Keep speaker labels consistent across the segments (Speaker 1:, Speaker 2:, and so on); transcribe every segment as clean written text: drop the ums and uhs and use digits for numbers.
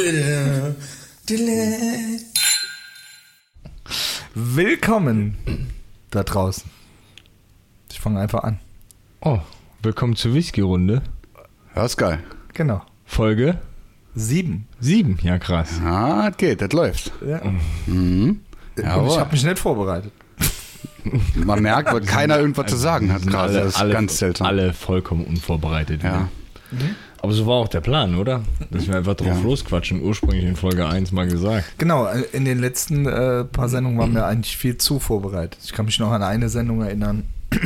Speaker 1: Willkommen da draußen. Ich fange einfach an.
Speaker 2: Oh, willkommen zur Whisky-Runde.
Speaker 3: Ja, ist geil.
Speaker 1: Genau.
Speaker 2: Folge
Speaker 1: 7.
Speaker 2: 7, ja krass.
Speaker 3: Ah, das geht, das läuft.
Speaker 1: Ja.
Speaker 3: Mhm.
Speaker 1: Und ich habe mich nicht vorbereitet.
Speaker 3: Man merkt, weil keiner irgendwas zu sagen hat gerade. Das ist ganz seltsam.
Speaker 2: Alle vollkommen unvorbereitet.
Speaker 3: Ja.
Speaker 2: Aber so war auch der Plan, oder? Dass wir einfach drauf losquatschen. Ursprünglich in Folge 1 mal gesagt.
Speaker 1: Genau, in den letzten paar Sendungen waren wir eigentlich viel zu vorbereitet. Ich kann mich noch an eine Sendung erinnern.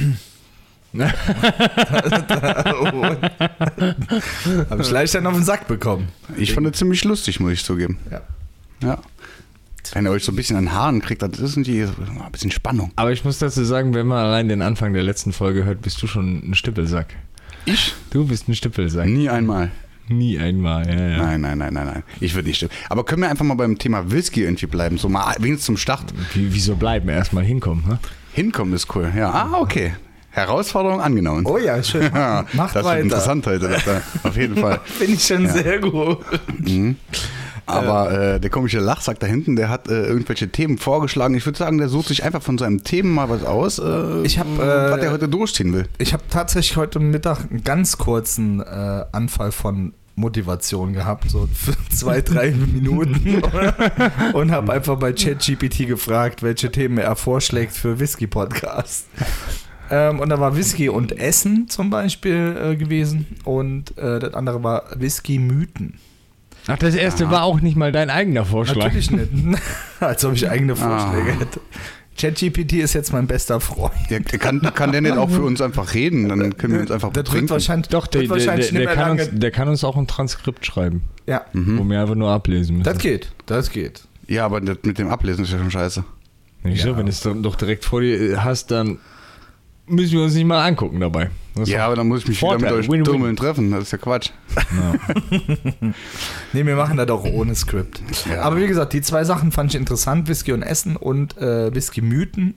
Speaker 1: Habe ich leicht dann auf den Sack bekommen.
Speaker 3: Ich fand es ziemlich lustig, muss ich zugeben. Ja. Wenn ihr euch so ein bisschen an den Haaren kriegt, das ist irgendwie ein bisschen Spannung.
Speaker 2: Aber ich muss dazu sagen, wenn man allein den Anfang der letzten Folge hört, bist du schon ein Stippelsack.
Speaker 3: Ich?
Speaker 2: Du bist ein Stippelsack.
Speaker 3: Nie einmal.
Speaker 2: Nie einmal, ja.
Speaker 3: Nein. Ich würde nicht stimmen. Aber können wir einfach mal beim Thema Whisky irgendwie bleiben? So mal wenigstens zum Start.
Speaker 2: Wieso bleiben? Erstmal hinkommen, ne?
Speaker 3: Hinkommen ist cool. Ja, okay. Herausforderung angenommen.
Speaker 1: Oh ja, schön. Macht
Speaker 3: das
Speaker 1: weiter.
Speaker 3: Wird interessant heute. Auf jeden Fall.
Speaker 1: Finde ich schon sehr gut.
Speaker 3: Mhm. Aber der komische Lachsack da hinten, der hat irgendwelche Themen vorgeschlagen. Ich würde sagen, der sucht sich einfach von seinem Themen mal was aus, was er heute durchziehen will.
Speaker 1: Ich habe tatsächlich heute Mittag einen ganz kurzen Anfall von Motivation gehabt, so für 2-3 Minuten und habe einfach bei ChatGPT gefragt, welche Themen er vorschlägt für Whisky-Podcast. Und da war Whisky und Essen zum Beispiel gewesen und das andere war Whisky-Mythen.
Speaker 2: Ach, das erste war auch nicht mal dein eigener Vorschlag.
Speaker 1: Natürlich nicht. Als ob ich eigene Vorschläge hätte. ChatGPT ist jetzt mein bester Freund.
Speaker 3: Kann der nicht auch für uns einfach reden? Dann können wir uns einfach
Speaker 1: betrinken.
Speaker 2: Doch, der kann uns auch ein Transkript schreiben.
Speaker 1: Ja.
Speaker 2: Wo wir einfach nur ablesen müssen.
Speaker 1: Das geht.
Speaker 3: Ja, aber das mit dem Ablesen ist ja schon scheiße.
Speaker 2: Nicht so, wenn du es doch direkt vor dir hast, dann müssen wir uns nicht mal angucken dabei.
Speaker 3: Ja, aber dann muss ich mich wieder mit euch Dummeln treffen. Das ist ja Quatsch.
Speaker 2: Ja.
Speaker 1: Nee, wir machen das auch ohne Skript. Ja. Aber wie gesagt, die 2 Sachen fand ich interessant. Whisky und Essen und Whisky-Mythen.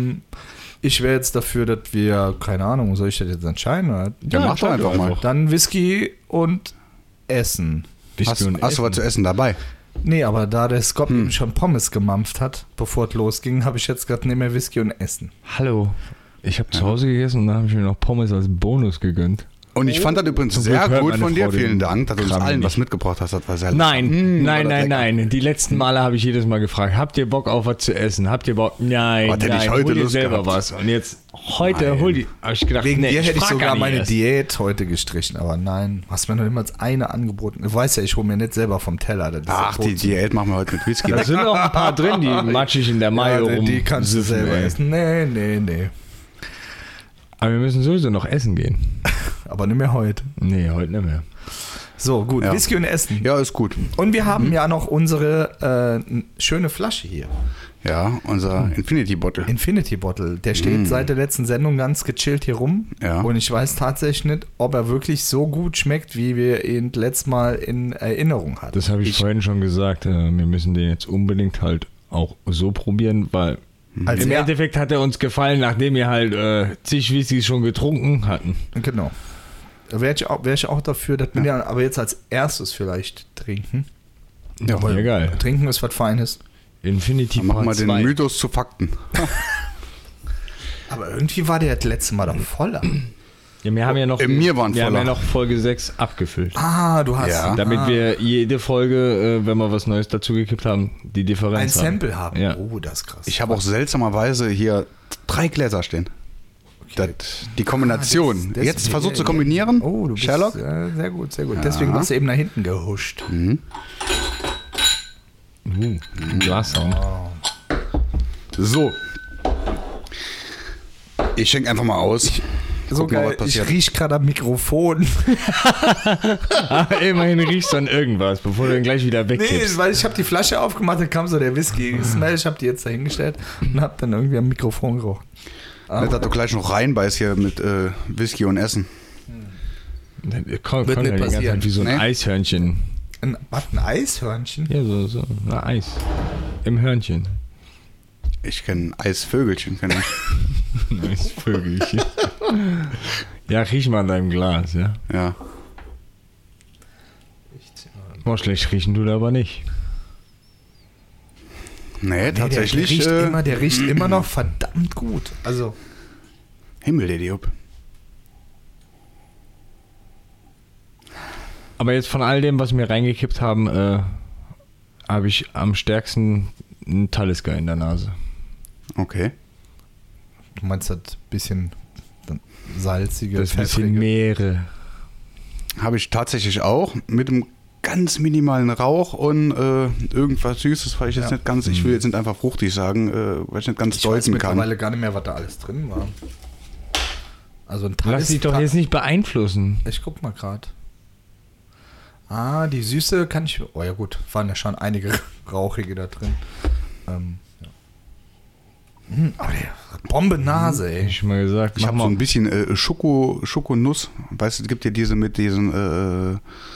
Speaker 1: Ich wäre jetzt dafür, dass wir, keine Ahnung, soll ich das jetzt entscheiden? Oder?
Speaker 3: Ja, mach doch einfach mal.
Speaker 1: Dann Whisky und Essen.
Speaker 3: Hast du was zu essen dabei?
Speaker 1: Nee, aber da der Scott schon Pommes gemampft hat, bevor es losging, habe ich jetzt gerade nicht mehr Whisky und Essen.
Speaker 2: Hallo. Ich habe zu Hause gegessen und dann habe ich mir noch Pommes als Bonus gegönnt.
Speaker 3: Und ich fand das übrigens sehr gut von dir. Vielen Dank, dass du uns allen was mitgebracht hast. Das war sehr
Speaker 2: Nein. Die letzten Male habe ich jedes Mal gefragt, habt ihr Bock auf was zu essen? Habt ihr Bock? Nein, hol dir selber was. Und jetzt, heute hol die. Habe ich gedacht,
Speaker 1: wegen dir hätte ich sogar meine Diät heute gestrichen. Aber nein, hast mir noch niemals eine angeboten. Du weißt ja, ich hole mir nicht selber vom Teller.
Speaker 3: Ach, die Diät machen wir heute mit Whisky.
Speaker 2: Da sind noch ein paar drin, die matschig in der Mayo rum.
Speaker 1: Die kannst du selber essen. Nee.
Speaker 2: Aber wir müssen sowieso noch essen gehen.
Speaker 1: Aber nicht mehr heute.
Speaker 2: Nee, heute nicht mehr.
Speaker 1: So, gut. Ja. Whisky und Essen.
Speaker 3: Ja, ist gut.
Speaker 1: Und wir haben ja noch unsere schöne Flasche hier.
Speaker 3: Ja, unser Infinity Bottle.
Speaker 1: Infinity Bottle. Der steht seit der letzten Sendung ganz gechillt hier rum.
Speaker 3: Ja.
Speaker 1: Und ich weiß tatsächlich nicht, ob er wirklich so gut schmeckt, wie wir ihn letztes Mal in Erinnerung hatten.
Speaker 2: Das habe ich vorhin schon gesagt. Wir müssen den jetzt unbedingt halt auch so probieren, weil im Endeffekt hat er uns gefallen, nachdem wir halt zig Whiskys schon getrunken hatten.
Speaker 1: Genau. Da wäre ich auch dafür, dass wir aber jetzt als erstes vielleicht trinken.
Speaker 2: Ja, weil geil.
Speaker 1: Trinken ist was Feines.
Speaker 2: Infinity
Speaker 3: Part 2. Machen wir den Mythos zu Fakten.
Speaker 1: Aber irgendwie war der das letzte Mal doch voller.
Speaker 2: Ja, wir haben ja noch,
Speaker 3: wir haben ja
Speaker 2: noch Folge 6 abgefüllt.
Speaker 1: Du hast.
Speaker 3: Ja.
Speaker 2: Damit wir jede Folge, wenn wir was Neues dazugekippt haben, die Differenz
Speaker 1: ein Sample haben.
Speaker 2: Ja.
Speaker 1: Oh, das ist krass.
Speaker 3: Ich habe auch seltsamerweise hier 3 Gläser stehen. Okay. Die Kombination. Jetzt versucht zu kombinieren.
Speaker 1: Oh, du bist
Speaker 3: Sherlock.
Speaker 1: Sehr gut. Ja. Deswegen warst du eben nach hinten gehuscht.
Speaker 2: Glassound.
Speaker 3: So. Ich schenke einfach mal aus.
Speaker 1: So geil, ich riech gerade am Mikrofon.
Speaker 2: Immerhin riechst du an irgendwas, bevor du dann gleich wieder wegkippst.
Speaker 1: Nee, weil ich habe die Flasche aufgemacht, da kam so der Whisky-Smell, ich habe die jetzt da hingestellt und habe dann irgendwie am Mikrofon gerochen.
Speaker 3: Nicht, dass du gleich noch reinbeißt hier mit Whisky und Essen.
Speaker 2: Kommt ja die ganze Zeit wie so ein Eishörnchen.
Speaker 1: Ein Eishörnchen?
Speaker 2: Ja, so ein Eis. Im Hörnchen.
Speaker 3: Ich kenne Eisvögelchen, kenne ich.
Speaker 2: Eisvögelchen. Ja, riech mal an deinem Glas, ja.
Speaker 3: Ja.
Speaker 2: Boah, schlecht riechen tut er aber nicht.
Speaker 3: Nee, tatsächlich.
Speaker 1: Der riecht immer noch verdammt gut. Also.
Speaker 3: Himmel, der Diop.
Speaker 2: Aber jetzt von all dem, was wir reingekippt haben, habe ich am stärksten einen Talisker in der Nase.
Speaker 3: Okay.
Speaker 1: Du meinst das bisschen salzige,
Speaker 2: das bisschen Meere.
Speaker 3: Habe ich tatsächlich auch mit einem ganz minimalen Rauch und irgendwas Süßes, weil ich jetzt nicht ganz, ich will jetzt nicht einfach fruchtig sagen, weil ich nicht ganz deuten kann. Ich weiß
Speaker 1: mittlerweile gar nicht mehr, was da alles drin war. Also ein
Speaker 2: Lass dich doch jetzt nicht beeinflussen.
Speaker 1: Ich guck mal gerade. Die Süße kann ich. Oh ja gut, waren ja schon einige rauchige da drin. Aber der Bombe-Nase, ey.
Speaker 2: Ich mal gesagt.
Speaker 3: Ich habe so ein bisschen Schokonuss. Weißt du, es gibt ja diese mit diesen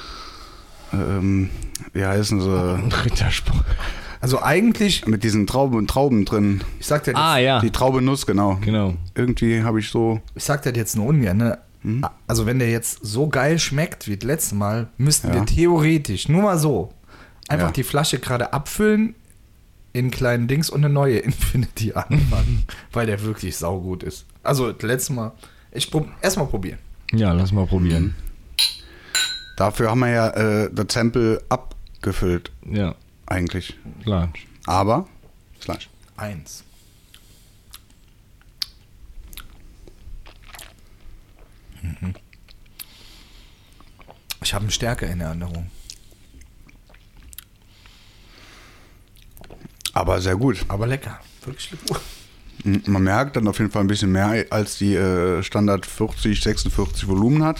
Speaker 3: wie heißen sie?
Speaker 2: Rittersport.
Speaker 1: Also eigentlich.
Speaker 3: Mit diesen Trauben drin.
Speaker 1: Ich sag dir jetzt,
Speaker 3: die Traubenuss, genau. Irgendwie habe ich so.
Speaker 1: Ich sag dir jetzt nur ungern, ne? Also wenn der jetzt so geil schmeckt wie das letzte Mal, müssten wir theoretisch, nur mal so, einfach die Flasche gerade abfüllen in kleinen Dings und eine neue Infinity anfangen, weil der wirklich saugut ist. Also das letzte Mal, erstmal probieren.
Speaker 2: Ja, lass mal probieren.
Speaker 3: Dafür haben wir ja das Sample abgefüllt.
Speaker 2: Ja.
Speaker 3: Eigentlich.
Speaker 2: Klar.
Speaker 3: Aber, Slash.
Speaker 1: 1. Ich habe eine Stärke in Erinnerung.
Speaker 3: Aber sehr gut.
Speaker 1: Aber lecker. Wirklich gut.
Speaker 3: Man merkt dann auf jeden Fall ein bisschen mehr, als die Standard 40, 46 Volumen hat.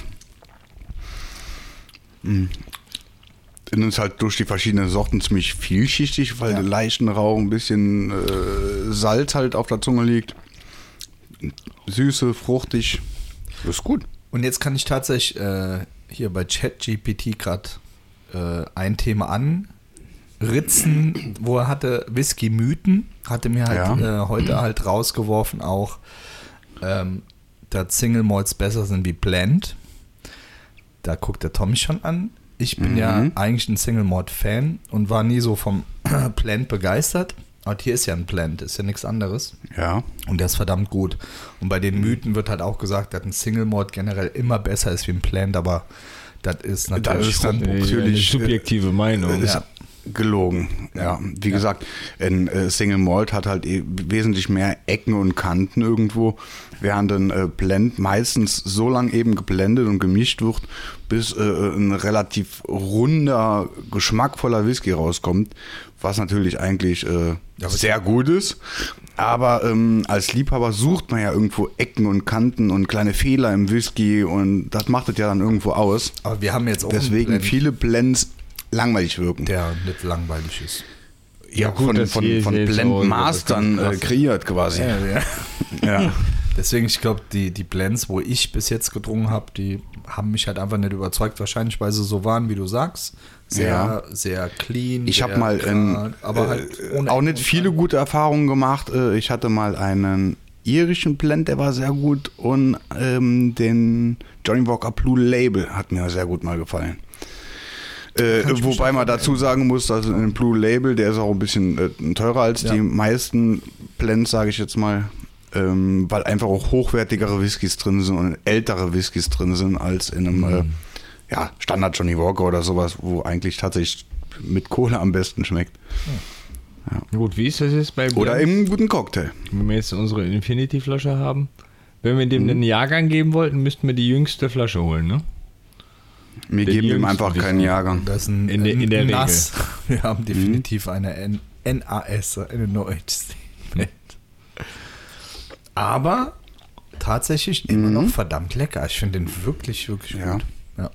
Speaker 3: Dann ist halt durch die verschiedenen Sorten ziemlich vielschichtig, weil der leichten Rauch, ein bisschen Salz halt auf der Zunge liegt. Süße, fruchtig. Das ist gut.
Speaker 1: Und jetzt kann ich tatsächlich hier bei ChatGPT gerade ein Thema anritzen, wo er hatte Whisky-Mythen, hatte mir halt heute halt rausgeworfen auch, dass Single Malts besser sind wie Blend. Da guckt der Tommy schon an. Ich bin ja eigentlich ein Single Malt Fan und war nie so vom Blend begeistert. Aber hier ist ja ein Blend, ist ja nichts anderes.
Speaker 3: Ja.
Speaker 1: Und der ist verdammt gut. Und bei den Mythen wird halt auch gesagt, dass ein Single Malt generell immer besser ist wie ein Blend, aber das ist natürlich
Speaker 2: eine subjektive Meinung.
Speaker 3: Ist gelogen. Ja, wie gesagt, ein Single Malt hat halt wesentlich mehr Ecken und Kanten irgendwo, während ein Blend meistens so lang eben geblendet und gemischt wird, bis ein relativ runder, geschmackvoller Whisky rauskommt, was natürlich eigentlich sehr gut ist. Aber als Liebhaber sucht man ja irgendwo Ecken und Kanten und kleine Fehler im Whisky und das macht es ja dann irgendwo aus.
Speaker 1: Aber wir haben jetzt auch
Speaker 3: deswegen viele Blends langweilig wirken.
Speaker 1: Der nicht langweilig ist.
Speaker 3: Ja, gut, von Blendmastern kreiert quasi.
Speaker 1: Ja. Deswegen, ich glaube, die Blends, wo ich bis jetzt gedrungen habe, die haben mich halt einfach nicht überzeugt. Wahrscheinlich, weil sie so waren, wie du sagst. Sehr clean.
Speaker 3: Ich habe mal
Speaker 1: aber halt
Speaker 3: auch nicht viele gute Erfahrungen gemacht. Ich hatte mal einen irischen Blend, der war sehr gut. Und den Johnnie Walker Blue Label hat mir sehr gut mal gefallen. Wobei man dazu sagen muss, dass ein Blue Label, der ist auch ein bisschen teurer als die meisten Blends, sage ich jetzt mal, weil einfach auch hochwertigere Whiskys drin sind und ältere Whiskys drin sind als in einem Standard Johnnie Walker oder sowas, wo eigentlich tatsächlich mit Cola am besten schmeckt.
Speaker 2: Ja. Gut, wie ist das jetzt bei Blends?
Speaker 3: Oder im guten Cocktail.
Speaker 2: Wenn wir jetzt unsere Infinity-Flasche haben, wenn wir dem einen Jahrgang geben wollten, müssten wir die jüngste Flasche holen, ne?
Speaker 3: Wir geben ihm einfach keinen Jahrgang.
Speaker 1: Das ist in der NAS. Regel. Wir haben definitiv eine NAS, eine Neues. Aber tatsächlich immer noch verdammt lecker. Ich finde den wirklich, wirklich gut. Ja.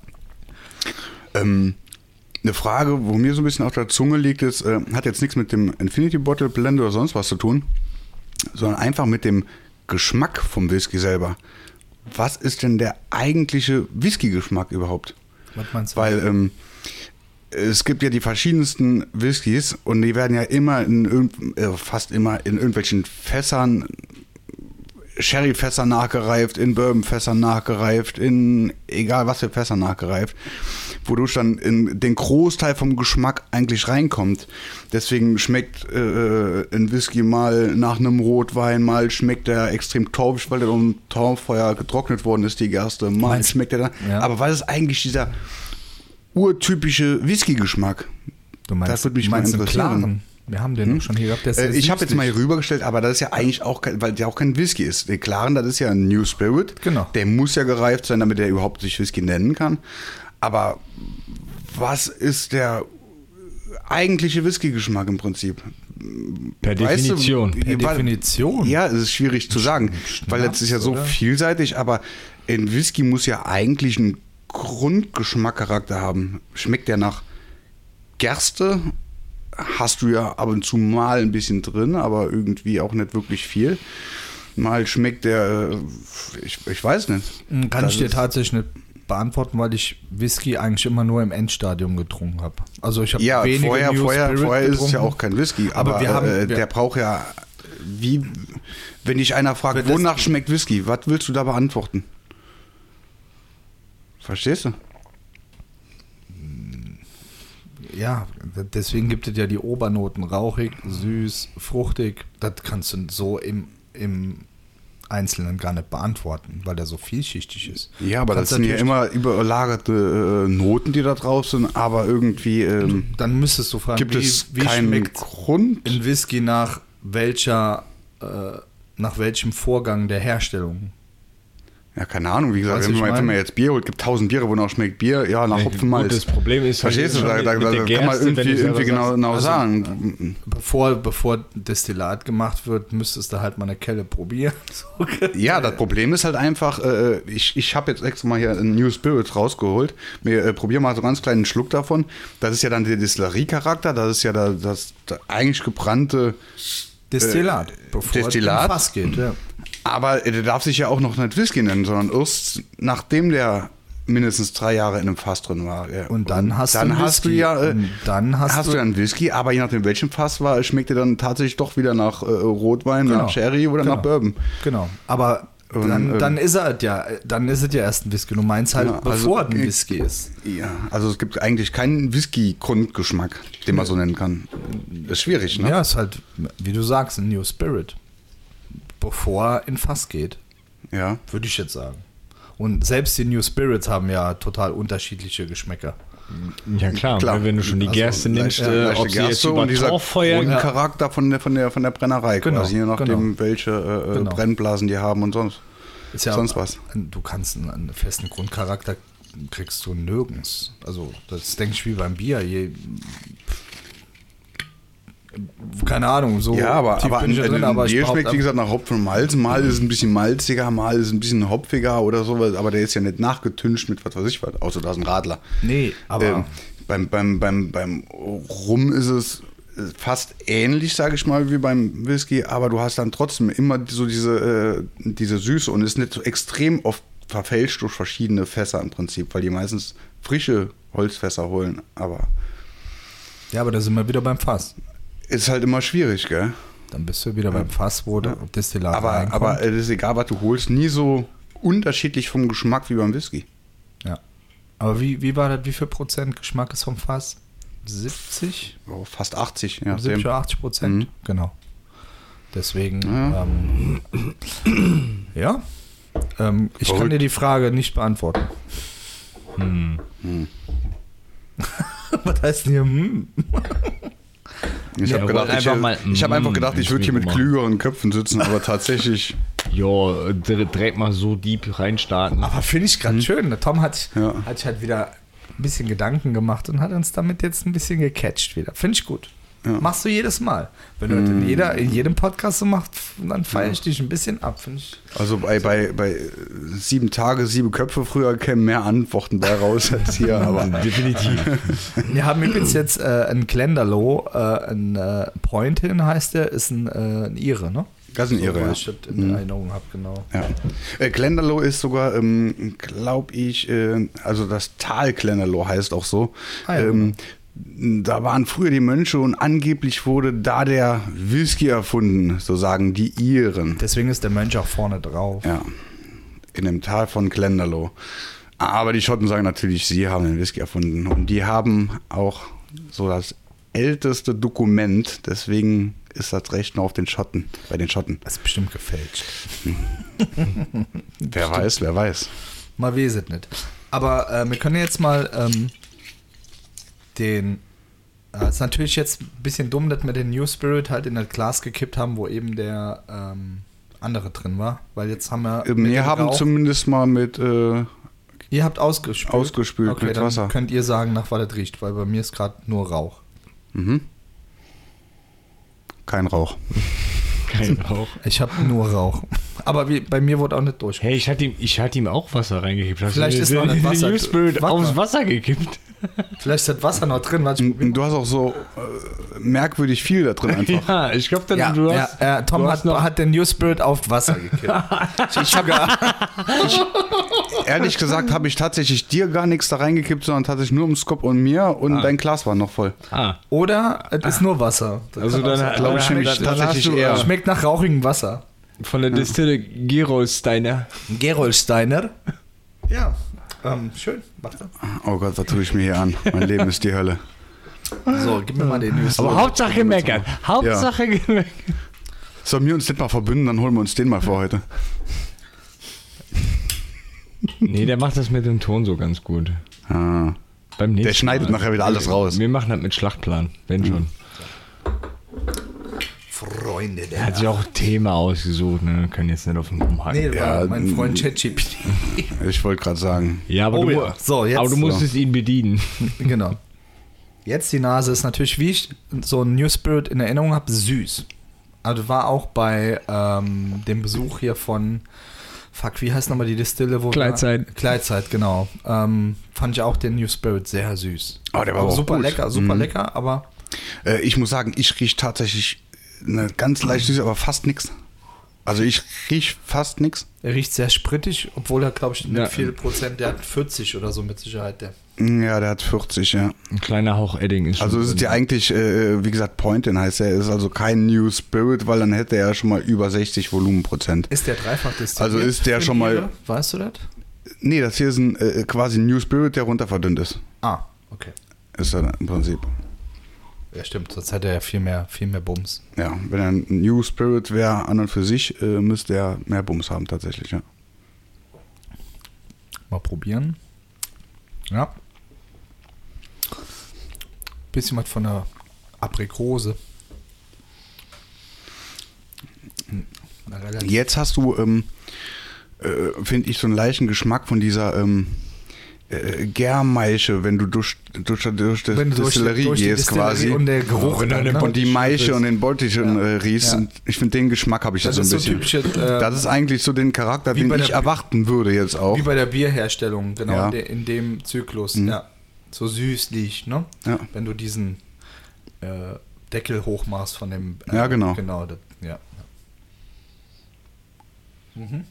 Speaker 3: Eine Frage, wo mir so ein bisschen auf der Zunge liegt, ist, hat jetzt nichts mit dem Infinity Bottle Blend oder sonst was zu tun, sondern einfach mit dem Geschmack vom Whisky selber. Was ist denn der eigentliche Whisky-Geschmack überhaupt?
Speaker 1: Was meinst du?
Speaker 3: Weil es gibt ja die verschiedensten Whiskys und die werden ja immer fast immer in irgendwelchen Fässern Sherry-Fässer nachgereift, in Bourbon-Fässer nachgereift, in egal was für Fässer nachgereift, wodurch dann in den Großteil vom Geschmack eigentlich reinkommt. Deswegen schmeckt ein Whisky mal nach einem Rotwein, mal schmeckt er extrem torfig, weil er um Torffeuer getrocknet worden ist, die Gerste, mal schmeckt er dann. Ja. Aber was ist eigentlich dieser urtypische Whisky-Geschmack?
Speaker 1: Das würde mich mal interessieren. Wir haben den noch schon hier gehabt.
Speaker 3: Ich habe jetzt mal hier rübergestellt, aber das ist ja eigentlich auch, weil der auch kein Whisky ist. Der Klaren, das ist ja ein New Spirit.
Speaker 1: Genau.
Speaker 3: Der muss ja gereift sein, damit er überhaupt sich Whisky nennen kann. Aber was ist der eigentliche Whisky-Geschmack im Prinzip?
Speaker 2: Per Definition.
Speaker 1: Per Definition?
Speaker 3: Ja, es ist schwierig zu sagen, weil jetzt ist ja so vielseitig, aber ein Whisky muss ja eigentlich einen Grundgeschmackcharakter haben. Schmeckt der nach Gerste? Hast du ja ab und zu mal ein bisschen drin, aber irgendwie auch nicht wirklich viel. Mal schmeckt der, ich weiß nicht.
Speaker 1: Kann ich dir tatsächlich nicht beantworten, weil ich Whisky eigentlich immer nur im Endstadium getrunken habe. Also ich habe
Speaker 3: vorher ist es ja auch kein Whisky, aber der braucht ja, wie, wenn dich einer fragt, wonach schmeckt Whisky, was willst du da beantworten? Verstehst du?
Speaker 1: Ja, deswegen gibt es ja die Obernoten, rauchig, süß, fruchtig. Das kannst du so im Einzelnen gar nicht beantworten, weil der so vielschichtig ist.
Speaker 3: Ja, aber das sind ja immer überlagerte Noten, die da drauf sind, aber irgendwie
Speaker 1: dann müsstest du fragen, wie schmeckt Grund? Ein Whisky nach welchem Vorgang der Herstellung?
Speaker 3: Ja, keine Ahnung, wie gesagt, wenn man jetzt Bier holt, gibt 1000 Biere, wonach schmeckt Bier? Ja, nach Hopfenmalz.
Speaker 2: Das Problem ist,
Speaker 3: verstehst du, da kann man irgendwie genau sagen.
Speaker 1: Bevor Destillat gemacht wird, müsstest du halt mal eine Kelle probieren.
Speaker 3: Ja, das Problem ist halt einfach, ich habe jetzt extra mal hier einen New Spirit rausgeholt. Wir probieren mal so einen ganz kleinen Schluck davon. Das ist ja dann der Destillerie-Charakter, das ist ja das eigentlich gebrannte
Speaker 1: Destillat, bevor es in Fass geht, ja.
Speaker 3: Aber der darf sich ja auch noch nicht Whisky nennen, sondern erst nachdem der mindestens 3 Jahre in einem Fass drin war. Ja.
Speaker 1: Und dann hast du Genau, aber dann ist es ja erst ein Whisky. Du meinst halt, bevor ein Whisky ist.
Speaker 3: Ja, also es gibt eigentlich keinen Whisky-Grundgeschmack, den man so nennen kann. Das ist schwierig, ne?
Speaker 1: Ja, ist halt, wie du sagst, ein New Spirit. Bevor in Fass geht.
Speaker 3: Ja.
Speaker 1: Würde ich jetzt sagen. Und selbst die New Spirits haben ja total unterschiedliche Geschmäcker.
Speaker 2: Ja klar. Wenn du schon die Gerste nimmst, ob sie jetzt über Torffeuer...
Speaker 3: Und Charakter von der Brennerei,
Speaker 1: genau,
Speaker 3: quasi, je nachdem, welche Brennblasen die haben und sonst was.
Speaker 1: Du kannst einen festen Grundcharakter kriegst du nirgends. Also das denke ich wie beim Bier. Keine Ahnung, so
Speaker 3: ja, aber
Speaker 1: Bier
Speaker 3: schmeckt, wie gesagt, nach Hopfen und Malz. Mal ist es ein bisschen malziger, mal ist es ein bisschen hopfiger oder sowas, aber der ist ja nicht nachgetüncht mit was weiß ich was, außer da ist ein Radler.
Speaker 1: Nee, aber
Speaker 3: beim Rum ist es fast ähnlich, sage ich mal, wie beim Whisky, aber du hast dann trotzdem immer so diese Süße und ist nicht so extrem oft verfälscht durch verschiedene Fässer im Prinzip, weil die meistens frische Holzfässer holen, aber
Speaker 1: da sind wir wieder beim Fass.
Speaker 3: Ist halt immer schwierig, gell?
Speaker 1: Dann bist du wieder beim Fass, wo der Destillat reinkommt.
Speaker 3: Aber es ist egal, was du holst, nie so unterschiedlich vom Geschmack wie beim Whisky.
Speaker 1: Ja. Aber wie war das, wie viel Prozent Geschmack ist vom Fass? 70?
Speaker 3: Oh, fast 80, ja.
Speaker 1: 70 oder 80%, genau. Deswegen, ich kann dir die Frage nicht beantworten. Was heißt denn hier?
Speaker 3: Ich habe einfach gedacht, ich würde hier mit klügeren Köpfen sitzen, aber tatsächlich.
Speaker 2: Ja, direkt mal so deep reinstarten.
Speaker 1: Aber finde ich gerade schön. Der Tom hat sich halt wieder ein bisschen Gedanken gemacht und hat uns damit jetzt ein bisschen gecatcht wieder. Finde ich gut. Ja. Machst du jedes Mal. Wenn du das in jedem Podcast so machst, dann feiere ich dich ein bisschen ab, finde ich.
Speaker 3: Also bei 7 Tage, 7 Köpfe früher kämen mehr Antworten bei raus als hier, aber
Speaker 2: definitiv.
Speaker 1: Wir haben übrigens jetzt einen Glendalough, ein Pointin heißt der, ist ein Ire, ne?
Speaker 3: Das ist ein Ire,
Speaker 1: ja. Ich das in Erinnerung habe, genau.
Speaker 3: Ja. Glendalough ist sogar, glaube ich, also das Tal Glendalough heißt auch so. da waren früher die Mönche und angeblich wurde da der Whisky erfunden, so sagen die Iren.
Speaker 1: Deswegen ist der Mönch auch vorne drauf.
Speaker 3: Ja, in dem Tal von Glendalough. Aber die Schotten sagen natürlich, sie haben den Whisky erfunden. Und die haben auch so das älteste Dokument, deswegen ist das Recht nur auf den Schotten, bei den Schotten.
Speaker 1: Das ist bestimmt gefälscht.
Speaker 3: Wer weiß.
Speaker 1: Mal weiß es nicht. Aber wir können jetzt mal es ist natürlich jetzt ein bisschen dumm, dass wir den New Spirit halt in das Glas gekippt haben, wo eben der andere drin war. Weil jetzt haben wir...
Speaker 3: Wir haben zumindest mal mit...
Speaker 1: ihr habt ausgespült
Speaker 3: okay, mit Wasser.
Speaker 1: Dann könnt ihr sagen, nach was das riecht, weil bei mir ist gerade nur Rauch.
Speaker 3: Mhm. Kein Rauch.
Speaker 2: Kein Rauch.
Speaker 1: Ich habe nur Rauch. Aber bei mir wurde auch nicht durch.
Speaker 2: Hey, ich hatte ihm auch Wasser reingekippt.
Speaker 1: Vielleicht ist noch nicht Wasser.
Speaker 2: New Spirit aufs Wasser gekippt.
Speaker 1: Vielleicht ist das Wasser noch drin.
Speaker 3: Du hast auch so merkwürdig viel da drin einfach.
Speaker 2: Ja, ich glaube,
Speaker 1: Tom hat den New Spirit auf Wasser gekippt.
Speaker 3: Ehrlich gesagt habe ich tatsächlich dir gar nichts da reingekippt, sondern tatsächlich nur um Skop und mir und dein Glas war noch voll.
Speaker 1: Oder es ist nur Wasser.
Speaker 2: Also dann
Speaker 3: glaube ich nämlich tatsächlich eher.
Speaker 1: Schmeckt nach rauchigem Wasser.
Speaker 2: Von der Distille Gerolsteiner.
Speaker 1: Gerolsteiner? Ja, schön. Warte.
Speaker 3: Oh Gott, was tue ich mir hier an? Mein Leben ist die Hölle.
Speaker 1: So, gib mir mal den News.
Speaker 2: Aber Hauptsache gemeckert. Hauptsache gemeckert.
Speaker 3: Sollen wir uns nicht mal verbünden, dann holen wir uns den mal für heute.
Speaker 2: Nee, der macht das mit dem Ton so ganz gut.
Speaker 3: Ah. Der schneidet nachher wieder alles raus.
Speaker 2: Wir machen das mit Schlachtplan, wenn schon.
Speaker 1: Freunde,
Speaker 2: der hat sich auch ein Thema ausgesucht, ne? Können jetzt nicht auf den rumhaken.
Speaker 1: Nee, war mein Freund ChatGPT.
Speaker 3: Ich wollte gerade sagen.
Speaker 2: Ja, aber du musstest ihn bedienen.
Speaker 1: Genau. Jetzt die Nase ist natürlich, wie ich so ein New Spirit in Erinnerung habe, süß. Also war auch bei dem Besuch hier von wie heißt nochmal die Distille? Kleidzeit, genau. Fand ich auch den New Spirit sehr süß.
Speaker 3: Oh, der war auch
Speaker 1: super
Speaker 3: gut.
Speaker 1: lecker, aber...
Speaker 3: ich muss sagen, ich rieche tatsächlich eine ganz leicht süß, aber fast nichts. Also ich rieche fast nichts.
Speaker 1: Er riecht sehr sprittig, obwohl er, glaube ich, mit viel Prozent, der hat 40 oder so mit Sicherheit.
Speaker 3: Ja, der hat 40, ja.
Speaker 2: Ein kleiner Hauch Edding ist schon.
Speaker 3: Also es ist ja eigentlich, wie gesagt, Pointin heißt er, ist also kein New Spirit, weil dann hätte er schon mal über 60 Volumenprozent.
Speaker 1: Ist der dreifach destilliert?
Speaker 3: Also ist der schon mal...
Speaker 1: Weißt du das?
Speaker 3: Nee, das hier ist ein quasi New Spirit, der runter verdünnt ist.
Speaker 1: Ah, okay.
Speaker 3: Ist er im Prinzip.
Speaker 1: Ja, stimmt, sonst hätte er ja viel mehr Bums.
Speaker 3: Ja, wenn er ein New Spirit wäre an und für sich, müsste er mehr Bums haben tatsächlich, ja.
Speaker 1: Mal probieren. Ja. Bisschen was von der Aprikose.
Speaker 3: Jetzt hast du, finde ich, so einen leichten Geschmack von dieser Gärmaische, wenn du durch die Distillerie gehst quasi.
Speaker 1: Und der Geruch.
Speaker 3: Und die Maische und den Bottich riechst. Ja. Ich finde, den Geschmack habe ich jetzt so ein bisschen. So typische, das ist eigentlich so den Charakter, den ich erwarten würde jetzt auch.
Speaker 1: Wie bei der Bierherstellung, genau, in dem Zyklus. Mhm. Ja. So süßlich, ne? Ja. Wenn du diesen Deckel hochmachst von dem...
Speaker 3: ja, genau.
Speaker 1: Genau, ja. Mhm.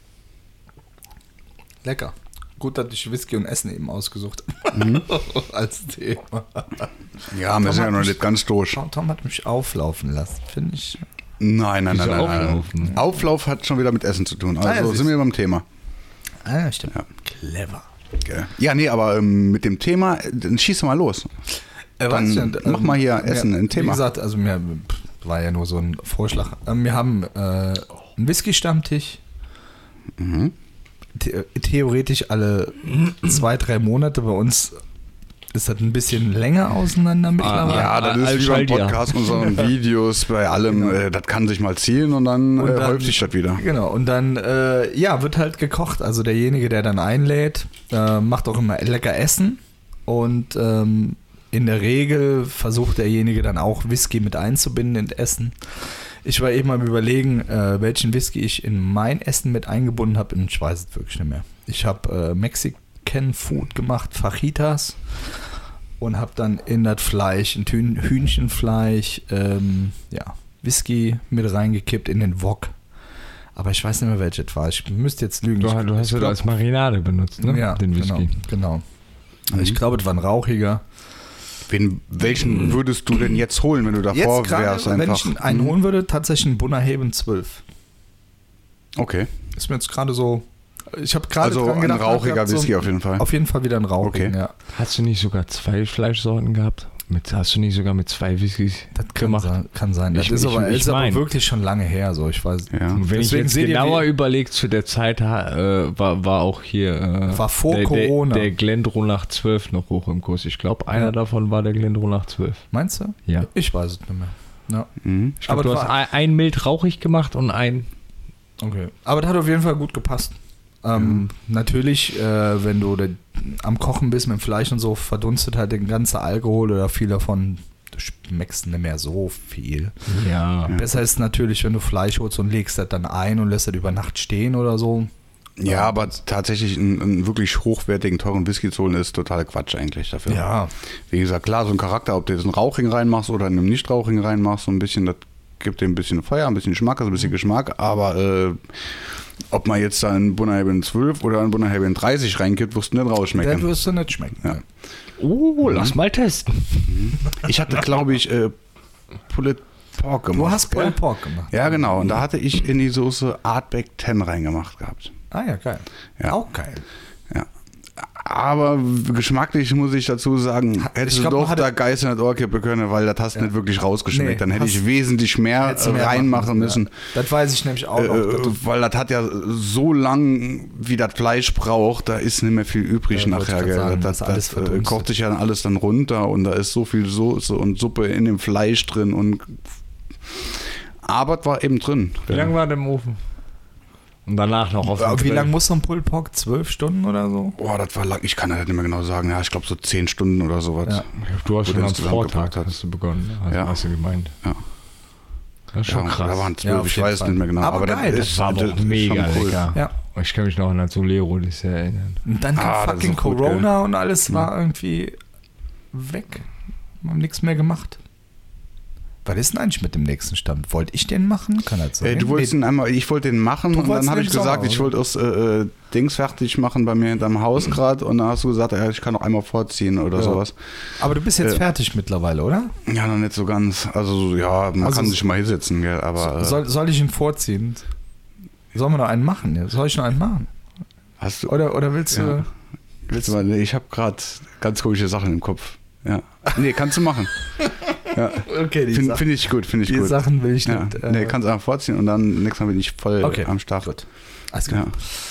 Speaker 1: Lecker. Gut, dass ich Whisky und Essen eben ausgesucht habe. Als Thema.
Speaker 3: Ja, wir sind ja noch nicht ganz durch.
Speaker 1: Tom hat mich auflaufen lassen, finde ich.
Speaker 3: Nein. Auflauf hat schon wieder mit Essen zu tun. Also sind wir beim Thema.
Speaker 1: Ah, stimmt. Ja. Clever.
Speaker 3: Okay. Ja, nee, aber mit dem Thema, dann schieß mal los. Dann mach mal hier Essen ein Thema.
Speaker 1: Wie gesagt, also mir war ja nur so ein Vorschlag. Wir haben einen Whisky-Stammtisch.
Speaker 3: Mhm.
Speaker 1: Theoretisch alle 2-3 Monate. Bei uns ist das ein bisschen länger auseinander mittlerweile.
Speaker 3: Ja, das ist wie beim Podcast, unseren Videos, bei allem. Genau. Das kann sich mal ziehen und dann häuft sich das wieder.
Speaker 1: Genau, und dann wird halt gekocht. Also derjenige, der dann einlädt, macht auch immer lecker Essen. Und in der Regel versucht derjenige dann auch Whisky mit einzubinden in Essen. Ich war eben am Überlegen, welchen Whisky ich in mein Essen mit eingebunden habe, und ich weiß es wirklich nicht mehr. Ich habe Mexican Food gemacht, Fajitas, und habe dann in das Fleisch, ein Hühnchenfleisch, Whisky mit reingekippt in den Wok. Aber ich weiß nicht mehr, welches war. Ich müsste jetzt lügen.
Speaker 2: Du hast das als Marinade benutzt, ne?
Speaker 1: Ja,
Speaker 2: den Whisky.
Speaker 1: Genau. Also ich glaube, es war ein rauchiger.
Speaker 3: Welchen würdest du denn jetzt holen, wenn du davor
Speaker 1: Jetzt grade,
Speaker 3: wärst? Einfach?
Speaker 1: Wenn ich einen holen würde, tatsächlich einen Bunnahabhain 12.
Speaker 3: Okay.
Speaker 1: Ist mir jetzt gerade so... Ich habe gerade
Speaker 3: Also
Speaker 1: dran gedacht,
Speaker 3: ein rauchiger Whisky auf jeden Fall.
Speaker 1: Auf jeden Fall wieder ein rauchiger,
Speaker 3: Okay.
Speaker 1: ja.
Speaker 2: Hast du nicht sogar 2 Fleischsorten gehabt? Hast du nicht sogar mit 2 Whiskys
Speaker 1: Das
Speaker 2: gemacht?
Speaker 1: kann sein. Das
Speaker 2: Ich-
Speaker 1: ist,
Speaker 2: ich-
Speaker 1: aber,
Speaker 2: ich
Speaker 1: ist aber
Speaker 2: mein-
Speaker 1: wirklich schon lange her. So. Ich weiß.
Speaker 3: Ja.
Speaker 2: Und wenn
Speaker 1: Deswegen
Speaker 2: ich
Speaker 1: seht
Speaker 2: jetzt
Speaker 1: ihr,
Speaker 2: genauer
Speaker 1: wie-
Speaker 2: überlege, zu der Zeit war auch hier
Speaker 1: War vor
Speaker 2: der,
Speaker 1: Corona.
Speaker 2: Der Glendronach 12 noch hoch im Kurs. Ich glaube, einer
Speaker 1: Ja.
Speaker 2: davon war der Glendronach 12.
Speaker 1: Meinst du?
Speaker 2: Ja.
Speaker 1: Ich weiß es nicht mehr. Ja.
Speaker 3: Mhm.
Speaker 2: Ich glaube,
Speaker 1: Aber
Speaker 2: du
Speaker 1: das
Speaker 2: hast
Speaker 1: war-
Speaker 2: ein mild rauchig gemacht und ein...
Speaker 1: Okay. Aber das hat auf jeden Fall gut gepasst. Natürlich, wenn du am Kochen bist mit dem Fleisch und so, verdunstet halt den ganzen Alkohol oder viel davon. Du schmeckst nicht mehr so viel.
Speaker 2: Ja.
Speaker 1: Besser ist natürlich, wenn du Fleisch holst und legst das dann ein und lässt das über Nacht stehen oder so.
Speaker 3: Ja, aber tatsächlich einen wirklich hochwertigen, teuren Whisky zu holen, ist total Quatsch eigentlich dafür.
Speaker 1: Ja.
Speaker 3: Wie gesagt, klar, so ein Charakter, ob du jetzt einen Rauchigen reinmachst oder einen Nicht-Rauchigen reinmachst, so ein bisschen, das gibt dir ein bisschen Feuer, ein bisschen Geschmack, also ein bisschen Geschmack, aber ob man jetzt da einen Bunnahabhain 12 oder einen Bunnahabhain 30 reingibt, wirst du nicht
Speaker 1: Das
Speaker 3: rausschmecken.
Speaker 1: wirst du nicht schmecken.
Speaker 3: Ja.
Speaker 2: Lass mal testen.
Speaker 3: Ich hatte, glaube ich, Pulled Pork gemacht.
Speaker 1: Du hast Pulled
Speaker 3: gell?
Speaker 1: Pork gemacht.
Speaker 3: Ja, genau. Und da hatte ich in die Soße Artback 10 reingemacht gehabt.
Speaker 1: Ah ja, geil.
Speaker 3: Ja.
Speaker 1: Auch geil.
Speaker 3: Ja. Aber geschmacklich muss ich dazu sagen, hättest
Speaker 1: ich
Speaker 3: du
Speaker 1: glaub,
Speaker 3: doch
Speaker 1: man
Speaker 3: da Geister nicht Ohr kippen können, weil das hast du nicht wirklich rausgeschmeckt.
Speaker 1: Nee,
Speaker 3: Dann hätte ich
Speaker 1: hast-
Speaker 3: wesentlich mehr
Speaker 1: Hättest du mehr
Speaker 3: reinmachen müssen.
Speaker 1: Ja. Das weiß ich nämlich auch noch.
Speaker 3: Weil das hat ja so lang, wie das Fleisch braucht, da ist nicht mehr viel übrig
Speaker 1: Ja, wollte
Speaker 3: nachher.
Speaker 1: ich
Speaker 3: Gell?
Speaker 1: grad sagen,
Speaker 3: Das,
Speaker 1: das alles verdunstet.
Speaker 3: kocht sich ja dann alles dann runter und da ist so viel Soße und Suppe in dem Fleisch drin und Arbeit war eben drin.
Speaker 2: Wie lange war der im Ofen? Und danach noch auf dem
Speaker 1: Wie
Speaker 2: Grill.
Speaker 1: lange muss so ein Pulled Pork? 12 Stunden oder so?
Speaker 3: Boah, das war lang. Ich kann das nicht mehr genau sagen. Ja, ich glaube so 10 Stunden oder sowas.
Speaker 1: Ja.
Speaker 2: Du hast
Speaker 3: Wo
Speaker 2: schon
Speaker 3: der
Speaker 2: am
Speaker 3: es zusammengepackt
Speaker 2: Vortag
Speaker 3: hat.
Speaker 2: hast du begonnen. Also
Speaker 3: Ja.
Speaker 2: hast du gemeint.
Speaker 3: Ja.
Speaker 2: Das ist schon
Speaker 3: Ja,
Speaker 2: krass.
Speaker 3: Da waren 12,
Speaker 1: Ja, auf
Speaker 3: ich
Speaker 1: jeden
Speaker 3: weiß
Speaker 1: Fall.
Speaker 3: nicht mehr genau.
Speaker 1: Aber geil,
Speaker 3: das
Speaker 1: das
Speaker 3: ist,
Speaker 2: war aber auch
Speaker 3: das ist
Speaker 2: mega
Speaker 3: schon cool.
Speaker 2: lecker.
Speaker 1: Ja.
Speaker 2: Ich kann mich noch an das Solero sehr erinnern.
Speaker 1: Und dann kam
Speaker 3: Ah, das
Speaker 1: fucking
Speaker 3: ist auch gut,
Speaker 1: Corona und alles war irgendwie weg. Wir haben nichts mehr gemacht. Was ist denn eigentlich mit dem nächsten Stand? Wollte ich den machen? Kann das sein?
Speaker 3: Du wolltest ihn einmal, ich wollte den machen
Speaker 1: Du
Speaker 3: und dann
Speaker 1: wolltest
Speaker 3: habe
Speaker 1: den
Speaker 3: ich gesagt,
Speaker 1: Sommer,
Speaker 3: ich wollte das Dings fertig machen bei mir hinterm Haus gerade und dann hast du gesagt, ja, ich kann noch einmal vorziehen oder
Speaker 1: Ja.
Speaker 3: sowas.
Speaker 1: Aber du bist jetzt fertig mittlerweile, oder?
Speaker 3: Ja, noch nicht so ganz. Also ja, man
Speaker 1: Also
Speaker 3: kann sich mal hinsetzen, gell, aber
Speaker 1: Soll ich ihn vorziehen? Sollen wir noch einen machen? Ja? Soll ich noch einen machen?
Speaker 3: hast du,
Speaker 1: Oder willst
Speaker 3: Ja.
Speaker 1: du...
Speaker 3: willst du mal, nee, ich habe gerade ganz komische Sachen im Kopf. Ja. Nee, kannst du machen. Ja.
Speaker 1: Okay,
Speaker 3: Finde ich gut, finde ich
Speaker 1: die
Speaker 3: gut.
Speaker 1: Sachen will ich
Speaker 3: Ja.
Speaker 1: nicht.
Speaker 3: Nee, kannst einfach vorziehen und dann nächstes Mal bin ich voll
Speaker 1: Okay,
Speaker 3: am Start.
Speaker 1: gut. Alles klar.
Speaker 3: Ja.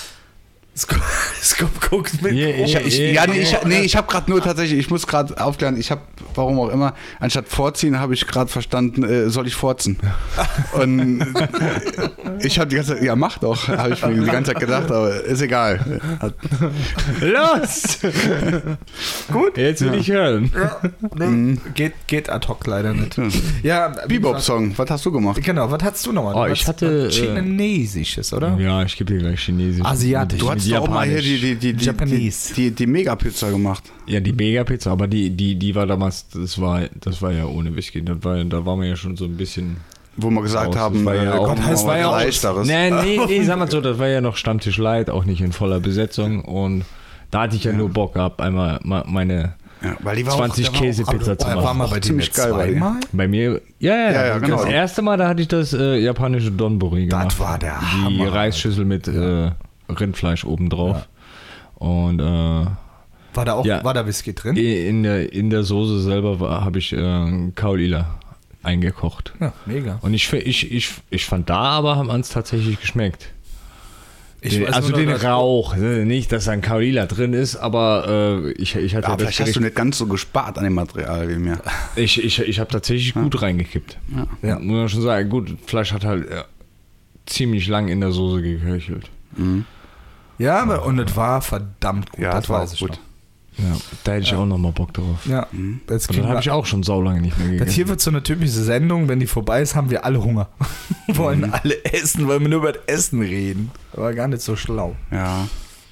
Speaker 1: Scope guckt mit.
Speaker 3: Ich habe gerade nur tatsächlich, ich muss gerade aufklären, ich habe, warum auch immer, anstatt vorziehen, habe ich gerade verstanden, soll ich forzen? Und ich habe die ganze Zeit, ja mach doch, habe ich mir die ganze Zeit gedacht, aber ist egal.
Speaker 2: Los! Gut. Jetzt will ich hören.
Speaker 1: Geht ad hoc leider nicht. Ja,
Speaker 3: Bebop-Song, was hast du gemacht?
Speaker 1: Genau, was hattest du nochmal?
Speaker 2: Oh, ich hatte,
Speaker 1: Chinesisches, oder?
Speaker 2: Ja, ich gebe dir gleich Chinesisch.
Speaker 1: Asiatisch.
Speaker 3: Du hast doch auch mal hier
Speaker 2: Japanisch.
Speaker 1: Japanese.
Speaker 3: die Mega-Pizza gemacht.
Speaker 2: Ja, die Mega-Pizza, aber die war damals, das war ja ohne Whisky. Da waren wir ja schon so ein bisschen...
Speaker 3: Wo wir gesagt
Speaker 2: Das
Speaker 3: haben,
Speaker 2: war ja auch-
Speaker 3: komm,
Speaker 2: das
Speaker 3: mal
Speaker 2: war ja
Speaker 3: was
Speaker 2: auch-
Speaker 3: Leichteres.
Speaker 2: Nee, sag mal so, das war ja noch Stammtisch Light, auch nicht in voller Besetzung. Und da hatte ich ja nur Bock gehabt, einmal meine
Speaker 3: Ja, weil die war
Speaker 2: 20 Käsepizza zu
Speaker 1: War
Speaker 2: machen.
Speaker 1: mal bei dir
Speaker 3: ziemlich geil bei dir.
Speaker 1: zweimal?
Speaker 2: Bei mir, ja,
Speaker 3: genau.
Speaker 2: Das erste Mal, da hatte ich das japanische Donburi gemacht.
Speaker 1: Das war der
Speaker 2: Die
Speaker 1: Hammer.
Speaker 2: Reisschüssel mit Rindfleisch obendrauf. Und
Speaker 1: War da auch
Speaker 2: Ja.
Speaker 1: war da Whisky drin?
Speaker 2: in der Soße selber habe ich Kaulila eingekocht.
Speaker 1: Ja, mega.
Speaker 2: Und ich fand da aber haben es tatsächlich geschmeckt. Also
Speaker 1: nur,
Speaker 2: den
Speaker 1: dass-
Speaker 2: Rauch, nicht, dass da ein Kaulila drin ist, aber ich hatte
Speaker 3: Ja,
Speaker 2: das
Speaker 3: vielleicht hast du
Speaker 2: Gericht,
Speaker 3: nicht ganz so gespart an dem Material wie mir.
Speaker 2: ich habe tatsächlich gut reingekippt.
Speaker 1: Ja.
Speaker 2: Muss man schon sagen, gut, Fleisch hat halt ziemlich lang in der Soße geköchelt.
Speaker 1: Ja, aber und es war verdammt gut.
Speaker 3: Ja,
Speaker 1: das
Speaker 3: das war
Speaker 1: weiß
Speaker 3: auch
Speaker 1: ich
Speaker 3: gut.
Speaker 1: noch.
Speaker 2: Ja, da hätte ich auch noch mal Bock drauf.
Speaker 1: Ja, jetzt
Speaker 2: Und
Speaker 1: kriegen
Speaker 2: dann habe ich
Speaker 1: wir,
Speaker 2: auch schon saulange nicht mehr
Speaker 1: das
Speaker 2: gegessen.
Speaker 1: hier wird so eine typische Sendung, wenn die vorbei ist, haben wir alle Hunger. Wollen alle essen, weil wir nur über das Essen reden. Aber gar nicht so schlau.
Speaker 3: Ja.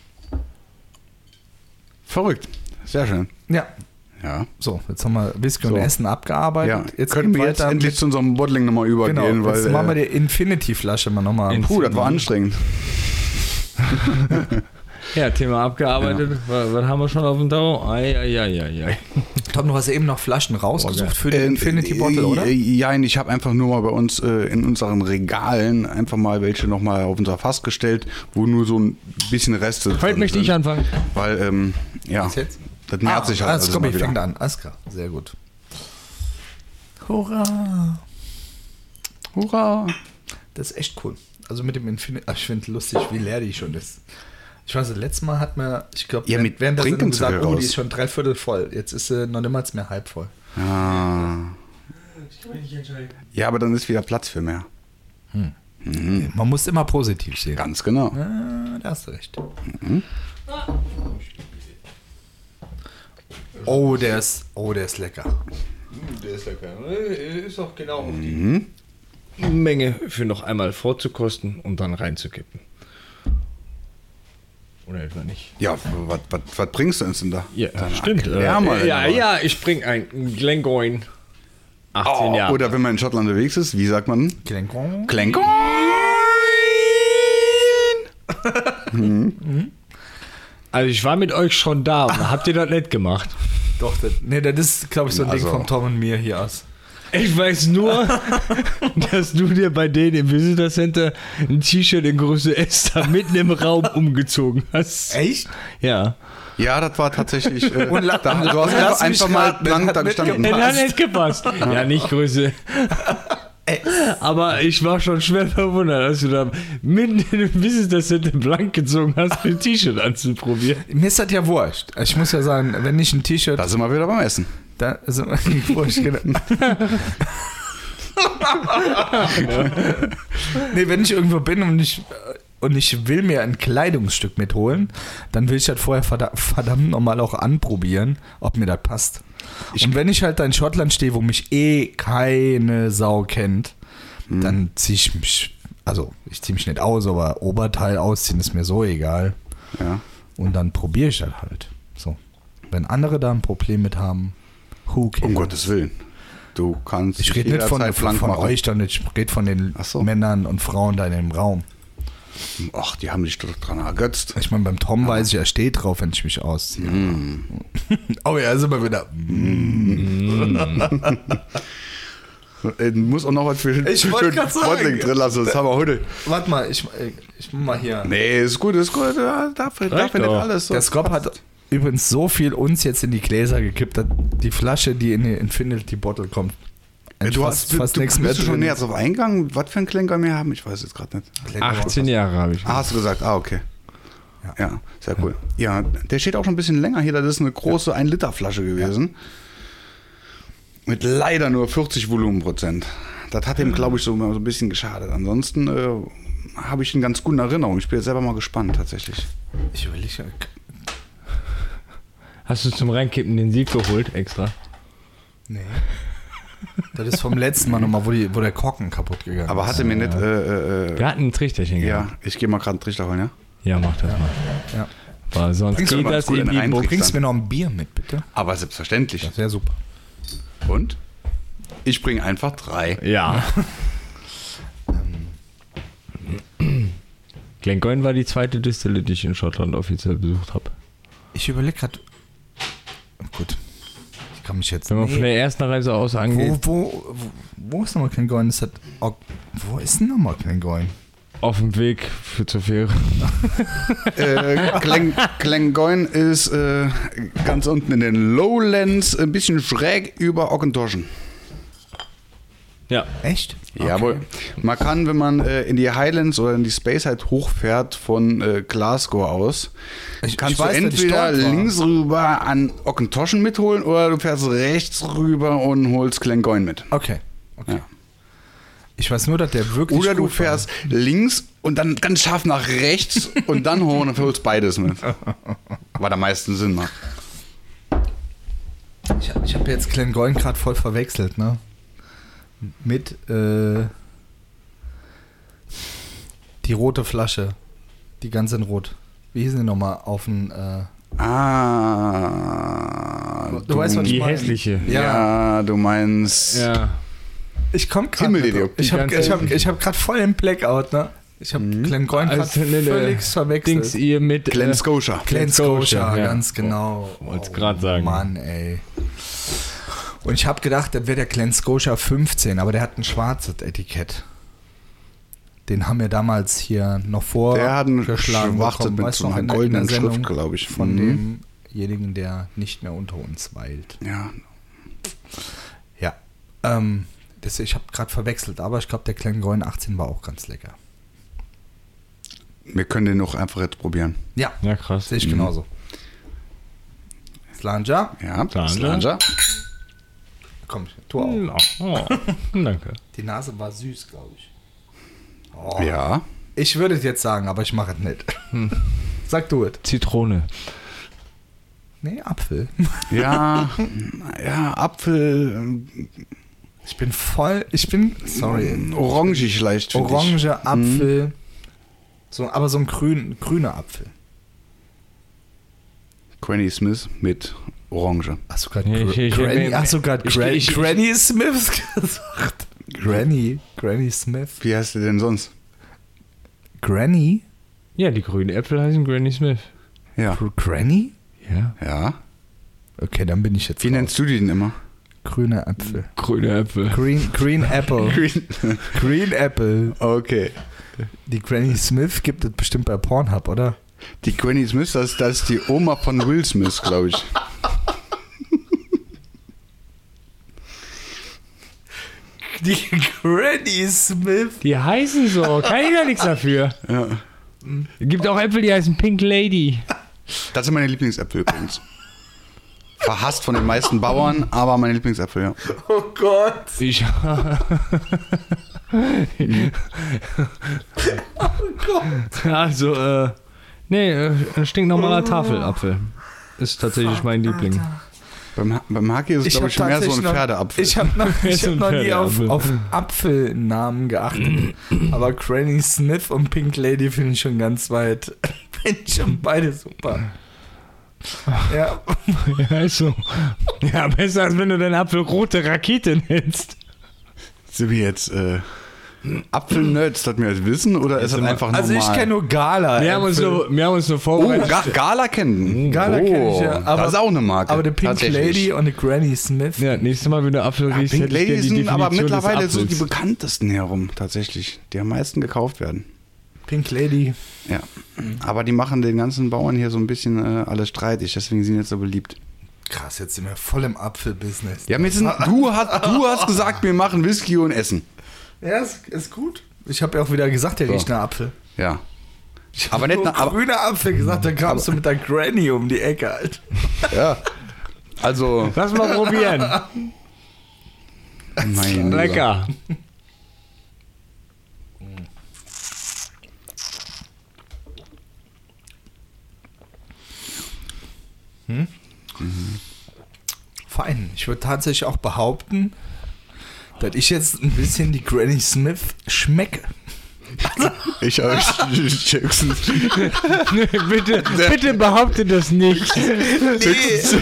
Speaker 3: Verrückt. Sehr schön.
Speaker 1: Ja,
Speaker 3: Ja.
Speaker 1: so, jetzt haben wir Whisky
Speaker 3: So.
Speaker 1: und Essen
Speaker 3: Ja,
Speaker 1: abgearbeitet. Jetzt
Speaker 3: können
Speaker 1: gehen
Speaker 3: wir jetzt
Speaker 1: weiter
Speaker 3: endlich
Speaker 1: mit-
Speaker 3: zu unserem Bottling nochmal übergehen,
Speaker 1: Genau,
Speaker 3: weil
Speaker 1: jetzt machen wir die Infinity-Flasche mal nochmal.
Speaker 2: In-
Speaker 3: das war anstrengend.
Speaker 2: Ja, Thema abgearbeitet. Was haben wir schon auf dem Dauer? Ei.
Speaker 1: Tom, du hast eben noch Flaschen rausgesucht für den Infinity Bottle, oder?
Speaker 3: Ja, ich habe einfach nur mal bei uns in unseren Regalen einfach mal welche nochmal auf unser Fass gestellt, wo nur so ein bisschen Reste
Speaker 2: Heute möchte ich anfangen.
Speaker 3: Weil, ja,
Speaker 1: Was jetzt?
Speaker 3: das nähert sich halt
Speaker 1: alles
Speaker 3: alles
Speaker 1: komm,
Speaker 3: mal
Speaker 1: ich
Speaker 3: wieder.
Speaker 1: fängt an. Alles klar, sehr gut. Hurra!
Speaker 3: Hurra!
Speaker 1: Das ist echt cool. Also mit dem Infinity, ich finde lustig, wie leer die schon ist. Ich weiß, das letzte Mal hat man, ich glaube,
Speaker 3: Ja, mit
Speaker 1: während der Sendung
Speaker 3: Trinken
Speaker 1: gesagt, oh, die
Speaker 3: raus.
Speaker 1: ist schon 3/4 voll. Jetzt ist sie noch niemals mehr halb voll.
Speaker 3: Ah. Ja, aber dann ist wieder Platz für mehr.
Speaker 1: Man muss immer positiv sehen.
Speaker 3: Ganz genau.
Speaker 1: Da hast du recht. Oh, der ist lecker.
Speaker 2: Der ist lecker. Ist auch genau auf die Menge für noch einmal vorzukosten und dann reinzukippen. Oder etwa nicht?
Speaker 3: Ja, was bringst du uns denn da?
Speaker 2: Ja,
Speaker 3: Dann
Speaker 2: stimmt.
Speaker 3: erklär mal.
Speaker 2: Ja, ich bringe ein Glengoyne. 18 Jahre.
Speaker 3: Oder wenn man in Schottland unterwegs ist, wie sagt man?
Speaker 1: Klenkong.
Speaker 3: Klenkong!
Speaker 2: Also ich war mit euch schon da und habt ihr das nicht gemacht?
Speaker 1: Doch, das ist, glaube ich, so ein Ding
Speaker 3: Also-
Speaker 1: von Tom und mir hier aus.
Speaker 2: Ich weiß nur, dass du dir bei denen im Visitor Center ein T-Shirt in Größe S da mitten im Raum umgezogen hast.
Speaker 1: Echt?
Speaker 2: Ja.
Speaker 3: Ja, das war tatsächlich. Du hast
Speaker 1: lass mich
Speaker 3: einfach mal
Speaker 1: raten,
Speaker 3: blank
Speaker 1: das
Speaker 3: da
Speaker 1: hat
Speaker 3: gestanden.
Speaker 1: mitgepasst.
Speaker 2: Das hat nicht gepasst. Ja, nicht Größe. Aber ich war schon schwer verwundert, als du da mitten im Visitor Center blank gezogen hast, ein T-Shirt anzuprobieren.
Speaker 1: Mir ist das ja wurscht. Ich muss ja sagen, wenn ich ein T-Shirt...
Speaker 3: Da sind wir wieder beim Essen.
Speaker 1: Da ist wurscht, genau. Nee, wenn ich irgendwo bin und ich will mir ein Kleidungsstück mitholen, dann will ich das vorher verdammt nochmal auch anprobieren, ob mir das passt. Und wenn ich halt da in Schottland stehe, wo mich keine Sau kennt, dann ziehe ich mich, also ich ziehe mich nicht aus, aber Oberteil ausziehen ist mir so egal.
Speaker 3: Ja.
Speaker 1: Und dann probiere ich das halt. So. Wenn andere da ein Problem mit haben, who cares?
Speaker 3: Um Gottes Willen. Du kannst
Speaker 1: Ich rede nicht von
Speaker 3: blank machen.
Speaker 1: euch, dann ich rede von den
Speaker 3: Ach so.
Speaker 1: Männern und Frauen da in dem Raum.
Speaker 3: Ach, die haben dich doch dran ergötzt.
Speaker 1: Ich meine, beim Tom weiß ich, er steht drauf, wenn ich mich ausziehe. Oh ja, ist immer wieder.
Speaker 3: Muss auch noch was für
Speaker 1: Ich wollte grad sagen.
Speaker 3: Sportling drin lassen. Das haben wir heute.
Speaker 1: Warte mal, ich mach mal hier.
Speaker 3: Nee, ist gut. Ja, darf nicht
Speaker 2: doch.
Speaker 3: alles. So.
Speaker 1: Der Scott hat übrigens so viel uns jetzt in die Gläser gekippt, dass die Flasche, die in die Infinity Bottle kommt,
Speaker 3: Du bist du schon näher drauf eingegangen, was für ein Klenker wir haben? Ich weiß jetzt gerade nicht.
Speaker 2: 18 Jahre habe ich.
Speaker 3: Ah, hast du gesagt? Ah, okay. Ja, sehr cool. Ja, der steht auch schon ein bisschen länger hier. Das ist eine große 1-Liter-Flasche gewesen. Mit leider nur 40 Volumenprozent. Das hat ihm, glaube ich, so ein bisschen geschadet. Ansonsten habe ich ihn ganz gut in Erinnerung. Ich bin jetzt selber mal gespannt, tatsächlich.
Speaker 1: Ich überlege.
Speaker 2: Hast du zum Reinkippen den Sieg geholt extra?
Speaker 1: Nee. Das ist vom letzten Mal nochmal, wo der Korken kaputt gegangen ist.
Speaker 3: Aber hatte mir nicht.
Speaker 2: Wir hatten ein Trichterchen
Speaker 3: Ja, ich gehe mal gerade einen Trichter holen, ja?
Speaker 2: Ja, mach das mal.
Speaker 1: Ja.
Speaker 2: Weil sonst
Speaker 3: Bringst du
Speaker 2: geht
Speaker 3: mal
Speaker 2: das
Speaker 3: gut
Speaker 2: in
Speaker 3: in
Speaker 2: die
Speaker 3: rein,
Speaker 2: Box.
Speaker 1: Bringst mir noch ein Bier mit, bitte?
Speaker 3: Aber selbstverständlich.
Speaker 1: Das wäre super.
Speaker 3: Und? Ich bringe einfach 3.
Speaker 2: Ja. Glengoyne war die zweite Distille, die ich in Schottland offiziell besucht habe.
Speaker 1: Ich überlege gerade. Gut. Ich kann mich jetzt.
Speaker 2: Wenn man von der ersten Reise aus angeht,
Speaker 1: Wo ist nochmal Glengoyne? Wo ist denn nochmal Glengoyne?
Speaker 2: auf dem Weg zur Fähre.
Speaker 3: Glengoyne ist ganz unten in den Lowlands, ein bisschen schräg über Auchentoshan.
Speaker 2: Ja.
Speaker 1: Echt?
Speaker 3: Jawohl. Man kann, wenn man in die Highlands oder in die Speyside hochfährt von Glasgow aus, kannst du entweder links rüber an Auchentoshan mitholen oder du fährst rechts rüber und holst Glengoyne mit.
Speaker 1: Okay.
Speaker 3: Ja.
Speaker 1: Ich weiß nur, dass der wirklich.
Speaker 3: Oder du
Speaker 1: gut
Speaker 3: fährst links und dann ganz scharf nach rechts und dann hoch und holst beides mit. Was am meisten Sinn macht.
Speaker 1: Ich habe jetzt Glengoyne gerade voll verwechselt, ne? Mit die rote Flasche. Die ganz in Rot. Wie hießen die nochmal auf den. Du weißt, was ich
Speaker 2: Die
Speaker 1: meine.
Speaker 2: hässliche.
Speaker 3: Ja, du meinst.
Speaker 2: Ja.
Speaker 1: Ich komme gerade.
Speaker 3: Himmelidee.
Speaker 1: Ich habe gerade voll im Blackout, ne? Ich habe Glengoyne gerade völlig verwechselt.
Speaker 2: Dings ihr mit
Speaker 3: Glen Scotia.
Speaker 1: Glen Scotia,
Speaker 2: ja.
Speaker 1: ganz genau.
Speaker 2: Wollt's grad sagen.
Speaker 1: Mann, ey. Und ich habe gedacht, das wäre der Glen Scotia 15, aber der hat ein schwarzes Etikett. Den haben wir damals hier noch vorgeschlagen bekommen.
Speaker 3: Mit so einer goldenen Schrift, glaube ich.
Speaker 1: Von demjenigen, der nicht mehr unter uns weilt.
Speaker 3: Ja.
Speaker 1: Ja. Ich habe gerade verwechselt, aber ich glaube, der Glengoyne 18 war auch ganz lecker.
Speaker 3: Wir können den auch einfach jetzt probieren.
Speaker 1: Ja,
Speaker 2: krass.
Speaker 1: Sehe ich genauso. Slanja?
Speaker 3: Ja, Slanja.
Speaker 1: Komm, tu auch.
Speaker 2: Oh, danke.
Speaker 1: Die Nase war süß, glaube ich.
Speaker 3: Oh. Ja.
Speaker 1: Ich würde es jetzt sagen, aber ich mache es nicht. Sag du es.
Speaker 2: Zitrone.
Speaker 1: Nee, Apfel.
Speaker 3: Ja, Apfel.
Speaker 1: Sorry.
Speaker 3: Orangig leicht.
Speaker 1: Orange, Apfel. Aber so ein grüner Apfel.
Speaker 3: Granny Smith mit Orange.
Speaker 1: Hast du gerade Granny Smith gesagt? Granny Smith.
Speaker 3: Wie heißt der denn sonst?
Speaker 1: Granny?
Speaker 2: Ja, die grünen Äpfel heißen Granny Smith.
Speaker 3: Ja.
Speaker 1: Granny?
Speaker 3: Ja.
Speaker 1: Okay, dann bin ich jetzt
Speaker 3: Wie nennst du die denn immer?
Speaker 1: Grüne Äpfel.
Speaker 2: Grüne Äpfel.
Speaker 1: Green Apple. Green Apple.
Speaker 3: Okay.
Speaker 1: Die Granny Smith gibt es bestimmt bei Pornhub, oder?
Speaker 3: Die Granny Smith, das ist die Oma von Will Smith, glaube ich.
Speaker 1: Die Granny Smith.
Speaker 2: Die heißen so, kann ich ja nichts dafür.
Speaker 3: Ja.
Speaker 2: Es gibt auch Äpfel, die heißen Pink Lady.
Speaker 3: Das sind meine Lieblingsäpfel übrigens. Verhasst von den meisten Bauern, aber meine Lieblingsäpfel, ja.
Speaker 1: Oh Gott.
Speaker 2: Oh Gott. Also, ein stinknormaler Tafelapfel. Ist tatsächlich mein Liebling.
Speaker 3: Beim Haki ist es, glaube ich, mehr so ein Pferdeapfel.
Speaker 1: Ich habe noch nie auf Apfelnamen geachtet. Aber Granny Smith und Pink Lady finde ich schon ganz weit. Finde ich schon beide super. Ja.
Speaker 2: Ja, ist so. Ja, besser als wenn du den Apfel rote Rakete nennst.
Speaker 3: Sind wir jetzt Apfelnerds, das wir jetzt wissen, oder ist das einfach normal?
Speaker 1: Also ich kenne nur Gala.
Speaker 2: Wir haben uns nur vorbereitet.
Speaker 3: Oh, Gala kennen.
Speaker 1: Gala kenne ich ja. Aber,
Speaker 3: das ist auch eine Marke.
Speaker 1: Aber die Pink Lady und die Granny Smith.
Speaker 2: Ja, nächstes Mal, wenn du Apfel riechst,
Speaker 3: Pink Lady
Speaker 2: die
Speaker 3: sind aber
Speaker 2: Definition
Speaker 3: mittlerweile
Speaker 2: des
Speaker 3: so
Speaker 2: Apfels.
Speaker 3: die bekanntesten herum, tatsächlich. Die am meisten gekauft werden.
Speaker 1: Pink Lady.
Speaker 3: Ja. Aber die machen den ganzen Bauern hier so ein bisschen alles streitig, deswegen sind die jetzt so beliebt.
Speaker 1: Krass, jetzt sind wir voll im Apfelbusiness.
Speaker 3: Ja, du hast gesagt, wir machen Whisky und Essen.
Speaker 1: Ja, ist gut. Ich habe ja auch wieder gesagt, der riecht nach Apfel.
Speaker 3: Ja.
Speaker 1: Ich habe nur grüner Apfel gesagt, dann kamst du mit der Granny um die Ecke, Alter.
Speaker 3: Ja. Also.
Speaker 2: Lass mal probieren. Lecker.
Speaker 1: Fein. Ich würde tatsächlich auch behaupten, dass ich jetzt ein bisschen die Granny Smith schmecke.
Speaker 3: Ich Jackson.
Speaker 2: Bitte behaupte das nicht.
Speaker 1: Nicht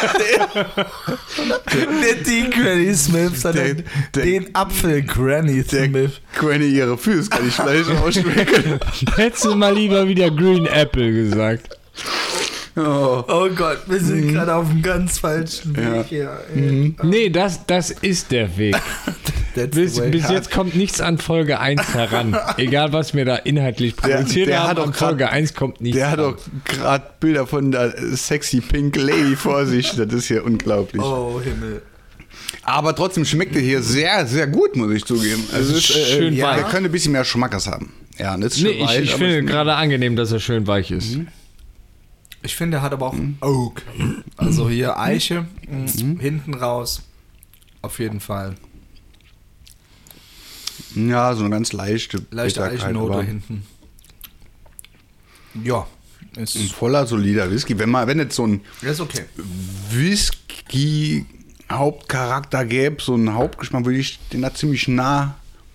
Speaker 1: die Granny Smith, sondern den Apfel Granny Smith.
Speaker 3: Granny ihre Füße kann ich vielleicht ausschmecken.
Speaker 2: Hättest du mal lieber wieder Green Apple gesagt.
Speaker 1: Oh Gott, wir sind gerade auf einem ganz falschen Weg hier.
Speaker 2: Nee, das ist der Weg. Bis jetzt kommt nichts an Folge 1 heran. Egal, was wir da inhaltlich produziert haben, an Folge 1 kommt nichts
Speaker 3: Der hat doch gerade Bilder von der sexy Pink Lady vor sich. Das ist hier unglaublich.
Speaker 1: Oh, Himmel.
Speaker 3: Aber trotzdem schmeckt er hier sehr, sehr gut, muss ich zugeben. Also es ist
Speaker 2: schön weich.
Speaker 3: Er könnte ein bisschen mehr Schmackes haben. Ja, das ist schön weich.
Speaker 2: Ich finde gerade angenehm, dass er schön weich ist.
Speaker 1: Ich finde, er hat aber auch Oak. Also hier Eiche, hinten raus. Auf jeden Fall.
Speaker 3: Ja, so eine ganz leichte
Speaker 1: Eichennote hinten. Ja.
Speaker 3: Ist ein voller, solider Whisky. Wenn jetzt so ein
Speaker 1: ist okay.
Speaker 3: Whisky-Hauptcharakter gäbe, so einen Hauptgeschmack, würde ich den da ziemlich nah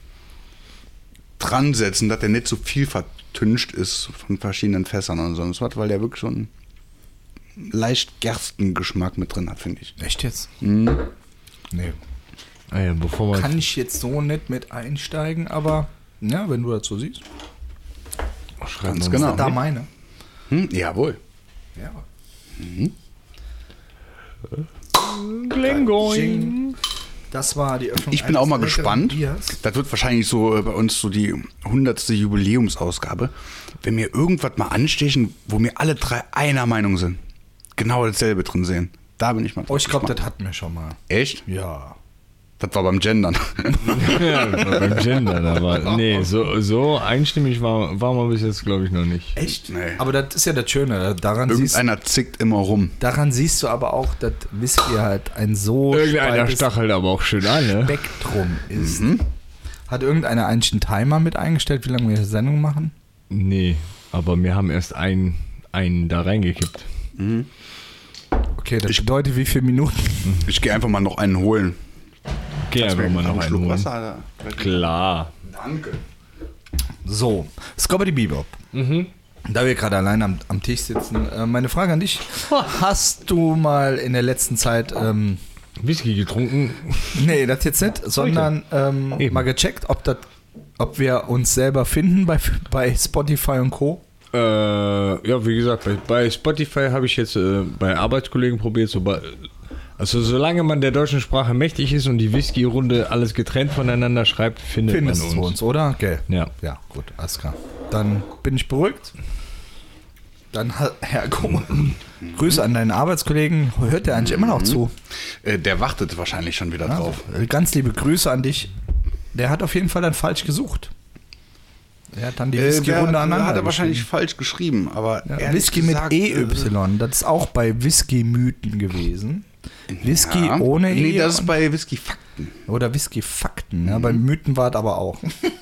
Speaker 3: dran setzen, dass der nicht so viel vertüncht ist von verschiedenen Fässern und sonst was, weil der wirklich so einen leicht Gerstengeschmack mit drin hat, finde ich.
Speaker 1: Echt jetzt?
Speaker 3: Nee.
Speaker 1: Kann ich jetzt so nicht mit einsteigen, aber ja, wenn du dazu siehst.
Speaker 3: Ganz genau.
Speaker 1: Ist da meine?
Speaker 3: Jawohl.
Speaker 1: Ja.
Speaker 2: Glengoying.
Speaker 1: Das war die Öffnung.
Speaker 3: Ich bin auch mal
Speaker 1: eines
Speaker 3: gespannt.
Speaker 1: Biers.
Speaker 3: Das wird wahrscheinlich so bei uns so die 100. Jubiläumsausgabe. Wenn wir irgendwas mal anstechen, wo wir alle drei einer Meinung sind. Genau dasselbe drin sehen. Da bin ich mal
Speaker 1: Oh, ich glaube,
Speaker 3: gespannt.
Speaker 1: das hatten wir schon mal.
Speaker 3: Echt?
Speaker 1: Ja.
Speaker 3: Das war beim Gendern.
Speaker 2: Ja, das war beim Gendern, aber nee, so einstimmig war man bis jetzt, glaube ich, noch nicht.
Speaker 1: Echt?
Speaker 3: Nee.
Speaker 1: Aber das ist ja das Schöne.
Speaker 3: Irgendeiner zickt immer rum.
Speaker 1: Daran siehst du aber auch, dass Whisky halt ein so
Speaker 2: Irgendeiner
Speaker 1: spaltes
Speaker 2: stachelt aber auch schön an, ne?
Speaker 1: Spektrum ist. Hat irgendeiner eigentlich einen Timer mit eingestellt, wie lange wir die Sendung machen?
Speaker 2: Nee, aber wir haben erst einen da reingekippt.
Speaker 1: Okay, das bedeutet wie viele Minuten?
Speaker 3: Ich gehe einfach mal noch einen holen.
Speaker 2: Geh einfach mal noch
Speaker 3: einen
Speaker 2: einen
Speaker 3: Schluck
Speaker 2: holen.
Speaker 3: Wasser, Alter.
Speaker 2: Klar.
Speaker 3: Danke.
Speaker 1: So, Scobbity Bebop. Da wir gerade allein am Tisch sitzen, meine Frage an dich. Hast du mal in der letzten Zeit,
Speaker 2: Whisky getrunken?
Speaker 1: nee, das jetzt nicht, sondern mal gecheckt, ob wir uns selber finden bei Spotify und Co.?
Speaker 2: Ja, wie gesagt, bei Spotify habe ich jetzt bei Arbeitskollegen probiert, also solange man der deutschen Sprache mächtig ist und die Whisky-Runde alles getrennt voneinander schreibt, findet man
Speaker 1: Findest du uns, oder? Okay.
Speaker 2: Ja.
Speaker 1: Ja, gut, alles klar. Dann bin ich beruhigt. Dann, Herr Kohl, Grüße an deinen Arbeitskollegen. Hört der eigentlich immer noch zu?
Speaker 3: Der wartet wahrscheinlich schon wieder drauf.
Speaker 1: Ganz liebe Grüße an dich. Der hat auf jeden Fall dann falsch gesucht. Er hat dann die Whisky-Runde aneinander
Speaker 3: hat er wahrscheinlich falsch geschrieben, aber
Speaker 1: ja,
Speaker 3: ehrlich
Speaker 1: Whisky
Speaker 3: gesagt,
Speaker 1: mit EY, das ist auch bei Whisky-Mythen gewesen. Whisky
Speaker 3: ja.
Speaker 1: ohne E.
Speaker 3: Nee, das ist bei Whisky-Fakten.
Speaker 1: Oder Whisky-Fakten. Ja, bei Mythen war es aber auch.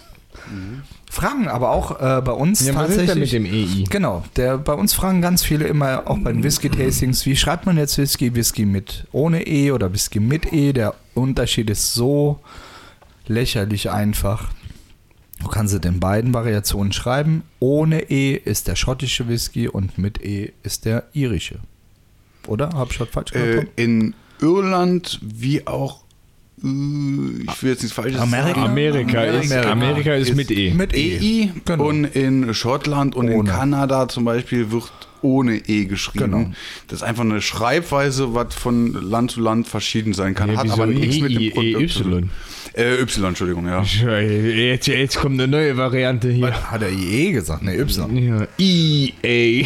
Speaker 1: Fragen aber auch bei uns
Speaker 2: Ja, was ist
Speaker 1: tatsächlich.
Speaker 2: denn mit dem EI?
Speaker 1: Genau, bei uns fragen ganz viele immer, auch bei den Whisky-Tastings, wie schreibt man jetzt Whisky? Whisky mit ohne E oder Whisky mit E? Der Unterschied ist so lächerlich einfach. Du kannst es in beiden Variationen schreiben. Ohne E ist der schottische Whisky und mit E ist der irische. Oder? Hab ich das falsch gemacht?
Speaker 3: In Irland wie auch, ich will jetzt nichts Falsches
Speaker 1: Amerika?
Speaker 3: sagen.
Speaker 2: Amerika ist mit E.
Speaker 1: Mit E.
Speaker 3: EI
Speaker 1: Genau.
Speaker 3: und in Schottland und in
Speaker 1: Ohne.
Speaker 3: Kanada zum Beispiel wird ohne E geschrieben.
Speaker 1: Genau.
Speaker 3: Das ist einfach eine Schreibweise, was von Land zu Land verschieden sein kann.
Speaker 2: Ja,
Speaker 3: Hat
Speaker 2: wieso
Speaker 3: aber nichts mit dem Produkt zu tun.
Speaker 2: EY?
Speaker 3: Y, Entschuldigung, ja.
Speaker 2: Jetzt kommt eine neue Variante hier.
Speaker 1: Hat er IE gesagt? Ne, Y.
Speaker 2: Ja, EA.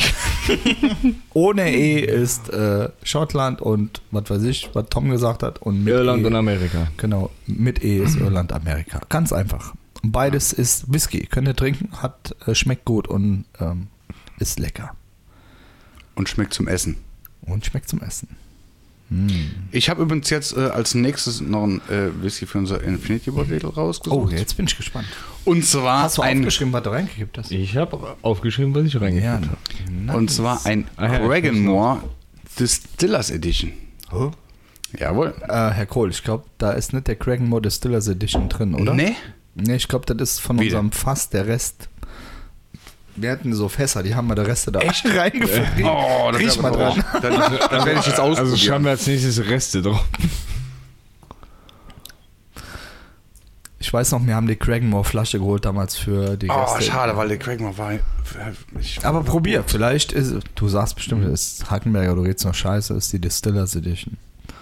Speaker 1: Ohne E ist Schottland und was weiß ich, was Tom gesagt hat. Und mit
Speaker 2: Irland
Speaker 1: E,
Speaker 2: und Amerika.
Speaker 1: genau, mit E ist Irland, Amerika. Ganz einfach. Und beides ist Whisky. Könnt ihr trinken, schmeckt gut und ist lecker.
Speaker 3: Und schmeckt zum Essen.
Speaker 1: Und schmeckt zum Essen.
Speaker 3: Ich habe übrigens jetzt als nächstes noch ein Whisky für unser Infinity Bottle rausgesucht.
Speaker 1: Oh, jetzt bin ich gespannt.
Speaker 3: Und zwar
Speaker 1: Hast du aufgeschrieben, was du reingekippt hast?
Speaker 2: Ich habe aufgeschrieben, was ich reingekippt habe.
Speaker 1: nice.
Speaker 3: Und zwar ein
Speaker 2: Ah ja,
Speaker 3: Cragganmore Distillers Edition.
Speaker 1: Oh.
Speaker 3: Jawohl.
Speaker 1: Herr Kohl, ich glaube, da ist nicht der Cragganmore Distillers Edition drin, oder?
Speaker 3: Nee?
Speaker 1: Nee, ich glaube, das ist von
Speaker 3: Wie
Speaker 1: unserem Fass, der Rest. Wir hatten so Fässer, die haben wir der Reste da reingefüllt.
Speaker 3: Oh, das
Speaker 1: Riech mal dran.
Speaker 3: Das werde ich jetzt ausprobieren.
Speaker 2: Also schreiben wir als nächstes Reste drauf.
Speaker 1: Ich weiß noch, wir haben die Cragganmore Flasche geholt damals für die
Speaker 3: Oh,
Speaker 1: Gäste.
Speaker 3: schade, weil der Cragganmore war...
Speaker 1: Aber probier, vielleicht ist, du sagst bestimmt, ist Hackenberger, du redest noch scheiße, ist die Distillers Edition.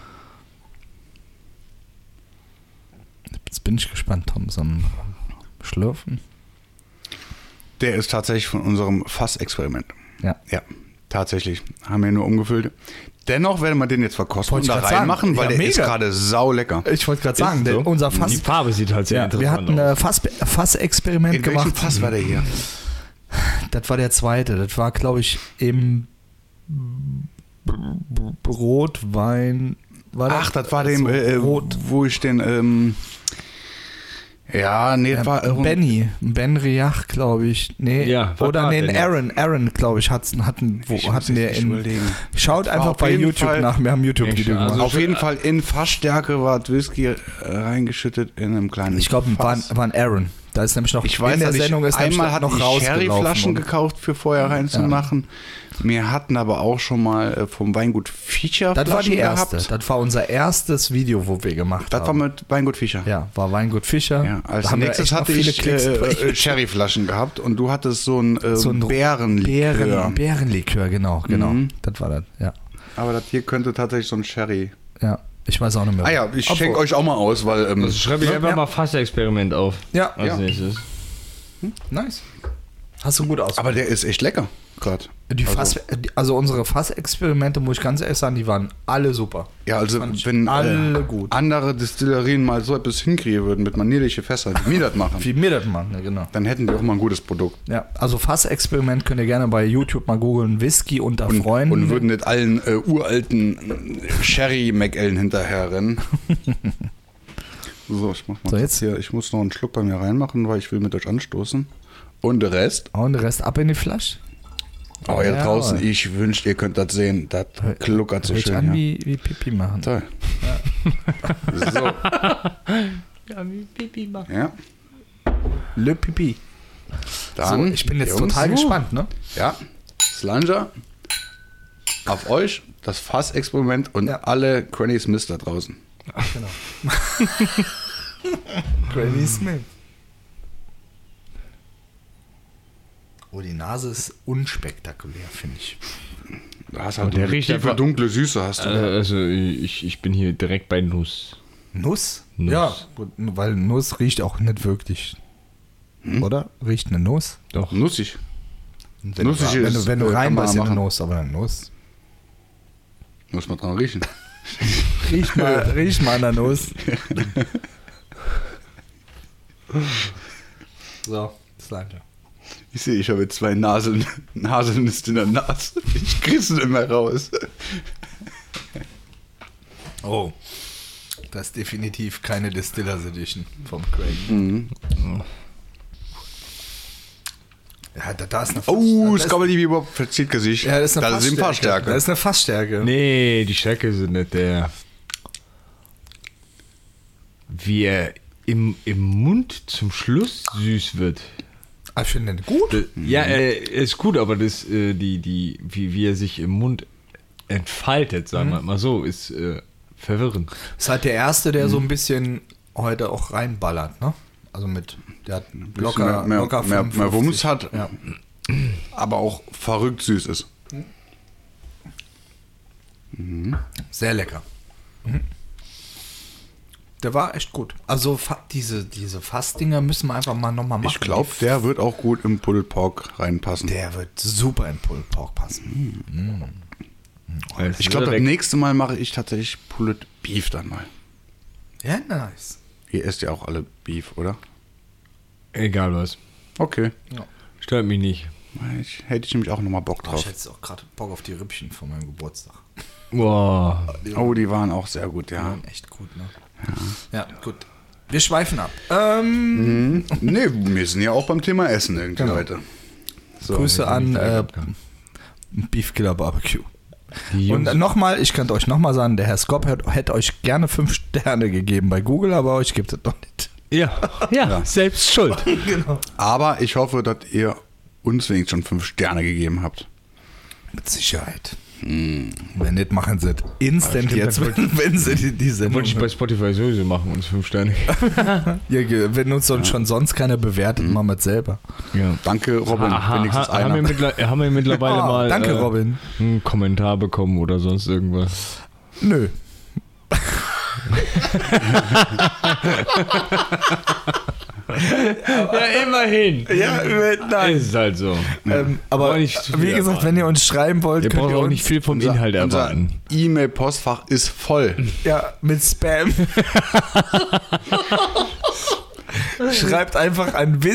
Speaker 1: Jetzt bin ich gespannt, Tom, so ein Schlürfen.
Speaker 3: Der ist tatsächlich von unserem Fassexperiment.
Speaker 1: Ja.
Speaker 3: Ja, tatsächlich. Haben wir nur umgefüllt. Dennoch werden wir den jetzt verkosten und
Speaker 1: Wollte
Speaker 3: da
Speaker 1: ich grad
Speaker 3: reinmachen,
Speaker 1: sagen.
Speaker 3: weil
Speaker 1: Ja,
Speaker 3: der ist
Speaker 1: mega.
Speaker 3: gerade saulecker.
Speaker 1: Ich wollte gerade sagen,
Speaker 2: so?
Speaker 1: unser Fass.
Speaker 2: Die Farbe sieht halt sehr
Speaker 1: Ja, wir
Speaker 2: interessant
Speaker 1: hatten
Speaker 2: aus.
Speaker 1: Fassexperiment
Speaker 3: In welchem
Speaker 1: gemacht.
Speaker 3: Fass war der hier?
Speaker 1: Das war der zweite. Das war, glaube ich, im Rotwein.
Speaker 3: Ach, das war dem,
Speaker 1: Rot.
Speaker 3: wo ich den, ja, nee, das war
Speaker 1: Ben Riach, glaube ich. Nee,
Speaker 2: Ja, was
Speaker 1: oder
Speaker 2: war
Speaker 1: nee,
Speaker 2: denn
Speaker 1: Aaron, glaube ich, hatten wir in. Schaut
Speaker 3: war
Speaker 1: einfach
Speaker 3: auf
Speaker 1: bei
Speaker 3: jeden
Speaker 1: YouTube
Speaker 3: Fall-
Speaker 1: nach, wir haben ein YouTube-Video
Speaker 2: Also
Speaker 1: gemacht.
Speaker 3: Auf jeden Fall in Fassstärke war das Whisky reingeschüttet in einem kleinen
Speaker 1: Ich glaube, war ein Aaron. Da ist nämlich noch
Speaker 3: Ich weiß,
Speaker 1: in der
Speaker 3: dass
Speaker 1: Sendung ist nämlich
Speaker 3: einmal hatten
Speaker 1: noch
Speaker 3: die
Speaker 1: rausgelaufen.
Speaker 3: Sherryflaschen
Speaker 1: und-
Speaker 3: gekauft für vorher reinzumachen. Wir hatten aber auch schon mal vom Weingut Fischer
Speaker 1: Das war die
Speaker 3: Flaschen
Speaker 1: erste. Das war unser erstes Video, wo wir gemacht
Speaker 3: Das war
Speaker 1: haben.
Speaker 3: mit Weingut Fischer.
Speaker 1: Ja, war Weingut Fischer.
Speaker 3: Ja, als
Speaker 1: Da haben wir
Speaker 3: nächstes
Speaker 1: echt noch
Speaker 3: hatte
Speaker 1: viele
Speaker 3: ich
Speaker 1: Klicks drin.
Speaker 3: Sherryflaschen gehabt und du hattest so ein
Speaker 1: Bärenlikör.
Speaker 3: Bärenlikör.
Speaker 1: Bärenlikör, genau.
Speaker 3: Mhm.
Speaker 1: Das war das, ja.
Speaker 3: Aber das hier könnte tatsächlich so ein Sherry
Speaker 1: Ja, ich weiß auch nicht mehr.
Speaker 3: Ah ja, ich schenke euch auch mal aus, weil...
Speaker 2: Also schreibe ich einfach
Speaker 1: Ja.
Speaker 2: mal Fassexperiment auf.
Speaker 1: Ja,
Speaker 2: Als
Speaker 3: Ja.
Speaker 2: nächstes.
Speaker 1: nice. Hast du gut aus.
Speaker 3: aber der ist echt lecker, gerade.
Speaker 1: Also unsere Fassexperimente, muss ich ganz ehrlich sagen, die waren alle super.
Speaker 3: Ja, also
Speaker 1: Fand ich
Speaker 3: wenn
Speaker 1: alle gut.
Speaker 3: andere Destillerien mal so etwas hinkriegen würden mit manierliche Fässer, die mir das machen,
Speaker 1: Wie mir das machen, ja, genau.
Speaker 3: dann hätten die auch mal ein gutes Produkt.
Speaker 1: Ja, also Fassexperiment könnt ihr gerne bei YouTube mal googeln, Whisky unter Freunden.
Speaker 3: Und würden nicht allen uralten Sherry McAllen hinterherrennen. So, ich mach mal
Speaker 1: So,
Speaker 3: jetzt hier. Ich muss noch einen Schluck bei mir reinmachen, weil ich will mit euch anstoßen. Und der Rest.
Speaker 1: Und den Rest ab in die Flasche.
Speaker 3: Oh, hier
Speaker 1: Ja,
Speaker 3: draußen,
Speaker 1: aber-
Speaker 3: ich wünschte, ihr könnt das sehen. Das kluckert so
Speaker 1: Hört sich
Speaker 3: schön.
Speaker 1: an
Speaker 3: Ja.
Speaker 1: wie Pipi machen.
Speaker 3: Toll. So,
Speaker 2: Ja, wie Pipi machen.
Speaker 3: ja.
Speaker 1: Le Pipi.
Speaker 3: Dann,
Speaker 1: So, ich bin jetzt
Speaker 3: Jungs,
Speaker 1: total gespannt, ne?
Speaker 3: Ja, Slanger, auf euch das Fassexperiment und
Speaker 1: Ja.
Speaker 3: alle Granny Smiths da draußen.
Speaker 1: Genau. Granny Smith. Oh, die Nase ist unspektakulär, finde ich.
Speaker 3: Du hast halt
Speaker 2: der
Speaker 3: eine
Speaker 2: riecht
Speaker 3: tiefe,
Speaker 2: einfach-
Speaker 3: dunkle Süße hast du.
Speaker 2: Also ich bin hier direkt bei Nuss.
Speaker 1: Nuss?
Speaker 2: Nuss.
Speaker 1: Ja, gut, weil Nuss riecht auch nicht wirklich. Oder? Riecht eine Nuss?
Speaker 2: Doch.
Speaker 3: Nussig.
Speaker 1: Wenn
Speaker 3: Nussig
Speaker 1: du, wenn
Speaker 3: ist,
Speaker 1: du, wenn du
Speaker 3: kann
Speaker 1: rein
Speaker 3: man
Speaker 1: bist in eine
Speaker 3: machen.
Speaker 1: Nuss, aber eine Nuss.
Speaker 3: Muss man dran riechen.
Speaker 1: Riech mal an der Nuss. So, Slime.
Speaker 3: Ich sehe, ich habe jetzt 2 Haselnüsse in der Nase. Ich krieg's nicht mehr raus.
Speaker 1: Oh. Das ist definitiv keine Distillers Edition vom Craig.
Speaker 3: Mhm.
Speaker 1: Ja, da ist eine
Speaker 3: Oh,
Speaker 1: da ist-
Speaker 3: Skabberli-Bebop verzieht Gesicht.
Speaker 1: Ja, das ist eine
Speaker 3: Das ist
Speaker 1: Fassstärke.
Speaker 3: Fassstärke.
Speaker 1: Das ist eine Fassstärke.
Speaker 2: Nee, die Stärke sind nicht der. Wie er im Mund zum Schluss süß wird.
Speaker 1: Ich finde den gut.
Speaker 2: Ja, ist gut, aber das, wie er sich im Mund entfaltet, sagen wir mal so, ist verwirrend.
Speaker 1: Ist halt der erste, der so ein bisschen heute auch reinballert, ne? Also der hat locker,
Speaker 3: mehr,
Speaker 1: locker
Speaker 3: mehr
Speaker 1: 55.
Speaker 3: Wumms hat,
Speaker 1: Ja.
Speaker 3: aber auch verrückt süß ist.
Speaker 1: Sehr lecker. Mhm. Der war echt gut. Also diese Fassdinger müssen wir einfach mal nochmal machen.
Speaker 3: Ich glaube, der wird auch gut im Pulled Pork reinpassen.
Speaker 1: Der wird super in Pulled Pork passen.
Speaker 3: Ich glaube, das nächste Mal mache ich tatsächlich Pulled Beef dann mal.
Speaker 1: Ja, nice.
Speaker 3: Ihr esst ja auch alle Beef, oder?
Speaker 2: Egal was.
Speaker 3: Okay.
Speaker 1: Ja.
Speaker 2: Stört mich nicht.
Speaker 3: Hätte ich nämlich auch nochmal Bock
Speaker 1: Ich
Speaker 3: drauf.
Speaker 1: hätte auch gerade Bock auf die Rippchen von meinem Geburtstag.
Speaker 2: Boah.
Speaker 3: Oh, die waren auch sehr gut,
Speaker 1: Die
Speaker 3: ja.
Speaker 1: waren echt gut, ne? Ja, gut. Wir schweifen ab.
Speaker 3: Nee, wir sind ja auch beim Thema Essen irgendwie
Speaker 1: Genau.
Speaker 3: heute. So.
Speaker 1: Grüße an Beef Killer Barbecue.
Speaker 2: Die
Speaker 1: Und
Speaker 2: Jungs,
Speaker 1: nochmal, ich könnte euch nochmal sagen, der Herr Skop hätte euch gerne 5 Sterne gegeben bei Google, aber euch gibt es doch nicht.
Speaker 2: ja, selbst schuld.
Speaker 1: Genau.
Speaker 3: Aber ich hoffe, dass ihr uns wenigstens schon 5 Sterne gegeben habt.
Speaker 1: Mit Sicherheit. Wenn nicht, machen sie es instant
Speaker 2: stimmt,
Speaker 1: jetzt,
Speaker 2: das
Speaker 1: wenn sie die Sendung
Speaker 2: Wollte ich bei Spotify sowieso machen, uns 5 Sterne.
Speaker 1: wenn uns schon sonst keiner bewertet, machen wir es selber.
Speaker 2: Ja.
Speaker 3: Danke, Robin. Wenigstens
Speaker 2: Haben wir mittlerweile
Speaker 1: Ah,
Speaker 2: mal
Speaker 1: danke, Robin.
Speaker 2: einen Kommentar bekommen oder sonst irgendwas?
Speaker 1: Nö.
Speaker 2: Ja, immerhin.
Speaker 1: Ja, nein.
Speaker 2: Ist halt so.
Speaker 1: Aber
Speaker 2: Brauch nicht zu viel
Speaker 1: wie gesagt,
Speaker 2: erwarten.
Speaker 1: wenn ihr uns schreiben wollt,
Speaker 2: Ihr
Speaker 1: könnt
Speaker 2: braucht
Speaker 1: ihr
Speaker 2: auch
Speaker 1: uns
Speaker 2: nicht viel vom Inhalt
Speaker 3: unser
Speaker 2: erwarten.
Speaker 3: E-Mail-Postfach ist voll.
Speaker 1: ja, mit Spam. Schreibt einfach an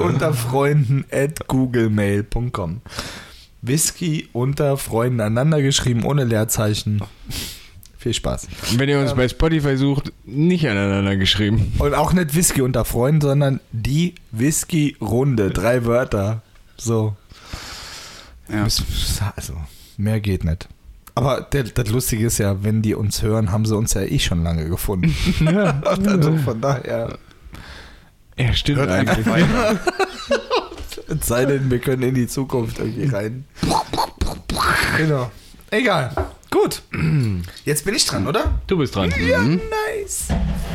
Speaker 1: whiskyunterfreunden@googlemail.com. Whisky unter Freunden aneinander geschrieben, ohne Leerzeichen. Viel Spaß.
Speaker 2: Und wenn ihr uns bei Spotify sucht, nicht aneinander geschrieben.
Speaker 1: Und auch nicht Whisky unter Freunden, sondern die Whisky-Runde. 3 Wörter. So.
Speaker 3: Ja.
Speaker 1: Also, mehr geht nicht. Aber das Lustige ist ja, wenn die uns hören, haben sie uns ja schon lange gefunden. Also von daher.
Speaker 2: Ja, stimmt
Speaker 3: Hört einfach
Speaker 2: eigentlich.
Speaker 3: weiter.
Speaker 1: Es sei denn, wir können in die Zukunft irgendwie rein. Genau. Egal. Gut. Jetzt bin ich dran, oder?
Speaker 2: Du bist dran.
Speaker 1: Ja, nice.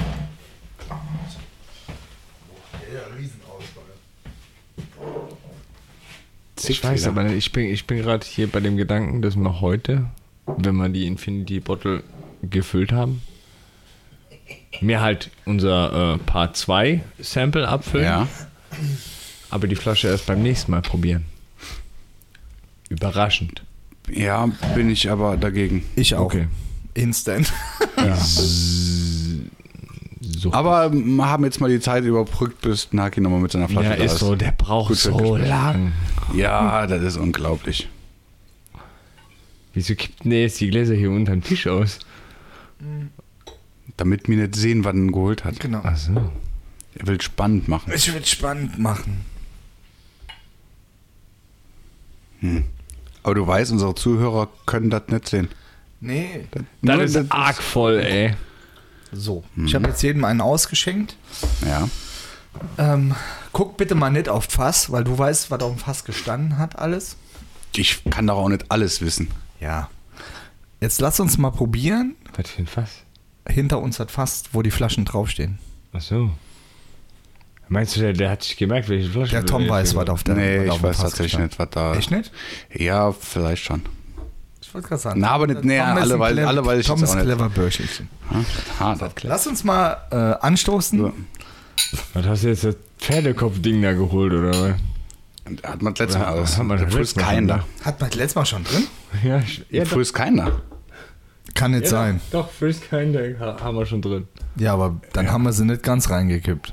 Speaker 2: Ich weiß aber nicht, ich bin gerade hier bei dem Gedanken, dass man heute, wenn man die Infinity Bottle gefüllt haben. Mir halt unser Part 2 Sample abfüllen.
Speaker 3: Ja.
Speaker 2: Aber die Flasche erst beim nächsten Mal probieren. Überraschend.
Speaker 3: Ja, bin ich aber dagegen.
Speaker 1: Ich auch.
Speaker 2: Okay.
Speaker 1: Instant.
Speaker 2: So.
Speaker 3: Aber wir haben jetzt mal die Zeit überbrückt, bis Naki nochmal mit seiner Flasche
Speaker 2: Ja,
Speaker 3: da
Speaker 2: ist so, der braucht
Speaker 3: Gut für ein
Speaker 2: so
Speaker 3: Gespräch.
Speaker 2: lang.
Speaker 3: Ja, das ist unglaublich.
Speaker 2: Wieso kippt denn der jetzt die Gläser hier unter den Tisch aus?
Speaker 3: Damit wir nicht sehen, wann er ihn geholt hat.
Speaker 1: Genau.
Speaker 2: Achso.
Speaker 3: Er will spannend machen.
Speaker 1: Ich will spannend machen.
Speaker 3: Aber du weißt, unsere Zuhörer können das nicht sehen.
Speaker 1: Nee.
Speaker 2: Das
Speaker 3: Nur
Speaker 2: ist arg voll, ey.
Speaker 1: So. Ich habe jetzt jedem einen ausgeschenkt.
Speaker 3: Ja.
Speaker 1: Guck bitte mal nicht auf Fass, weil du weißt, was auf dem Fass gestanden hat alles.
Speaker 3: Ich kann doch auch nicht alles wissen.
Speaker 1: Ja. Jetzt lass uns mal probieren.
Speaker 2: Was für ein Fass?
Speaker 1: Hinter uns hat Fass, wo die Flaschen draufstehen.
Speaker 2: Achso. Meinst du, der hat sich gemerkt, welche Flasche?
Speaker 1: Der Tom weiß, was auf der
Speaker 3: Nee,
Speaker 1: was auf
Speaker 3: ich
Speaker 1: dem
Speaker 3: weiß
Speaker 1: Fass
Speaker 3: tatsächlich
Speaker 1: gestanden
Speaker 3: nicht, was da...
Speaker 1: Echt nicht?
Speaker 3: Ja, vielleicht schon.
Speaker 1: Ich wollte gerade sagen.
Speaker 3: Na, aber nicht näher,
Speaker 1: Tom ist
Speaker 3: alle
Speaker 1: ein
Speaker 3: weiß-
Speaker 1: clever-
Speaker 3: alle weiß ich
Speaker 1: Tom
Speaker 3: jetzt
Speaker 1: ist
Speaker 3: auch nicht.
Speaker 1: clever Bürschelchen.
Speaker 3: Das klar.
Speaker 1: Lass uns mal anstoßen.
Speaker 3: So.
Speaker 2: Was hast du jetzt das Pferdekopf-Ding da geholt, oder was?
Speaker 3: Hat man das letzte Mal
Speaker 2: Oder
Speaker 3: aus.
Speaker 2: hat man
Speaker 3: Der
Speaker 2: das
Speaker 3: frisst
Speaker 2: letzte Mal
Speaker 3: keiner.
Speaker 2: schon
Speaker 1: Hat man das letztes Mal schon drin?
Speaker 2: Ja,
Speaker 3: Der frisst keiner.
Speaker 1: Kann nicht sein.
Speaker 2: Doch, First Kind haben wir schon drin.
Speaker 1: Ja, aber dann haben wir sie nicht ganz reingekippt.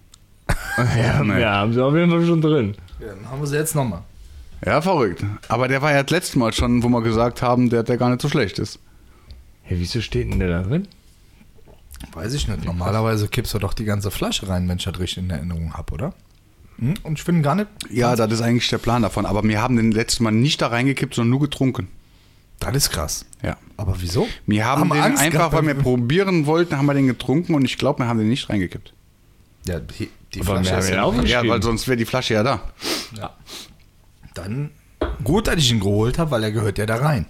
Speaker 2: Ja,
Speaker 3: Nee.
Speaker 2: ja, haben sie auf jeden Fall schon drin.
Speaker 1: Ja, dann haben wir sie jetzt nochmal.
Speaker 3: Ja, verrückt. Aber der war ja das letzte Mal schon, wo wir gesagt haben, der gar nicht so schlecht ist.
Speaker 2: Hey, wieso steht denn der da drin?
Speaker 1: Weiß ich nicht. Normalerweise kippst du doch die ganze Flasche rein, wenn ich das richtig in Erinnerung habe, oder? Und ich finde gar nicht.
Speaker 3: Ja, das ist eigentlich der Plan davon. Aber wir haben den letzten Mal nicht da reingekippt, sondern nur getrunken.
Speaker 1: Das ist krass.
Speaker 3: Ja.
Speaker 1: Aber wieso?
Speaker 3: Wir haben den
Speaker 1: Angst
Speaker 3: einfach,
Speaker 1: gehabt,
Speaker 3: weil wir probieren wollten, haben wir den getrunken und ich glaube, wir haben den nicht reingekippt.
Speaker 1: Ja, die
Speaker 2: Aber wir haben
Speaker 1: ist
Speaker 2: ihn
Speaker 1: ja
Speaker 2: auch nicht.
Speaker 3: Ja,
Speaker 2: Geschrieben.
Speaker 3: weil sonst wäre die Flasche ja da.
Speaker 1: Ja. Dann gut, dass ich ihn geholt habe, weil er gehört ja da rein.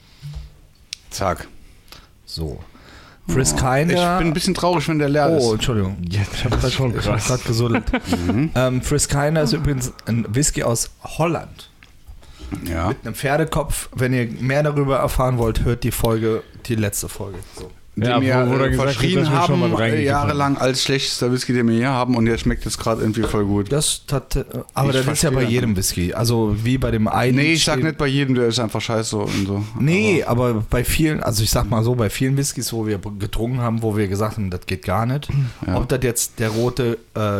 Speaker 3: Zack.
Speaker 1: So. Frisk
Speaker 3: Ich
Speaker 1: Kinder.
Speaker 3: bin ein bisschen traurig, wenn der leer
Speaker 1: Oh,
Speaker 3: ist.
Speaker 1: Entschuldigung.
Speaker 2: Ja, das ist schon
Speaker 1: Ich habe
Speaker 2: krass.
Speaker 1: gerade gesuddelt. Frisk Kinder ist übrigens ein Whisky aus Holland.
Speaker 3: Ja.
Speaker 1: Mit einem Pferdekopf. Wenn ihr mehr darüber erfahren wollt, hört die letzte Folge. So.
Speaker 2: Ja,
Speaker 3: Den wir
Speaker 2: wo er gesagt hat,
Speaker 3: verschrien
Speaker 2: dass wir schon
Speaker 3: haben,
Speaker 2: mal reingekippt
Speaker 3: jahrelang als schlechtester Whisky, den wir hier haben und der schmeckt jetzt gerade irgendwie voll gut.
Speaker 1: Das aber
Speaker 3: Ich
Speaker 1: das ist ja bei
Speaker 3: verstehe.
Speaker 1: jedem Whisky. Also wie bei dem einen.
Speaker 3: Nee, ich sag nicht bei jedem, der ist einfach scheiße und so.
Speaker 1: Nee, aber bei vielen, also ich sag mal so, bei vielen Whiskys, wo wir getrunken haben, wo wir gesagt haben, das geht gar nicht.
Speaker 3: Ja.
Speaker 1: Ob das jetzt der rote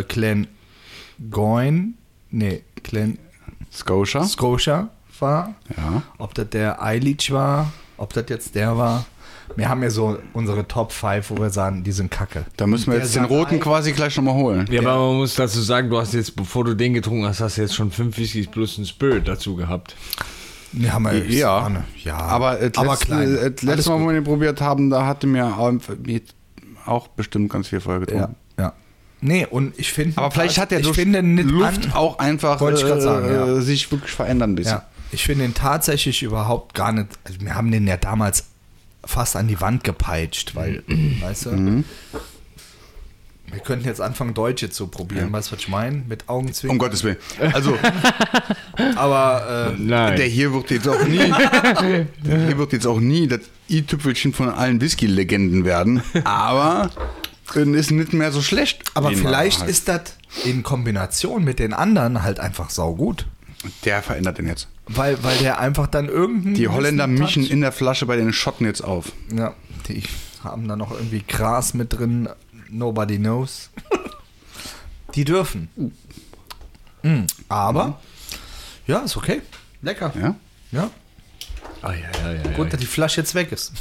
Speaker 3: Scotia.
Speaker 1: Scotia war,
Speaker 3: Ja.
Speaker 1: ob das der Eilich war, ob das jetzt der war. Wir haben ja so unsere Top 5, wo wir sagen, die sind kacke.
Speaker 3: Da müssen wir
Speaker 1: Der
Speaker 3: jetzt den
Speaker 1: sagt
Speaker 3: roten
Speaker 1: ein-
Speaker 3: quasi gleich nochmal holen.
Speaker 2: Ja, aber man muss dazu sagen, du hast jetzt, bevor du den getrunken hast, hast du jetzt schon 5 Whiskys plus einen Spirit dazu gehabt.
Speaker 1: Nee, haben wir
Speaker 3: Ja.
Speaker 1: ja.
Speaker 3: Aber das
Speaker 1: klein.
Speaker 3: letzte
Speaker 1: Alles
Speaker 3: Mal,
Speaker 1: gut.
Speaker 3: wo wir den probiert haben, da hatte mir auch bestimmt ganz viel vorher getrunken.
Speaker 1: Ja. Nee, und ich finde.
Speaker 3: Aber vielleicht hat der
Speaker 1: ich
Speaker 3: durch
Speaker 1: finde nicht
Speaker 3: Luft auch einfach
Speaker 1: Wollte ich grad sagen, ja.
Speaker 3: sich wirklich verändern ein bisschen.
Speaker 1: Ja, ich finde den tatsächlich überhaupt gar nicht. Also wir haben den ja damals fast an die Wand gepeitscht, weil, weißt du, wir könnten jetzt anfangen, Deutsche zu probieren, weißt du, was ich meine? Mit Augenzwinkern.
Speaker 3: Um Gottes Willen. Also,
Speaker 1: Aber
Speaker 2: Nein.
Speaker 3: der hier wird jetzt auch nie das i-Tüpfelchen von allen Whisky-Legenden werden. Aber ist nicht mehr so schlecht.
Speaker 1: aber
Speaker 3: wie man
Speaker 1: vielleicht
Speaker 3: halt.
Speaker 1: ist das in Kombination mit den anderen halt einfach saugut.
Speaker 3: Der verändert den jetzt.
Speaker 1: Weil der einfach dann irgendein.
Speaker 3: Die Holländer mischen
Speaker 1: Touch-
Speaker 3: in der Flasche bei den Schotten jetzt auf.
Speaker 1: Ja, die haben da noch irgendwie Gras mit drin. Nobody knows. Die dürfen. Aber, ja, ist okay. Lecker.
Speaker 3: Ja?
Speaker 1: Ja.
Speaker 2: Ah, ja.
Speaker 1: Gut, dass die Flasche jetzt weg ist.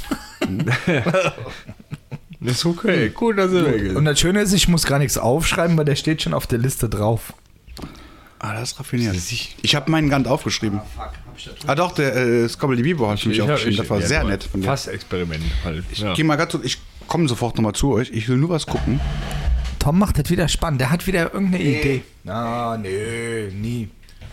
Speaker 2: Ist okay. Gut, dass er weg ist.
Speaker 1: Und das Schöne ist, ich muss gar nichts aufschreiben, weil der steht schon auf der Liste drauf.
Speaker 3: Ah, das ist raffiniert. Ich habe meinen Gant aufgeschrieben. Ah doch, der Scobble Bibo hat mich aufgeschrieben. Das war sehr nett von dir.
Speaker 2: Fass-Experiment halt. Ja.
Speaker 3: Geh mal ganz kurz, ich komme sofort nochmal zu euch. Ich will nur was gucken.
Speaker 1: Tom macht das wieder spannend. Der hat wieder irgendeine Idee. Na, nee, nie.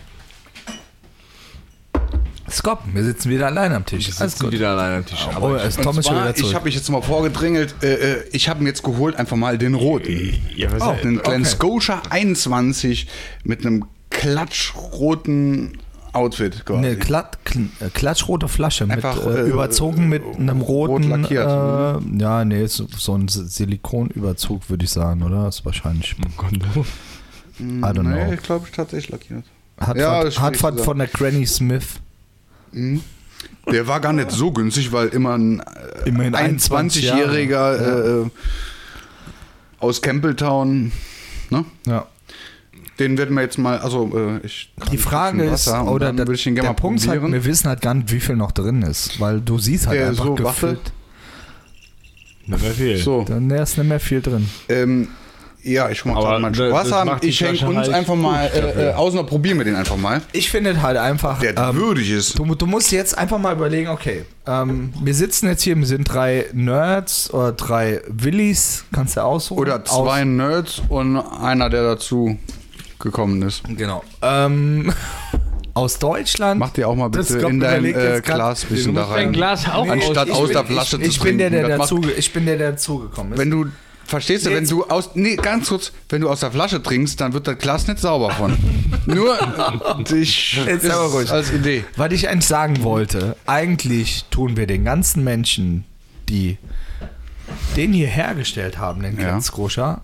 Speaker 1: Skop, wir sitzen wieder allein am Tisch.
Speaker 2: Wir
Speaker 1: Alles
Speaker 2: sitzen
Speaker 1: gut.
Speaker 2: wieder allein am Tisch.
Speaker 1: Oh, es Tom ist schon wieder
Speaker 3: ich
Speaker 1: zurück.
Speaker 3: habe mich jetzt mal vorgedrängelt. Ich habe ihn jetzt geholt, einfach mal den roten.
Speaker 2: Ja, was
Speaker 3: Den Glen
Speaker 1: okay.
Speaker 3: Scotia 21 mit einem klatschroten Outfit quasi.
Speaker 1: Eine klatschrote Flasche
Speaker 3: Einfach,
Speaker 1: überzogen mit einem roten.
Speaker 3: rot lackiert.
Speaker 1: Ja, nee, so ein Silikonüberzug würde ich sagen, oder? Das ist wahrscheinlich. I don't know.
Speaker 3: Nee, ich glaube, tatsächlich lackiert.
Speaker 1: Hat
Speaker 3: Ja,
Speaker 1: was
Speaker 3: das spricht so.
Speaker 1: von der Granny Smith.
Speaker 3: Der war gar nicht so günstig, weil immerhin ein
Speaker 1: 21-Jähriger
Speaker 3: 21-Jähriger aus Campbelltown, ne?
Speaker 1: Ja.
Speaker 3: Den werden wir jetzt mal, also ich
Speaker 1: Die Frage ist, oder der Punkt ist halt, wir wissen halt gar nicht, wie viel noch drin ist, weil du siehst halt
Speaker 3: Der
Speaker 1: einfach
Speaker 3: so
Speaker 1: gefüllt.
Speaker 2: Nicht mehr viel.
Speaker 3: So,
Speaker 1: Dann ist nicht mehr viel drin.
Speaker 3: ja, ich mach
Speaker 2: Aber
Speaker 3: grad mal einen
Speaker 2: das
Speaker 3: Wasser.
Speaker 2: macht die
Speaker 3: Ich schenke
Speaker 2: Flasche
Speaker 3: uns
Speaker 2: halt
Speaker 3: einfach mal
Speaker 2: gut dafür.
Speaker 3: aus und probieren wir den einfach mal.
Speaker 1: Ich finde halt einfach,
Speaker 3: Der würdig ist.
Speaker 1: du musst jetzt einfach mal überlegen, okay, wir sitzen jetzt hier, wir sind 3 Nerds oder 3 Willis, kannst du aussuchen.
Speaker 3: Oder 2 Nerds und einer, der dazu gekommen ist.
Speaker 1: Genau. Aus Deutschland.
Speaker 3: Mach dir auch mal
Speaker 1: Das
Speaker 3: bitte
Speaker 1: kommt
Speaker 3: in dein
Speaker 1: überlegt jetzt grad-
Speaker 3: Glas ein
Speaker 2: Du
Speaker 3: bisschen da
Speaker 2: musst dein
Speaker 3: rein.
Speaker 2: Glas auch
Speaker 3: Anstatt aus der Flasche
Speaker 1: ich
Speaker 3: zu
Speaker 1: bin
Speaker 3: trinken.
Speaker 1: der
Speaker 3: Das macht-
Speaker 1: ich bin der dazugekommen ist.
Speaker 3: Wenn du, verstehst du,
Speaker 1: Nee,
Speaker 3: wenn du aus, nee, ganz kurz, wenn du aus der Flasche trinkst, dann wird das Glas nicht sauber von. Nur, ich,
Speaker 1: Jetzt aber ruhig.
Speaker 3: als Idee.
Speaker 1: Was ich eigentlich sagen wollte, eigentlich tun wir den ganzen Menschen, die den hier hergestellt haben, den
Speaker 3: Ja.
Speaker 1: Grenzgroscher,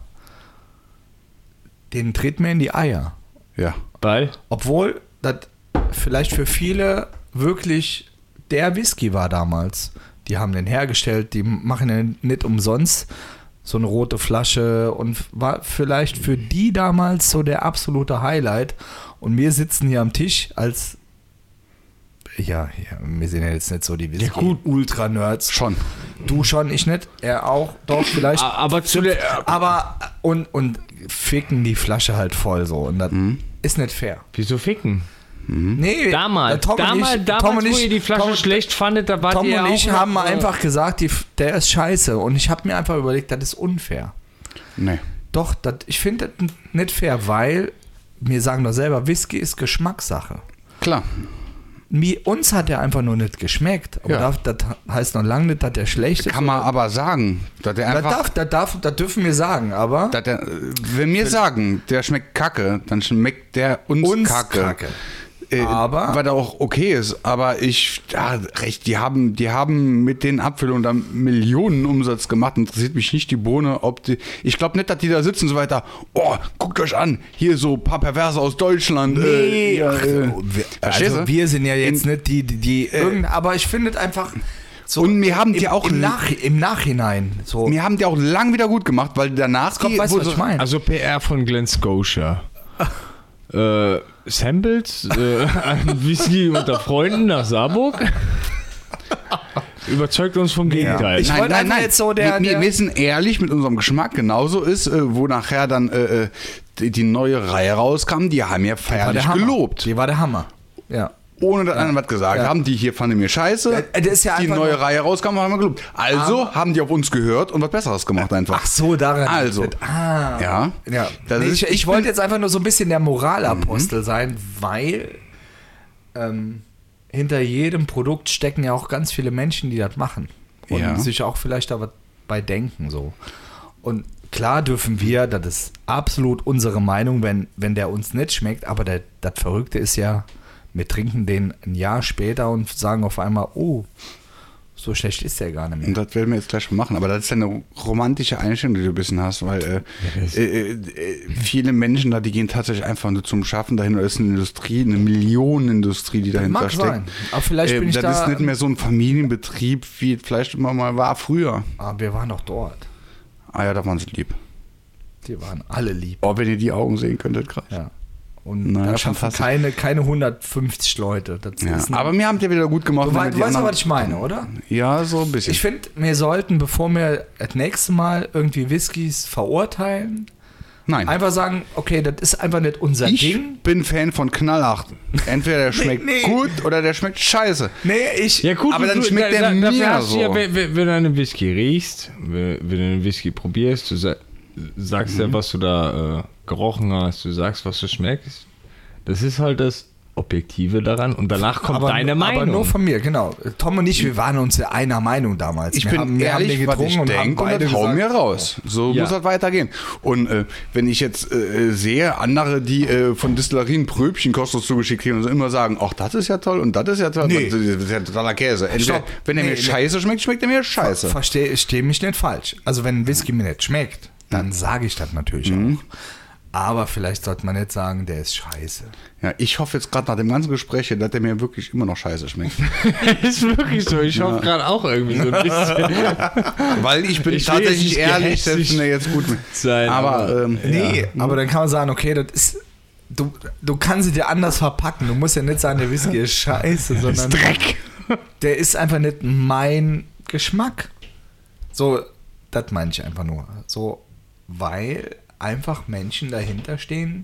Speaker 1: den treten wir in die Eier.
Speaker 3: Ja.
Speaker 2: Weil?
Speaker 1: Obwohl das vielleicht für viele wirklich der Whisky war damals. Die haben den hergestellt, die machen den nicht umsonst. So eine rote Flasche und war vielleicht für die damals so der absolute Highlight. Und wir sitzen hier am Tisch als, ja, wir sind ja jetzt nicht so die Whisky-Ultra-Nerds.
Speaker 3: Schon.
Speaker 1: Du schon, ich nicht. Er auch, doch, vielleicht.
Speaker 2: Aber zu der.
Speaker 1: Aber, und ficken die Flasche halt voll so. Und das ist nicht fair.
Speaker 2: Wieso ficken?
Speaker 1: Nee,
Speaker 2: Damals,
Speaker 1: Tom und
Speaker 2: wo
Speaker 1: ich,
Speaker 2: ihr die Flasche schlecht fandet, da war
Speaker 1: Tom
Speaker 2: ihr
Speaker 1: und ich
Speaker 2: auch
Speaker 1: haben
Speaker 2: noch,
Speaker 1: einfach gesagt, der ist scheiße. Und ich habe mir einfach überlegt, das ist unfair.
Speaker 3: Nee.
Speaker 1: Doch, ich finde das nicht fair, weil wir sagen doch selber, Whisky ist Geschmackssache.
Speaker 3: Klar.
Speaker 1: Uns hat er einfach nur nicht geschmeckt. Aber
Speaker 3: Ja.
Speaker 1: das heißt noch lange nicht, dass der schlecht ist.
Speaker 3: Kann man aber sagen, dass der einfach.
Speaker 1: Das dürfen wir sagen, aber
Speaker 3: Dass der, wenn wir sagen, der schmeckt kacke, dann schmeckt der uns kacke.
Speaker 1: Aber-
Speaker 3: weil der auch okay ist, aber recht, die haben mit den Abfüllungen dann Millionen Umsatz gemacht, interessiert mich nicht die Bohne, ich glaube nicht, dass die da sitzen und so weiter, oh, guckt euch an, hier so ein paar Perverse aus Deutschland.
Speaker 1: Nee,
Speaker 3: verstehst du?
Speaker 1: wir sind ja jetzt nicht die aber ich finde es einfach so
Speaker 3: Und wir haben die auch
Speaker 1: im Nachhinein so.
Speaker 3: wir haben die auch lang wieder gut gemacht, weil danach
Speaker 1: Weißt du, was ich meine?
Speaker 2: Also PR von Glen Scotia. Samples, ein Whisky unter Freunden nach Saarburg. Überzeugt uns vom Gegenteil.
Speaker 1: Ich wollte einfach jetzt so
Speaker 3: wir sind ehrlich mit unserem Geschmack, genauso ist, wo nachher dann die neue Reihe rauskam, die haben ja feierlich gelobt.
Speaker 1: Die war der Hammer. Ja.
Speaker 3: Ohne dass einer was gesagt haben, die hier fanden wir scheiße,
Speaker 1: das ist ja
Speaker 3: die
Speaker 1: einfach
Speaker 3: neue
Speaker 1: nur-
Speaker 3: Reihe rauskam, haben wir gelobt. Also haben die auf uns gehört und was Besseres gemacht einfach.
Speaker 1: Ach so, daran.
Speaker 3: Also.
Speaker 1: Ja.
Speaker 3: Das
Speaker 1: Nee,
Speaker 3: ist-
Speaker 1: ich wollte jetzt einfach nur so ein bisschen der Moralapostel sein, weil hinter jedem Produkt stecken ja auch ganz viele Menschen, die das machen. Und
Speaker 3: Ja.
Speaker 1: sich auch vielleicht da was bei denken. So. Und klar dürfen wir, das ist absolut unsere Meinung, wenn der uns nicht schmeckt, aber das Verrückte ist ja, wir trinken den ein Jahr später und sagen auf einmal, oh, so schlecht ist der gar nicht mehr.
Speaker 3: Und das werden wir jetzt gleich mal machen. Aber das ist eine romantische Einstellung, die du ein bisschen hast, weil viele Menschen da, die gehen tatsächlich einfach nur zum Schaffen dahin. Da ist eine Industrie, eine Millionenindustrie, die dahinter
Speaker 1: Mag
Speaker 3: steckt.
Speaker 1: sein. Aber vielleicht bin ich
Speaker 3: das
Speaker 1: da.
Speaker 3: ist nicht mehr so ein Familienbetrieb, wie es vielleicht immer mal war früher.
Speaker 1: Aber wir waren doch dort.
Speaker 3: Ah ja, da waren sie lieb.
Speaker 1: Die waren alle lieb.
Speaker 3: Oh, wenn ihr die Augen sehen könntet, krass.
Speaker 1: Ja. Und
Speaker 3: Naja,
Speaker 1: da schaffen
Speaker 3: fantastisch.
Speaker 1: keine 150 Leute. Das
Speaker 3: Ja,
Speaker 1: ist
Speaker 3: aber wir haben ja wieder gut gemacht.
Speaker 1: du
Speaker 3: wenn wir
Speaker 1: weißt
Speaker 3: die
Speaker 1: ja,
Speaker 3: anderen-
Speaker 1: was ich meine, oder?
Speaker 3: Ja, so ein bisschen.
Speaker 1: Ich finde, wir sollten, bevor wir das nächste Mal irgendwie Whiskys verurteilen,
Speaker 3: Nein.
Speaker 1: einfach sagen, okay, das ist einfach nicht unser
Speaker 3: Ich
Speaker 1: Ding.
Speaker 3: bin Fan von Knallhart. Entweder der schmeckt
Speaker 1: nee.
Speaker 3: gut oder der schmeckt scheiße.
Speaker 1: Nee, ich.
Speaker 2: Ja gut,
Speaker 3: Aber dann schmeckt der
Speaker 2: dafür
Speaker 3: mir
Speaker 2: hast du
Speaker 3: so.
Speaker 2: ja, wenn du einen Whisky riechst, wenn du einen Whisky probierst, du sagst ja, was du da gerochen hast, du sagst, was du schmeckst. Das ist halt das Objektive daran und danach kommt deine Meinung.
Speaker 1: Aber nur von mir, genau. Tom und ich, wir waren uns ja einer Meinung damals.
Speaker 3: Ich bin ehrlich, was ich denke und das hauen mir raus. So muss das weitergehen. Und wenn ich jetzt sehe, andere, die von Distillerien Pröbchen kostenlos zugeschickt kriegen und so immer sagen, ach, das ist ja toll und das ist ja toll, das ist ja totaler Käse. Entweder, wenn er mir scheiße schmeckt, schmeckt er mir scheiße.
Speaker 1: Verstehe mich nicht falsch. Also wenn ein Whisky mir nicht schmeckt, dann sage ich das natürlich auch. Aber vielleicht sollte man nicht sagen, der ist scheiße.
Speaker 3: Ja, ich hoffe jetzt gerade nach dem ganzen Gespräch, dass der mir wirklich immer noch scheiße schmeckt.
Speaker 2: Ist wirklich so. Ich hoffe gerade auch irgendwie so ein bisschen.
Speaker 3: Weil ich bin tatsächlich ehrlich, dass mir jetzt gut
Speaker 2: sein.
Speaker 3: Aber
Speaker 1: aber dann kann man sagen, okay, das ist. Du kannst es dir anders verpacken. Du musst ja nicht sagen, der Whisky ist scheiße, sondern.
Speaker 2: Ist Dreck.
Speaker 1: Der ist einfach nicht mein Geschmack. So, das meine ich einfach nur. So, weil einfach Menschen dahinter stehen.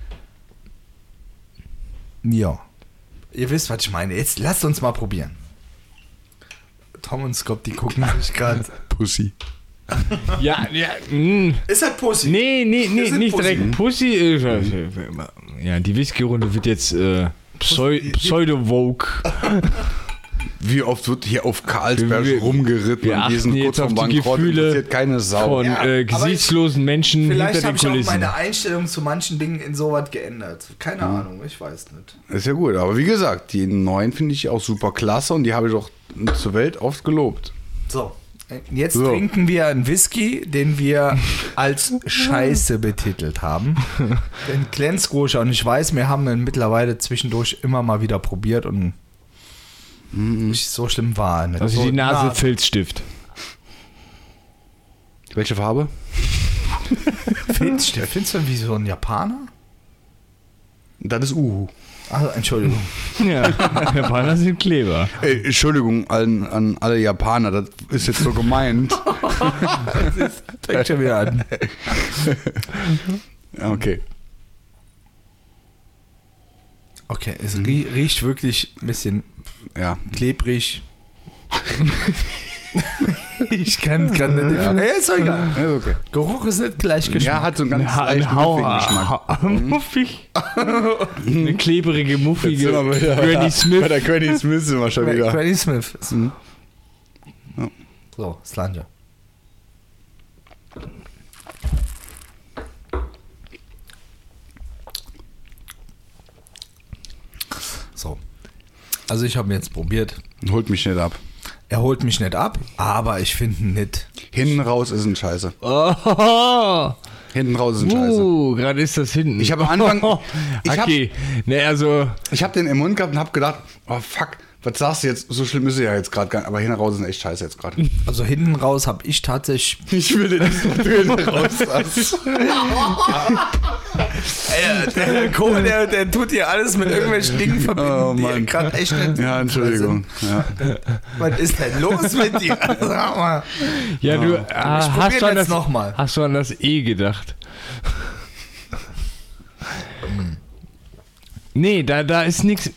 Speaker 1: Ja. Ihr wisst, was ich meine. Jetzt lasst uns mal probieren. Tom und Scott, die gucken sich gerade.
Speaker 3: Pussy.
Speaker 2: Ja.
Speaker 1: Ist das Pussy?
Speaker 2: Nee, nicht direkt. Pussy. Ja, die Whisky-Runde wird jetzt Pseudo-Vogue.
Speaker 3: Wie oft wird hier auf Carlsberg rumgeritten
Speaker 2: und
Speaker 3: diesen kurz vom Bankrott interessiert keine Sau.
Speaker 2: Von gesichtslosen Menschen hinter den Kulissen.
Speaker 1: Vielleicht habe ich auch meine Einstellung zu manchen Dingen in sowas geändert. Keine Ahnung, ich weiß nicht.
Speaker 3: Ist ja gut, aber wie gesagt, die neuen finde ich auch super klasse und die habe ich auch zur Welt oft gelobt.
Speaker 1: So, jetzt trinken wir einen Whisky, den wir als Scheiße betitelt haben. Den Glensgroßer, und ich weiß, wir haben ihn mittlerweile zwischendurch immer mal wieder probiert und nicht so schlimm war. Nicht.
Speaker 2: Also
Speaker 1: so
Speaker 2: die Nase Filzstift.
Speaker 3: Welche Farbe?
Speaker 1: Filzstift? Findest du wie so ein Japaner?
Speaker 3: Das ist Uhu.
Speaker 1: Also, Entschuldigung.
Speaker 2: Ja, Japaner sind Kleber.
Speaker 3: Entschuldigung an alle Japaner, das ist jetzt so gemeint.
Speaker 1: Das fängt schon wieder an.
Speaker 3: Okay.
Speaker 1: Okay, es riecht wirklich ein bisschen klebrig. Ich kann nicht. Ja, ist doch egal.
Speaker 3: Ja, okay.
Speaker 1: Geruch ist nicht gleich Geschmack.
Speaker 3: Ja, hat so einen ganz leicht muffigen Geschmack.
Speaker 2: Muffig. Eine klebrige, muffige Granny Smith.
Speaker 3: Bei der Granny Smith sind wir schon wieder.
Speaker 1: Granny Smith. So, Slanger. So. Also ich habe ihn jetzt probiert.
Speaker 3: Holt mich nicht ab.
Speaker 1: Er holt mich nicht ab, aber ich finde ihn nicht.
Speaker 3: Hinten raus ist ein Scheiße.
Speaker 2: Oh.
Speaker 3: Hinten raus ist ein Scheiße.
Speaker 2: Gerade ist das hinten.
Speaker 3: Ich habe am Anfang...
Speaker 2: Ich
Speaker 3: habe den im Mund gehabt und habe gedacht, oh fuck, was sagst du jetzt? So schlimm ist er ja jetzt gerade gar nicht. Aber hinten raus ist ein echt Scheiße jetzt gerade.
Speaker 1: Also hinten raus habe ich tatsächlich...
Speaker 3: Ich will den nicht hinten raus sagst.
Speaker 1: Der tut hier alles mit irgendwelchen Dingen verbinden, die gerade echt nicht...
Speaker 3: Ja, Entschuldigung. Ja.
Speaker 1: Was ist denn los mit dir? Sag mal.
Speaker 2: Ja, du
Speaker 1: hast
Speaker 2: du an das E gedacht? Nee, da ist nichts.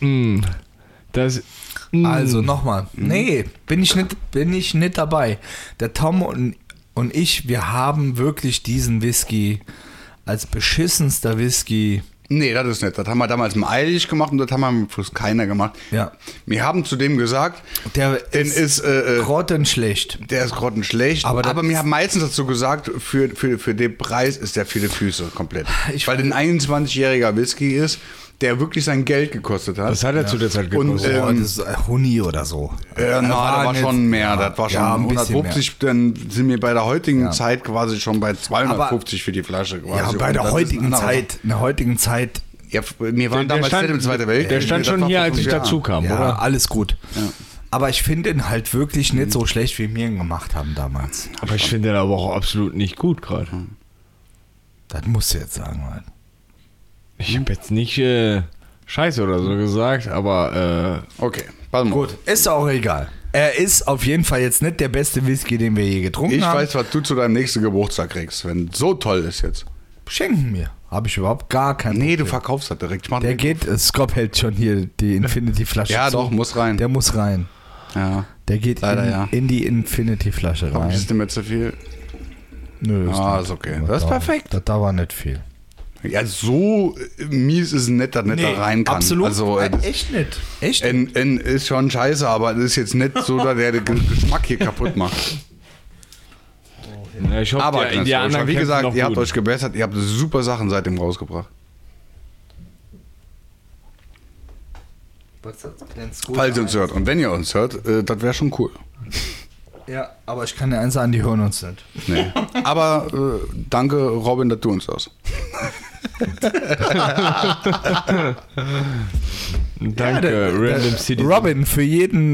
Speaker 1: Also nochmal. Nee, bin ich nicht dabei. Der Tom und ich, wir haben wirklich diesen Whisky als beschissenster Whisky.
Speaker 3: Nee, das ist nicht. Das haben wir damals im Eilig gemacht und das haben wir mit Fluss keiner gemacht.
Speaker 1: Ja.
Speaker 3: Wir haben zu dem gesagt,
Speaker 1: der ist grottenschlecht.
Speaker 3: Der ist grottenschlecht. Aber wir haben meistens dazu gesagt, für den Preis ist der viele Füße komplett. Weil ein 21-jähriger Whisky ist, der wirklich sein Geld gekostet hat.
Speaker 2: Das hat er zu der Zeit gekostet.
Speaker 1: Und das ist Huni oder so.
Speaker 3: Das war schon mehr. Das war schon 150. Dann sind wir bei der heutigen Zeit quasi schon bei 250 für die Flasche. Quasi.
Speaker 1: Ja, bei der heutigen Zeit.
Speaker 3: Ja, wir waren damals nicht im Zweiten Weltkrieg.
Speaker 2: Der stand schon hier, als ich dazu kam,
Speaker 1: ja,
Speaker 2: oder?
Speaker 1: Alles gut. Ja. Aber ich finde ihn halt wirklich nicht so schlecht, wie wir ihn gemacht haben damals.
Speaker 2: Aber ich finde ihn aber auch absolut nicht gut gerade.
Speaker 1: Das musst du jetzt sagen, Mann.
Speaker 2: Ich habe jetzt nicht Scheiße oder so gesagt, aber
Speaker 3: okay, warte mal.
Speaker 1: Gut, ist auch egal. Er ist auf jeden Fall jetzt nicht der beste Whisky, den wir je getrunken haben.
Speaker 3: Ich weiß, was du zu deinem nächsten Geburtstag kriegst, wenn so toll ist jetzt.
Speaker 1: Schenken mir. Habe ich überhaupt gar keinen Problem.
Speaker 3: Nee, du verkaufst das direkt.
Speaker 1: Der geht, Scott hält schon hier die Infinity-Flasche
Speaker 3: Ja, doch, muss rein.
Speaker 1: Der muss rein.
Speaker 3: Ja.
Speaker 1: Der geht
Speaker 3: leider,
Speaker 1: in die Infinity-Flasche rein.
Speaker 3: Ist dem jetzt zu viel?
Speaker 1: Nö,
Speaker 3: ist okay. Das ist perfekt.
Speaker 1: Da war nicht viel.
Speaker 3: Ja, so mies ist es nicht, dass nicht da rein kann.
Speaker 1: Absolut.
Speaker 3: Also,
Speaker 1: echt nicht. Echt
Speaker 3: N ist schon scheiße, aber es ist jetzt nicht so, dass der den Geschmack hier kaputt macht.
Speaker 2: Ja, ich hoffe,
Speaker 3: Aber
Speaker 2: die anderen
Speaker 3: wie
Speaker 2: kämpfen
Speaker 3: gesagt,
Speaker 2: noch
Speaker 3: ihr habt
Speaker 2: gut.
Speaker 3: euch gebessert, ihr habt super Sachen seitdem rausgebracht. Falls ihr uns hört. Und wenn ihr uns hört, das wäre schon cool.
Speaker 1: Ja, aber ich kann dir eins sagen, die hören uns nicht.
Speaker 3: Nee. Aber danke, Robin, dass du uns hörst.
Speaker 2: Danke, Random City.
Speaker 1: Robin, für jeden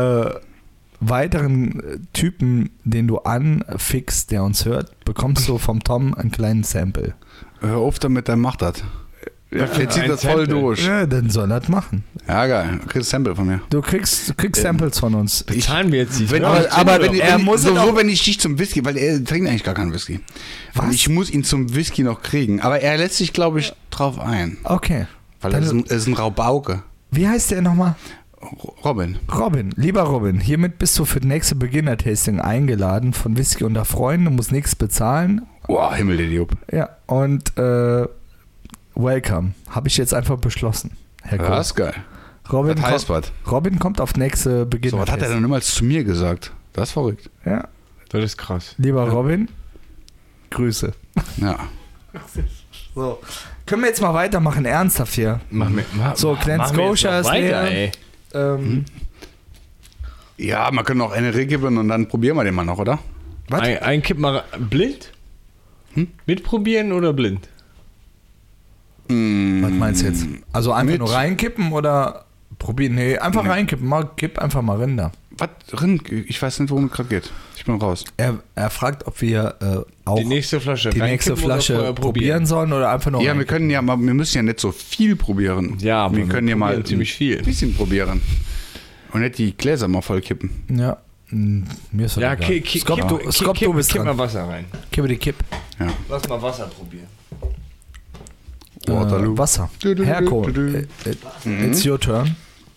Speaker 1: weiteren Typen, den du anfickst, der uns hört, bekommst du vom Tom einen kleinen Sample.
Speaker 3: Hör auf damit, der macht das. Er zieht
Speaker 2: ein
Speaker 3: das voll
Speaker 2: Sample.
Speaker 3: durch.
Speaker 1: Ja, dann soll er das machen.
Speaker 3: Ja, geil. Du kriegst ein Sample von mir.
Speaker 1: Du kriegst Samples von uns.
Speaker 2: Bezahlen wir jetzt die
Speaker 3: Wenn,
Speaker 2: Frau?
Speaker 3: aber wenn,
Speaker 1: er muss
Speaker 3: so,
Speaker 1: es auch-
Speaker 3: wenn ich dich zum Whisky, weil er trinkt eigentlich gar keinen Whisky. Und ich muss ihn zum Whisky noch kriegen. Aber er lässt sich, glaube ich, drauf ein.
Speaker 1: Okay.
Speaker 3: Weil er ist ein Raubauke.
Speaker 1: Wie heißt der nochmal?
Speaker 3: Robin.
Speaker 1: Robin, lieber Robin, hiermit bist du für das nächste Beginner-Tasting eingeladen von Whisky unter Freunden. Du musst nichts bezahlen.
Speaker 3: Boah, Himmel, der Diop.
Speaker 1: Ja, und welcome. Habe ich jetzt einfach beschlossen, Herr Kohl.
Speaker 3: Das ist geil.
Speaker 1: Robin,
Speaker 3: Das heißt
Speaker 1: kommt,
Speaker 3: was.
Speaker 1: Robin kommt auf nächste
Speaker 3: So,
Speaker 1: Beginner.
Speaker 3: was hat er denn niemals zu mir gesagt? Das ist verrückt.
Speaker 1: Ja,
Speaker 2: Das ist krass.
Speaker 1: lieber Robin, Grüße.
Speaker 3: Ja.
Speaker 1: So, können wir jetzt mal weitermachen, ernsthaft hier. So, Glen Scotia ist leer.
Speaker 2: ey.
Speaker 3: Ja, man kann noch eine geben und dann probieren wir den mal noch, oder?
Speaker 1: Was?
Speaker 2: Ein Kipp mal blind? Mitprobieren oder blind?
Speaker 1: Was meinst du jetzt? Also einfach
Speaker 3: Mit.
Speaker 1: nur reinkippen oder probieren? Nee, einfach reinkippen. Kipp einfach mal Rinder.
Speaker 3: Was? Ich weiß nicht, worum es gerade geht. Ich bin raus.
Speaker 1: Er fragt, ob wir auch
Speaker 2: Die nächste Flasche.
Speaker 1: die nächste
Speaker 2: reinkippen oder
Speaker 1: Flasche
Speaker 2: vorher
Speaker 1: probieren sollen oder einfach nur
Speaker 3: Ja, wir
Speaker 1: reinkippen?
Speaker 3: können ja mal, wir müssen ja nicht so viel probieren.
Speaker 2: Ja, aber
Speaker 3: wir können ja mal
Speaker 2: probieren ziemlich viel.
Speaker 3: ein bisschen probieren. Und nicht die Gläser mal voll kippen.
Speaker 1: Ja, mir ist das
Speaker 2: Ja,
Speaker 1: egal. Skop, du bist
Speaker 2: kipp mal
Speaker 1: dran.
Speaker 2: Wasser rein.
Speaker 1: Kippe die Kipp.
Speaker 3: Ja.
Speaker 2: Lass mal Wasser probieren.
Speaker 3: Waterloo.
Speaker 1: Wasser.
Speaker 3: Du, du,
Speaker 1: Herr
Speaker 3: du,
Speaker 1: Kohl,
Speaker 3: du, du.
Speaker 1: it's your turn.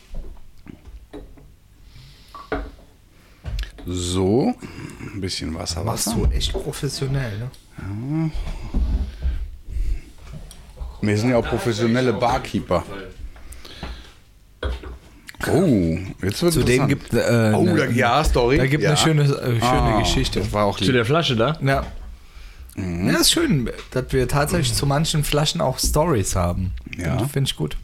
Speaker 3: So, ein bisschen Wasser.
Speaker 1: Machst
Speaker 3: Wasser.
Speaker 1: du echt professionell, ne?
Speaker 3: Wir sind ja auch professionelle Barkeeper. Oh, jetzt wird
Speaker 1: Zudem
Speaker 3: interessant.
Speaker 1: gibt
Speaker 3: Ja, Story.
Speaker 1: da gibt
Speaker 3: ja.
Speaker 1: eine schöne Geschichte.
Speaker 3: Das war auch
Speaker 2: Zu
Speaker 3: lieb.
Speaker 2: der Flasche da?
Speaker 1: Ja. Ja, ist schön, dass wir tatsächlich zu manchen Flaschen auch Stories haben.
Speaker 3: Ja.
Speaker 1: Finde ich gut.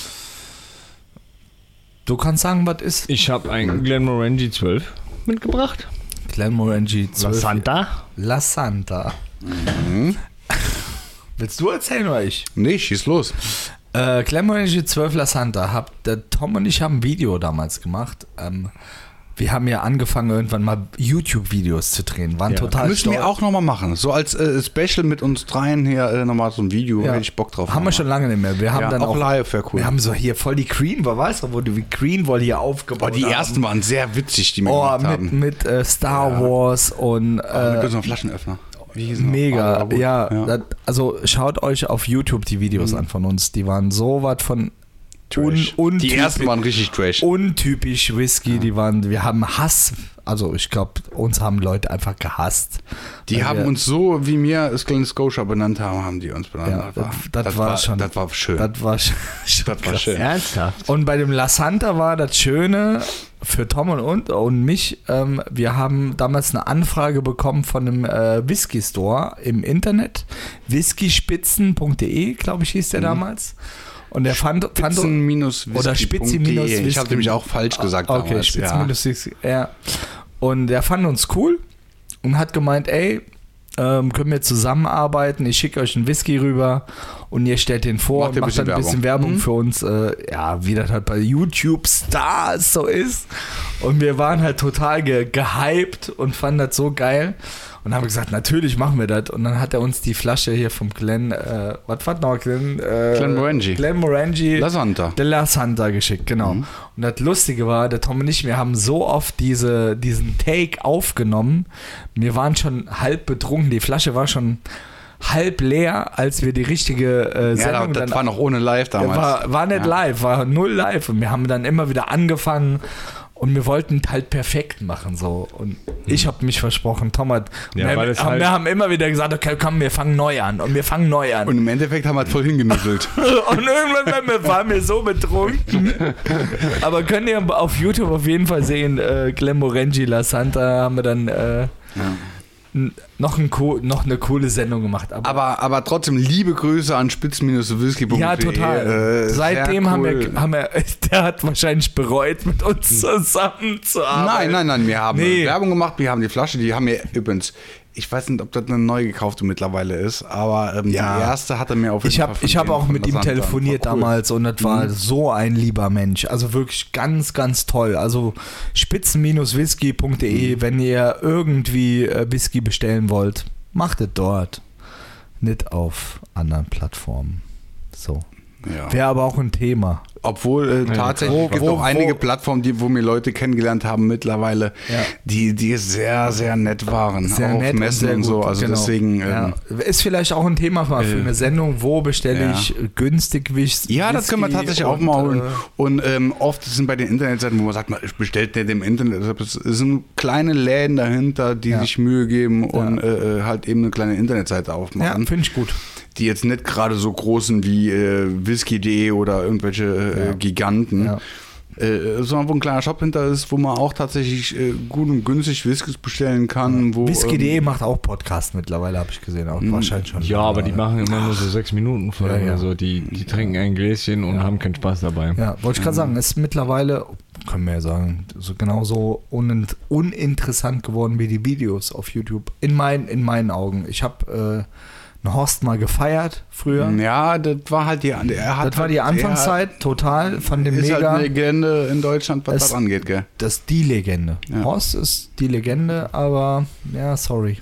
Speaker 1: Du kannst sagen, was ist?
Speaker 2: Ich habe einen Glenmorangie 12 mitgebracht.
Speaker 1: Glenmorangie 12.
Speaker 2: La Santa.
Speaker 1: La Santa. Willst du erzählen oder ich?
Speaker 3: Nee, schieß los.
Speaker 1: Glenmorangie 12 La Santa. Der Tom und ich haben ein Video damals gemacht. Wir haben ja angefangen, irgendwann mal YouTube-Videos zu drehen. Waren total
Speaker 3: Müssen wir
Speaker 1: stolz.
Speaker 3: auch nochmal machen. So als Special mit uns dreien hier nochmal so ein Video.
Speaker 1: Ja.
Speaker 3: Hätte ich Bock drauf.
Speaker 1: Haben wir schon lange nicht mehr. Wir haben
Speaker 3: Ja,
Speaker 1: dann
Speaker 3: auch
Speaker 1: auch
Speaker 3: live wäre cool.
Speaker 1: Wir haben so hier voll die Greenwall, weißt du, wo die Greenwall hier aufgebaut
Speaker 3: Aber die
Speaker 1: haben.
Speaker 3: ersten waren sehr witzig, die wir
Speaker 1: Oh,
Speaker 3: gemacht haben.
Speaker 1: mit Star Wars und
Speaker 3: Mit unserem Flaschenöffner. Wie hießen die?
Speaker 1: mega.
Speaker 3: Ah, gut.
Speaker 1: Ja, also schaut euch auf YouTube die Videos an von uns. Die waren so was von
Speaker 3: Trash. Die ersten waren richtig trash.
Speaker 1: untypisch Whisky. Wir haben Hass. Also ich glaube, uns haben Leute einfach gehasst.
Speaker 3: Die
Speaker 1: Weil
Speaker 3: haben
Speaker 1: wir-
Speaker 3: uns so, wie wir es Glen Scotia benannt haben, haben die uns benannt.
Speaker 1: Ja, das war schon.
Speaker 3: Das war schön.
Speaker 1: Das war schon
Speaker 3: Das war schön.
Speaker 2: Ernsthaft?
Speaker 1: Und bei dem La Santa war das Schöne für Tom und mich, wir haben damals eine Anfrage bekommen von einem Whisky-Store im Internet, whiskyspitzen.de, glaube ich, hieß der damals. Und der fand oder Spitzi-Whisky.
Speaker 3: Ich habe nämlich auch falsch gesagt
Speaker 1: Okay,
Speaker 3: damals.
Speaker 1: Spitzi-Whisky, ja. Und der fand uns cool und hat gemeint, ey, können wir zusammenarbeiten, ich schicke euch einen Whisky rüber und ihr stellt den vor
Speaker 3: Macht
Speaker 1: und
Speaker 3: ihr
Speaker 1: macht dann ein bisschen Werbung für uns, ja, wie das halt bei YouTube-Stars so ist. Und wir waren halt total gehypt und fanden das so geil und haben gesagt, natürlich machen wir das. Und dann hat er uns die Flasche hier vom Glen, was war noch? Glenmorangie
Speaker 3: La Santa.
Speaker 1: de La Santa geschickt, genau. Und das Lustige war, der Tom und ich, wir haben so oft diesen Take aufgenommen. Wir waren schon halb betrunken, die Flasche war schon halb leer, als wir die richtige Sendung
Speaker 3: das war noch ohne Live damals.
Speaker 1: war nicht live, war null live. Und wir haben dann immer wieder angefangen Und wir wollten halt perfekt machen so. Und ich habe mich versprochen, Tom hat...
Speaker 2: Ja,
Speaker 1: wir haben immer wieder gesagt, okay, komm, wir fangen neu an. Und wir fangen neu an.
Speaker 3: Und im Endeffekt haben wir voll hingenüttelt.
Speaker 1: Und irgendwann waren wir so betrunken. Aber könnt ihr auf YouTube auf jeden Fall sehen, Glenmorangie La Santa haben wir dann noch eine coole Sendung gemacht.
Speaker 3: Aber trotzdem liebe Grüße an spitz-whisky.de.
Speaker 1: Ja, total. Seitdem
Speaker 3: cool.
Speaker 1: haben wir, der hat wahrscheinlich bereut, mit uns zusammenzuarbeiten.
Speaker 3: Nein, wir haben Werbung gemacht, wir haben die Flasche, die haben wir übrigens, ich weiß nicht, ob das eine neu gekaufte mittlerweile ist, aber die erste hatte mir auf jeden Fall.
Speaker 1: Ich habe auch mit ihm telefoniert damals und das war so ein lieber Mensch. Also wirklich ganz, ganz toll. Also spitzen-whisky.de, wenn ihr irgendwie Whisky bestellen wollt, macht es dort. Nicht auf anderen Plattformen. So.
Speaker 3: Ja.
Speaker 1: Wäre aber auch ein Thema.
Speaker 3: Obwohl tatsächlich gibt es auch einige Plattformen, wo mir Leute kennengelernt haben mittlerweile, die sehr, sehr nett waren.
Speaker 1: Sehr
Speaker 3: auch
Speaker 1: nett
Speaker 3: auf Messen und so. Also deswegen.
Speaker 1: Ist vielleicht auch ein Thema mal für eine Sendung, wo bestelle ich günstig Whisky.
Speaker 3: Ja, das können wir tatsächlich auch mal holen. Und oft sind bei den Internetseiten, wo man sagt, ich bestellt nicht im Internet. Es sind kleine Läden dahinter, die sich Mühe geben und halt eben eine kleine Internetseite aufmachen.
Speaker 1: Ja, finde ich gut.
Speaker 3: Die jetzt nicht gerade so groß sind wie whisky.de oder irgendwelche Giganten, sondern wo ein kleiner Shop hinter ist, wo man auch tatsächlich gut und günstig Whiskys bestellen kann.
Speaker 1: Whisky.de macht auch Podcast mittlerweile, habe ich gesehen, auch wahrscheinlich schon.
Speaker 2: Ja, aber die machen immer nur so 6 Minuten Folgen.
Speaker 1: Ja.
Speaker 2: Also die trinken ein Gläschen und haben keinen Spaß dabei.
Speaker 1: Ja, wollte ich gerade sagen, ist mittlerweile, können wir ja sagen, so genauso uninteressant geworden wie die Videos auf YouTube. In meinen Augen. Ich habe einen Horst mal gefeiert früher.
Speaker 3: Ja, das war halt die
Speaker 1: Anfangszeit, total, von dem
Speaker 3: ist
Speaker 1: mega.
Speaker 3: Halt eine Legende in Deutschland, was das angeht, gell?
Speaker 1: Das ist die Legende.
Speaker 3: Ja.
Speaker 1: Horst ist die Legende, aber ja, sorry.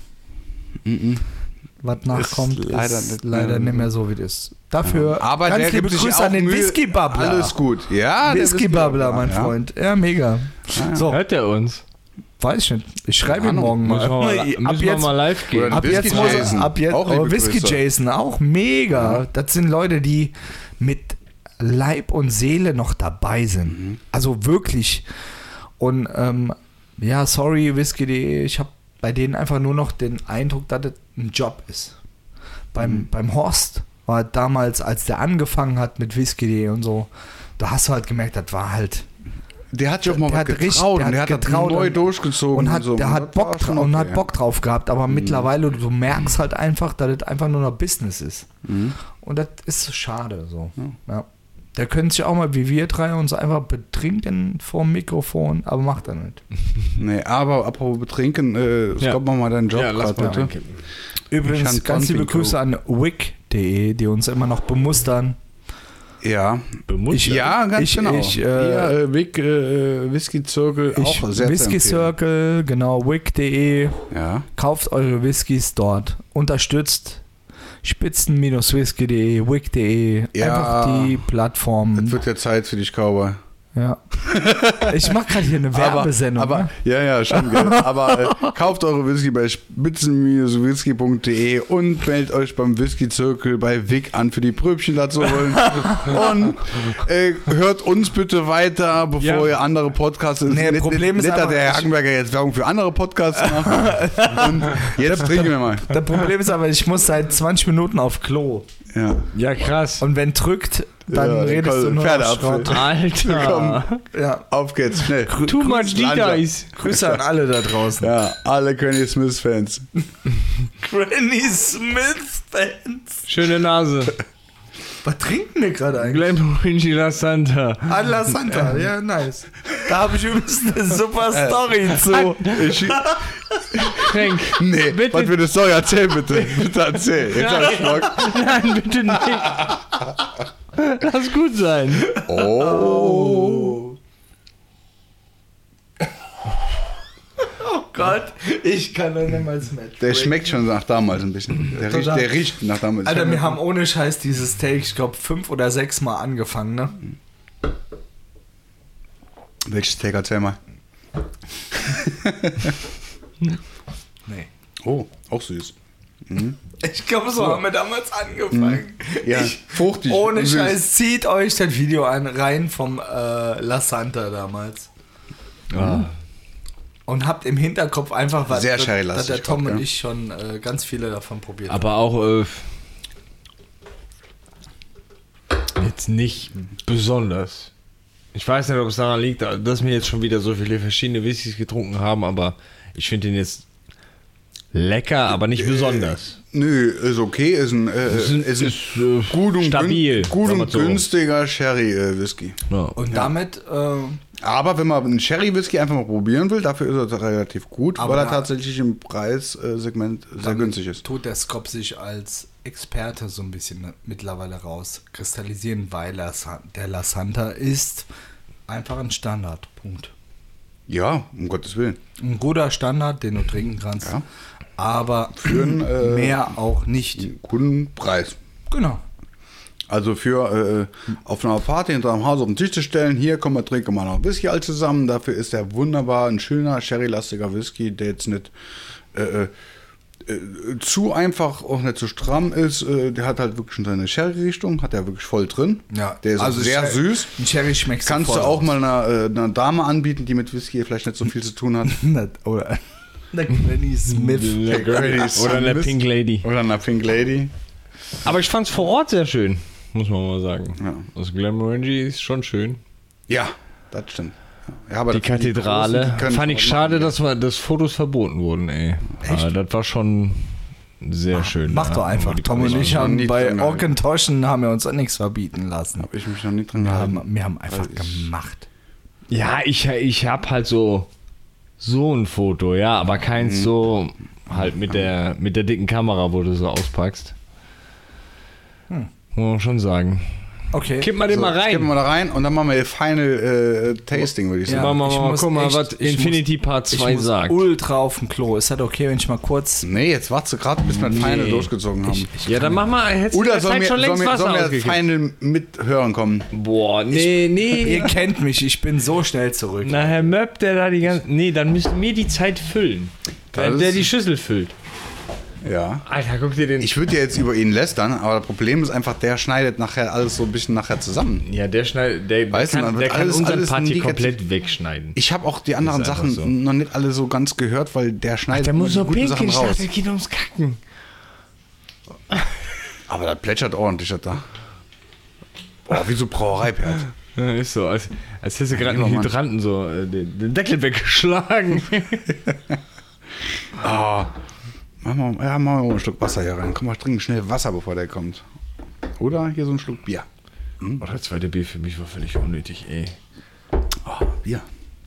Speaker 1: Was nachkommt, ist leider nicht mehr so, wie das ist. Dafür
Speaker 3: aber
Speaker 1: ganz
Speaker 3: der
Speaker 1: liebe
Speaker 3: gibt sich
Speaker 1: Grüße
Speaker 3: auch
Speaker 1: an den
Speaker 3: Mühe.
Speaker 1: Whisky-Bubbler.
Speaker 3: Alles gut. Ja, der
Speaker 1: Whisky-Bubbler, mein
Speaker 3: ja.
Speaker 1: Freund. Ja, mega.
Speaker 3: Ja.
Speaker 1: So,
Speaker 2: Hört der uns?
Speaker 1: weiß ich nicht. Ich schreibe ihn morgen
Speaker 2: Müssen
Speaker 1: mal.
Speaker 2: wir mal live gehen.
Speaker 3: Oder
Speaker 1: Ab
Speaker 3: Whisky
Speaker 1: jetzt muss
Speaker 3: Jason.
Speaker 1: ab jetzt,
Speaker 3: Auch liebe
Speaker 1: Whisky
Speaker 3: Grüße.
Speaker 1: Jason, auch mega. Das sind Leute, die mit Leib und Seele noch dabei sind. Also wirklich. Und ja, sorry, Whisky.de, ich habe bei denen einfach nur noch den Eindruck, dass das ein Job ist. Beim Horst war damals, als der angefangen hat mit Whisky.de und so, da hast du halt gemerkt, das war halt.
Speaker 3: Der hat sich auch mal
Speaker 1: Der
Speaker 3: was
Speaker 1: hat
Speaker 3: getraut
Speaker 1: richtig-
Speaker 3: und der hat das neu durchgezogen.
Speaker 1: Und
Speaker 3: so.
Speaker 1: der hat
Speaker 3: das war schon okay.
Speaker 1: hat Bock drauf gehabt, aber mittlerweile, du merkst halt einfach, dass das einfach nur noch Business ist. Und das ist so schade so. Ja. Der könnte sich auch mal wie wir drei uns einfach betrinken vor dem Mikrofon, aber macht er nicht.
Speaker 3: Nee, aber apropos betrinken, stopp mal deinen Job
Speaker 2: lass
Speaker 3: gerade
Speaker 2: mal
Speaker 3: bitte.
Speaker 2: reinkippen.
Speaker 1: Übrigens,
Speaker 3: Ich
Speaker 1: ganz
Speaker 3: kann
Speaker 1: liebe Grüße an wick.de, die uns immer noch bemustern.
Speaker 3: Ja. Ja, ganz genau. Wick, Whisky Circle, auch sehr
Speaker 1: Whisky
Speaker 3: zu empfehlen.
Speaker 1: Circle, genau, wick.de.
Speaker 3: Ja.
Speaker 1: Kauft eure Whiskys dort. Unterstützt spitzen-whisky.de, wick.de.
Speaker 3: Ja.
Speaker 1: Einfach die Plattformen.
Speaker 3: Es wird ja Zeit für dich, Cowboy.
Speaker 1: Ja. Ich mache gerade hier eine Werbesendung.
Speaker 3: Aber
Speaker 1: ne?
Speaker 3: ja, schon. Gell. Aber kauft eure Whisky bei spitzen-whisky.de und meldet euch beim Whisky Circle bei Wick an für die Pröbchen dazu holen. Und hört uns bitte weiter, bevor ihr andere Podcasts.
Speaker 1: Nee, Problem ist
Speaker 3: nicht, dass
Speaker 1: aber,
Speaker 3: der Herr Hagenberger jetzt Werbung für andere Podcasts macht. Und jetzt trinken wir mal.
Speaker 1: Das Problem ist aber, ich muss seit 20 Minuten auf Klo.
Speaker 2: Ja, krass.
Speaker 1: Und wenn drückt, dann redest du nur noch
Speaker 3: Pferdeapfel.
Speaker 1: Schrott.
Speaker 2: Alter.
Speaker 1: Ja.
Speaker 3: Auf geht's, schnell.
Speaker 2: Too much details.
Speaker 1: Grüße an alle da draußen.
Speaker 3: Ja, alle Granny Smith-Fans.
Speaker 1: Granny Smith-Fans.
Speaker 2: Schöne Nase.
Speaker 1: Was trinken wir gerade eigentlich?
Speaker 2: Glenmorangie La Santa.
Speaker 1: Alla Santa, ja, nice. Da habe ich übrigens eine super Story zu.
Speaker 2: Frank.
Speaker 3: Nee,
Speaker 2: Bitte.
Speaker 3: was für eine Story? Erzähl bitte. Bitte erzähl. Jetzt hab ich Bock.
Speaker 2: Nein, bitte nicht. Lass gut sein.
Speaker 3: Oh.
Speaker 1: Oh Gott, ich kann doch nicht mal mehr.
Speaker 3: Der schmeckt schon nach damals ein bisschen. Der riecht nach damals.
Speaker 1: Alter, wir haben ohne Scheiß dieses Steak, ich glaube, 5 oder 6 Mal angefangen, ne?
Speaker 3: Welches Steak? Erzähl mal.
Speaker 1: Nee.
Speaker 3: Oh, auch süß.
Speaker 1: Ich glaube, so haben wir damals angefangen.
Speaker 3: Ja, fruchtig.
Speaker 1: Ohne
Speaker 3: süß.
Speaker 1: Scheiß, zieht euch das Video rein vom La Santa damals. Und habt im Hinterkopf einfach, was
Speaker 3: Sehr
Speaker 1: dass
Speaker 3: sherry-lastig
Speaker 1: der Tom
Speaker 3: auch,
Speaker 1: und
Speaker 3: ja.
Speaker 1: ich schon ganz viele davon probiert haben.
Speaker 2: Aber auch jetzt nicht besonders. Ich weiß nicht, ob es daran liegt, dass wir jetzt schon wieder so viele verschiedene Whiskys getrunken haben, aber ich finde den jetzt lecker, aber nicht besonders.
Speaker 3: Nö, ist okay, ist ein gut und,
Speaker 2: stabil,
Speaker 3: gut
Speaker 2: sagen wir
Speaker 3: und
Speaker 2: so.
Speaker 3: günstiger Sherry-Whisky.
Speaker 2: Ja.
Speaker 1: Und damit,
Speaker 3: Aber wenn man einen Sherry-Whisky einfach mal probieren will, dafür ist er relativ gut,
Speaker 1: Aber
Speaker 3: weil er
Speaker 1: da-
Speaker 3: tatsächlich im Preissegment sehr günstig ist.
Speaker 1: tut der Scop sich als Experte so ein bisschen mittlerweile rauskristallisieren, weil der La Santa ist einfach ein Standard. Punkt.
Speaker 3: Ja, um Gottes Willen.
Speaker 1: Ein guter Standard, den du trinken kannst,
Speaker 3: Ja.
Speaker 1: aber
Speaker 3: Für einen
Speaker 1: mehr auch nicht.
Speaker 3: guten Preis.
Speaker 1: Genau.
Speaker 3: Also für auf einer Party hinter einem Haus auf den Tisch zu stellen, hier kommen wir trinken mal noch Whisky all zusammen. Dafür ist der wunderbar ein schöner, sherry-lastiger Whisky, der jetzt nicht zu einfach, auch nicht zu stramm ist. Der hat halt wirklich schon seine Sherry-Richtung, hat er wirklich voll drin.
Speaker 1: Ja.
Speaker 3: Der ist also sehr süß.
Speaker 1: Ein Sherry schmeckt
Speaker 3: Kannst du
Speaker 1: sofort
Speaker 3: auch
Speaker 1: raus.
Speaker 3: mal einer Dame anbieten, die mit Whisky vielleicht nicht so viel zu tun hat.
Speaker 1: Oder eine Granny Smith.
Speaker 2: Oder eine Pink Lady.
Speaker 3: Oder einer Pink Lady.
Speaker 2: Aber ich fand es vor Ort sehr schön, muss man mal sagen.
Speaker 3: Ja.
Speaker 2: Das Glenmorangie ist schon schön.
Speaker 3: Ja, das stimmt. Ja, aber
Speaker 2: Die
Speaker 3: das sind
Speaker 2: Kathedrale.
Speaker 3: Großen, die können
Speaker 2: Fand ich
Speaker 3: auch
Speaker 2: schade,
Speaker 3: machen.
Speaker 2: dass Fotos verboten wurden, ey. Aber das war schon sehr schön.
Speaker 1: Mach doch einfach. Tom und ich
Speaker 3: noch
Speaker 1: haben
Speaker 3: nie
Speaker 1: bei
Speaker 3: drin gehalten.
Speaker 1: Orkentoschen haben wir uns auch nichts verbieten lassen.
Speaker 3: Hab ich mich noch nie dran
Speaker 1: Wir
Speaker 3: gehalten.
Speaker 1: haben einfach gemacht.
Speaker 2: Ja, ich hab halt so ein Foto, ja, aber keins so halt mit der dicken Kamera, wo du so auspackst. Muss man schon sagen.
Speaker 1: Okay.
Speaker 2: Kipp mal den mal rein.
Speaker 3: Kippen wir da rein und dann machen wir Final Tasting, würde ich
Speaker 1: Ja,
Speaker 3: sagen.
Speaker 2: Machen wir mal,
Speaker 1: muss
Speaker 2: guck mal,
Speaker 1: echt-
Speaker 2: was
Speaker 1: ich
Speaker 2: Infinity Part 2
Speaker 1: ich muss
Speaker 2: sagt.
Speaker 1: ultra auf dem Klo. Ist das okay, wenn ich mal kurz...
Speaker 3: Nee, jetzt warte gerade, bis wir das Final durchgezogen haben.
Speaker 2: Ja, dann mach mal, hättest du
Speaker 3: Oder
Speaker 2: der Zeit schon längst Wasser
Speaker 3: sollen wir das
Speaker 2: ausgekippt.
Speaker 3: Final mithören kommen?
Speaker 2: Boah, nee.
Speaker 1: Ihr kennt mich, ich bin so schnell zurück.
Speaker 2: Na, Herr Möb, der da die ganze... Nee, dann müssten wir die Zeit füllen.
Speaker 3: Das
Speaker 2: Der
Speaker 3: ist-
Speaker 2: die Schüssel füllt.
Speaker 3: Ja.
Speaker 2: Alter, guck dir den...
Speaker 3: Ich würde ja jetzt über ihn lästern, aber das Problem ist einfach, der schneidet nachher alles so ein bisschen nachher zusammen.
Speaker 2: Ja, der schneidet... Der
Speaker 3: Weißt du,
Speaker 2: kann,
Speaker 3: man wird
Speaker 2: der kann
Speaker 3: alles-
Speaker 2: unseren
Speaker 3: alles
Speaker 2: Part hier
Speaker 3: negativ-
Speaker 2: komplett wegschneiden.
Speaker 3: Ich habe auch die anderen
Speaker 2: Ist einfach
Speaker 3: Sachen
Speaker 2: so.
Speaker 3: noch nicht alle so ganz gehört, weil der schneidet
Speaker 2: Der
Speaker 3: immer
Speaker 2: muss
Speaker 3: die
Speaker 2: so
Speaker 3: guten Sachen
Speaker 2: pinkeln,
Speaker 3: raus.
Speaker 2: der geht ums Kacken.
Speaker 3: Aber das plätschert ordentlich das da. Boah, wie so Brauereipferd.
Speaker 2: Ja, ist so, als hättest du gerade
Speaker 3: Ja,
Speaker 2: einen
Speaker 3: Mann.
Speaker 2: Hydranten so den Deckel weggeschlagen.
Speaker 3: Machen wir mal ein Stück Wasser hier rein. Komm mal, trinken schnell Wasser, bevor der kommt. Oder hier so ein Schluck Bier.
Speaker 2: Oh, das zweite Bier für mich war völlig unnötig, ey.
Speaker 3: Oh, Bier.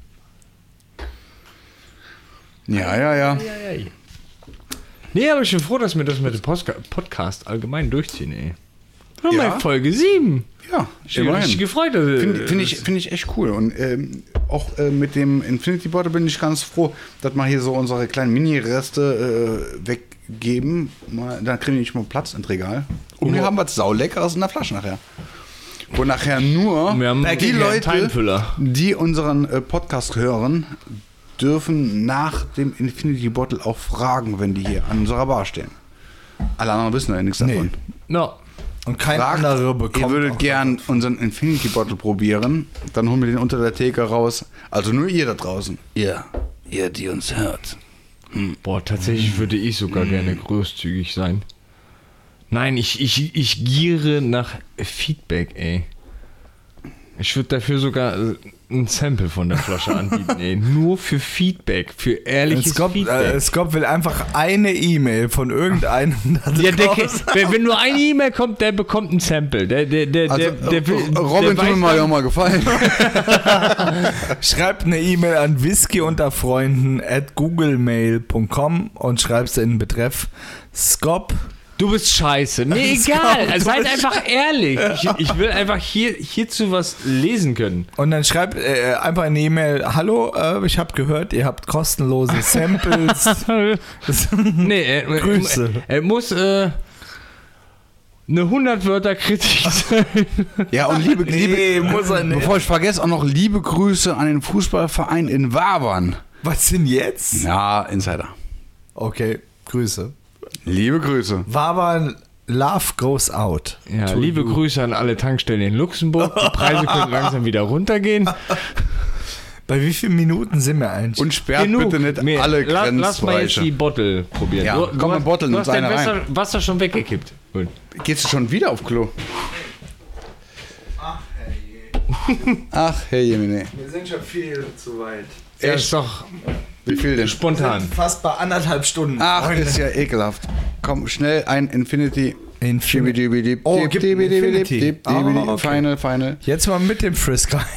Speaker 3: Ja.
Speaker 2: Nee, aber ich bin froh, dass wir das mit dem Podcast allgemein durchziehen, ey. Ja,
Speaker 3: Ja.
Speaker 2: mal Folge 7.
Speaker 3: Ja,
Speaker 2: Ich bin richtig gefreut.
Speaker 3: Finde ich echt cool. Und auch mit dem Infinity Bottle bin ich ganz froh, dass wir hier so unsere kleinen Mini-Reste weggeben. Dann kriegen wir nicht mal Platz ins Regal. Und wir haben was Sauleckeres in der Flasche nachher. Wo nachher nur
Speaker 2: Wir haben
Speaker 3: die
Speaker 2: einen
Speaker 3: Leute,
Speaker 2: Timefüller.
Speaker 3: die unseren Podcast hören, dürfen nach dem Infinity Bottle auch fragen, wenn die hier an unserer Bar stehen. Alle anderen wissen ja nichts davon.
Speaker 2: No.
Speaker 1: Und kein
Speaker 3: Fragt,
Speaker 1: anderer bekommt
Speaker 3: ihr würdet
Speaker 1: auch-
Speaker 3: gern unseren Infinity Bottle probieren, dann holen wir den unter der Theke raus. Also nur ihr da draußen. Ihr, die uns hört.
Speaker 2: Boah, tatsächlich würde ich sogar gerne großzügig sein. Nein, ich giere nach Feedback, ey. Ich würde dafür sogar ein Sample von der Flasche anbieten, ey. Nur für Feedback, für ehrliches Feedback.
Speaker 1: Scott will einfach eine E-Mail von irgendeinem.
Speaker 2: Ja, wenn nur eine E-Mail kommt, der bekommt ein Sample. Der will,
Speaker 3: Robin
Speaker 2: der
Speaker 3: tut mir mal ja mal gefallen.
Speaker 1: Schreibt eine E-Mail an whiskyunterfreunden@googlemail.com und schreibst in den Betreff Scop.
Speaker 2: Du bist scheiße. Nee, egal. Also seid einfach ehrlich. Ich will einfach hierzu was lesen können.
Speaker 1: Und dann schreibt einfach eine E-Mail: Hallo, ich habe gehört, ihr habt kostenlose Samples.
Speaker 2: Nee,
Speaker 1: Grüße.
Speaker 2: Er muss eine 100-Wörter-Kritik sein.
Speaker 3: Ja, und
Speaker 1: muss er nicht.
Speaker 3: bevor ich vergesse, auch noch liebe Grüße an den Fußballverein in Wabern.
Speaker 1: Was denn jetzt?
Speaker 3: Ja, Insider.
Speaker 1: Okay, Grüße.
Speaker 3: Liebe Grüße.
Speaker 1: Waban Love goes out.
Speaker 2: Ja,
Speaker 1: To
Speaker 2: liebe
Speaker 1: you.
Speaker 2: Grüße an alle Tankstellen in Luxemburg. Die Preise können langsam wieder runtergehen.
Speaker 1: Bei wie vielen Minuten sind wir eigentlich?
Speaker 3: Und sperrt bitte nicht alle Grenzbereiche.
Speaker 2: Lass mal jetzt die Bottle probieren.
Speaker 3: Ja, komm mal Bottle
Speaker 2: du
Speaker 3: und
Speaker 2: hast dein
Speaker 3: eine
Speaker 2: Wasser schon weggekippt. Gut.
Speaker 3: Gehst du schon wieder auf Klo?
Speaker 1: Ach, herrje.
Speaker 3: Ach, hey, Jemine.
Speaker 1: Wir sind schon viel zu weit.
Speaker 2: Er ist doch
Speaker 3: Wie viel denn?
Speaker 2: spontan.
Speaker 1: Fast bei 1,5 Stunden.
Speaker 3: Ach, ist ja ekelhaft. Komm, schnell ein Infinity.
Speaker 1: Oh, gib ein Infinity. Okay.
Speaker 3: Final.
Speaker 1: Jetzt mal mit dem Frisk rein.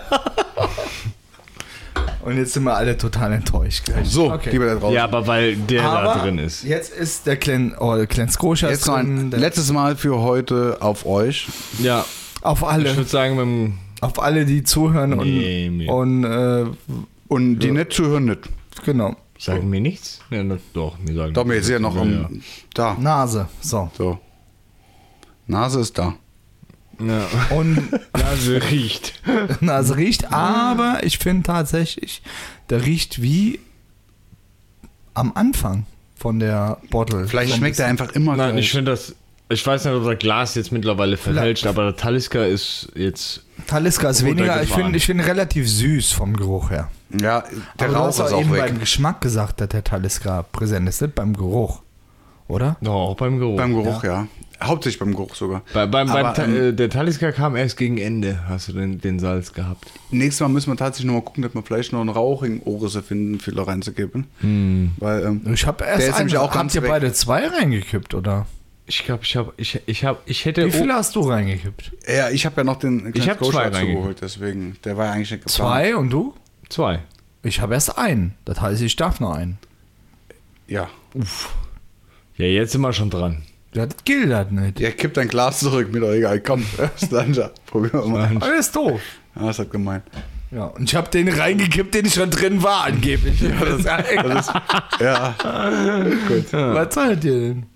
Speaker 1: Und jetzt sind wir alle total enttäuscht gleich.
Speaker 3: So,
Speaker 1: okay.
Speaker 3: lieber da draußen.
Speaker 2: Ja, aber weil der da drin ist.
Speaker 1: Jetzt ist der Glenn Scotia
Speaker 3: Jetzt noch ein letztes Mal für heute auf euch.
Speaker 2: Ja,
Speaker 1: auf
Speaker 2: ich
Speaker 1: alle.
Speaker 2: würde sagen, mit dem
Speaker 1: Auf alle, die zuhören
Speaker 2: Nee.
Speaker 3: Und die nicht zuhören nicht.
Speaker 1: Genau.
Speaker 2: Sagen wir nichts? Ja, doch, wir sagen.
Speaker 3: Doch, wir sind ja noch da.
Speaker 1: Nase. So.
Speaker 3: Nase ist da.
Speaker 2: Ja.
Speaker 1: Und
Speaker 2: Nase riecht.
Speaker 1: Nase riecht, aber ich finde tatsächlich, der riecht wie am Anfang von der Bottle.
Speaker 3: Vielleicht
Speaker 1: So ein
Speaker 3: schmeckt er
Speaker 1: bisschen.
Speaker 3: einfach immer
Speaker 2: Nein,
Speaker 3: gleich.
Speaker 2: ich finde das. Ich weiß nicht, ob das Glas jetzt mittlerweile verfälscht, aber der Talisker ist jetzt.
Speaker 1: Talisker ist weniger, ich
Speaker 2: runtergefahren.
Speaker 1: finde relativ süß vom Geruch her.
Speaker 3: Ja, der
Speaker 1: Aber du
Speaker 3: Rauch
Speaker 1: hast
Speaker 3: ist
Speaker 1: auch
Speaker 3: auch
Speaker 1: eben
Speaker 3: weg.
Speaker 1: beim Geschmack gesagt, dass der Talisker präsent ist, nicht beim Geruch, oder?
Speaker 2: No, auch beim Geruch.
Speaker 3: Beim Geruch, ja. Hauptsächlich beim Geruch sogar.
Speaker 2: Aber,
Speaker 3: Aber,
Speaker 2: der Talisker kam erst gegen Ende, hast du den Salz gehabt.
Speaker 3: Nächstes Mal müssen wir tatsächlich nochmal gucken, dass wir vielleicht noch einen rauchigen Orisse finden, viel da reinzugeben. Weil,
Speaker 1: Ich habe
Speaker 3: Der
Speaker 1: erst
Speaker 3: ist nämlich auch
Speaker 1: habt
Speaker 3: ganz
Speaker 1: ihr
Speaker 3: weg.
Speaker 1: beide 2 reingekippt, oder?
Speaker 2: Ich glaube, ich hätte.
Speaker 1: Wie viele hast du reingekippt?
Speaker 3: ja, ich habe ja noch den
Speaker 2: Ich hab zwei
Speaker 3: dazu
Speaker 2: reingekippt.
Speaker 3: geholt, deswegen. Der war ja eigentlich nicht geplant.
Speaker 1: 2 und du?
Speaker 2: 2.
Speaker 1: Ich habe erst einen. Das heißt, ich darf noch einen.
Speaker 3: Ja.
Speaker 2: Ja, jetzt sind wir schon dran.
Speaker 1: Ja, das gilt halt nicht.
Speaker 3: Ja, kipp dein Glas zurück, mir doch egal. Komm, Slanja, probieren wir mal.
Speaker 1: Aber das ist doof.
Speaker 3: Ja, das hat gemeint.
Speaker 1: Ja, und ich habe den reingekippt, den schon drin war, angeblich.
Speaker 3: Ja, gut.
Speaker 1: Was seid ihr denn?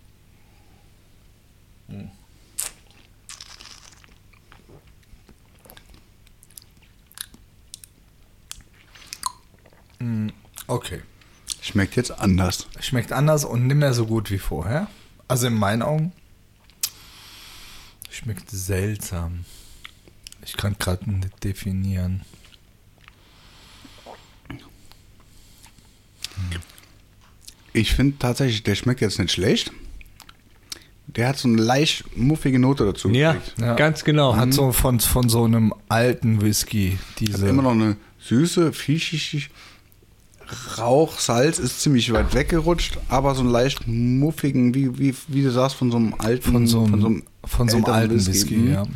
Speaker 1: Okay.
Speaker 3: Schmeckt jetzt anders.
Speaker 1: Schmeckt anders und nicht mehr so gut wie vorher. Also in meinen Augen. Schmeckt seltsam. Ich kann gerade nicht definieren.
Speaker 3: Ich finde tatsächlich, der schmeckt jetzt nicht schlecht. Der hat so eine leicht muffige Note dazu
Speaker 2: Ja,
Speaker 3: gekriegt.
Speaker 1: Ja.
Speaker 2: ganz genau.
Speaker 1: Hat so von so einem alten Whisky diese.
Speaker 3: Immer noch eine süße, fischig. Rauch, Salz ist ziemlich weit weggerutscht, aber so einen leicht muffigen, wie du sagst, von so einem alten,
Speaker 1: von so einem
Speaker 3: älteren
Speaker 1: alten Whisky,
Speaker 3: Mhm.
Speaker 1: ja.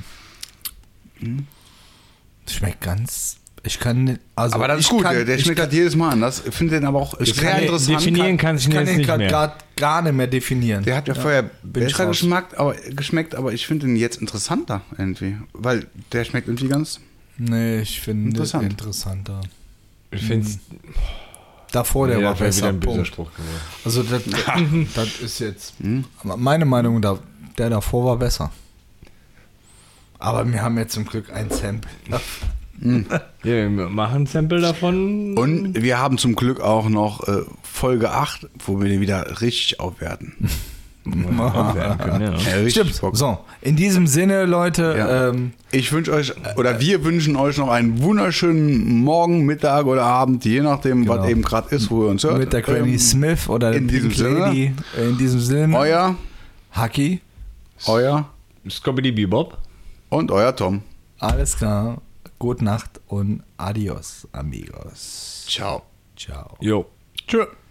Speaker 1: Schmeckt ganz. Ich kann nicht. Also
Speaker 3: Aber das ist
Speaker 1: ich
Speaker 3: gut,
Speaker 1: kann,
Speaker 3: der schmeckt halt jedes Mal anders. Ich finde den aber auch
Speaker 2: Ich
Speaker 3: sehr
Speaker 2: kann den
Speaker 3: interessant.
Speaker 2: definieren kann ich
Speaker 1: Ich
Speaker 2: ihn
Speaker 1: kann
Speaker 2: jetzt
Speaker 1: ihn
Speaker 2: nicht
Speaker 1: gerade
Speaker 2: mehr.
Speaker 1: gar nicht mehr definieren.
Speaker 3: Der hat ja vorher
Speaker 1: bin ich
Speaker 3: besser
Speaker 1: raus.
Speaker 3: geschmeckt, aber ich finde den jetzt interessanter irgendwie. Weil der schmeckt irgendwie ganz.
Speaker 1: Nee, ich finde
Speaker 3: Interessant.
Speaker 1: interessanter.
Speaker 2: Ich finde es
Speaker 1: Davor der war
Speaker 2: wieder
Speaker 1: besser.
Speaker 2: ein böser
Speaker 1: Punkt.
Speaker 2: Spruch geworden.
Speaker 1: Also das ist jetzt. Meine Meinung, der davor war besser. Aber wir haben jetzt zum Glück ein Sample.
Speaker 2: Ja, wir machen ein Sample davon.
Speaker 3: Und wir haben zum Glück auch noch Folge 8, wo wir den wieder richtig aufwerten.
Speaker 2: aufwerten können, ja.
Speaker 3: Ja, richtig
Speaker 1: Stimmt.
Speaker 3: Bock.
Speaker 1: So, in diesem Sinne, Leute,
Speaker 3: Ja. Ich wünsche euch, oder wir wünschen euch noch einen wunderschönen Morgen, Mittag oder Abend, je nachdem, was
Speaker 1: Genau.
Speaker 3: eben gerade ist, wo ihr uns hört.
Speaker 1: mit der Granny Smith oder der
Speaker 3: in diesem
Speaker 1: Pink Lady. In diesem Sinne,
Speaker 3: Euer,
Speaker 1: Haki.
Speaker 2: Scobby Bebop.
Speaker 3: und euer Tom.
Speaker 1: Alles klar. Gute Nacht und adios, amigos.
Speaker 3: Ciao.
Speaker 1: Ciao.
Speaker 2: Jo. Tschö.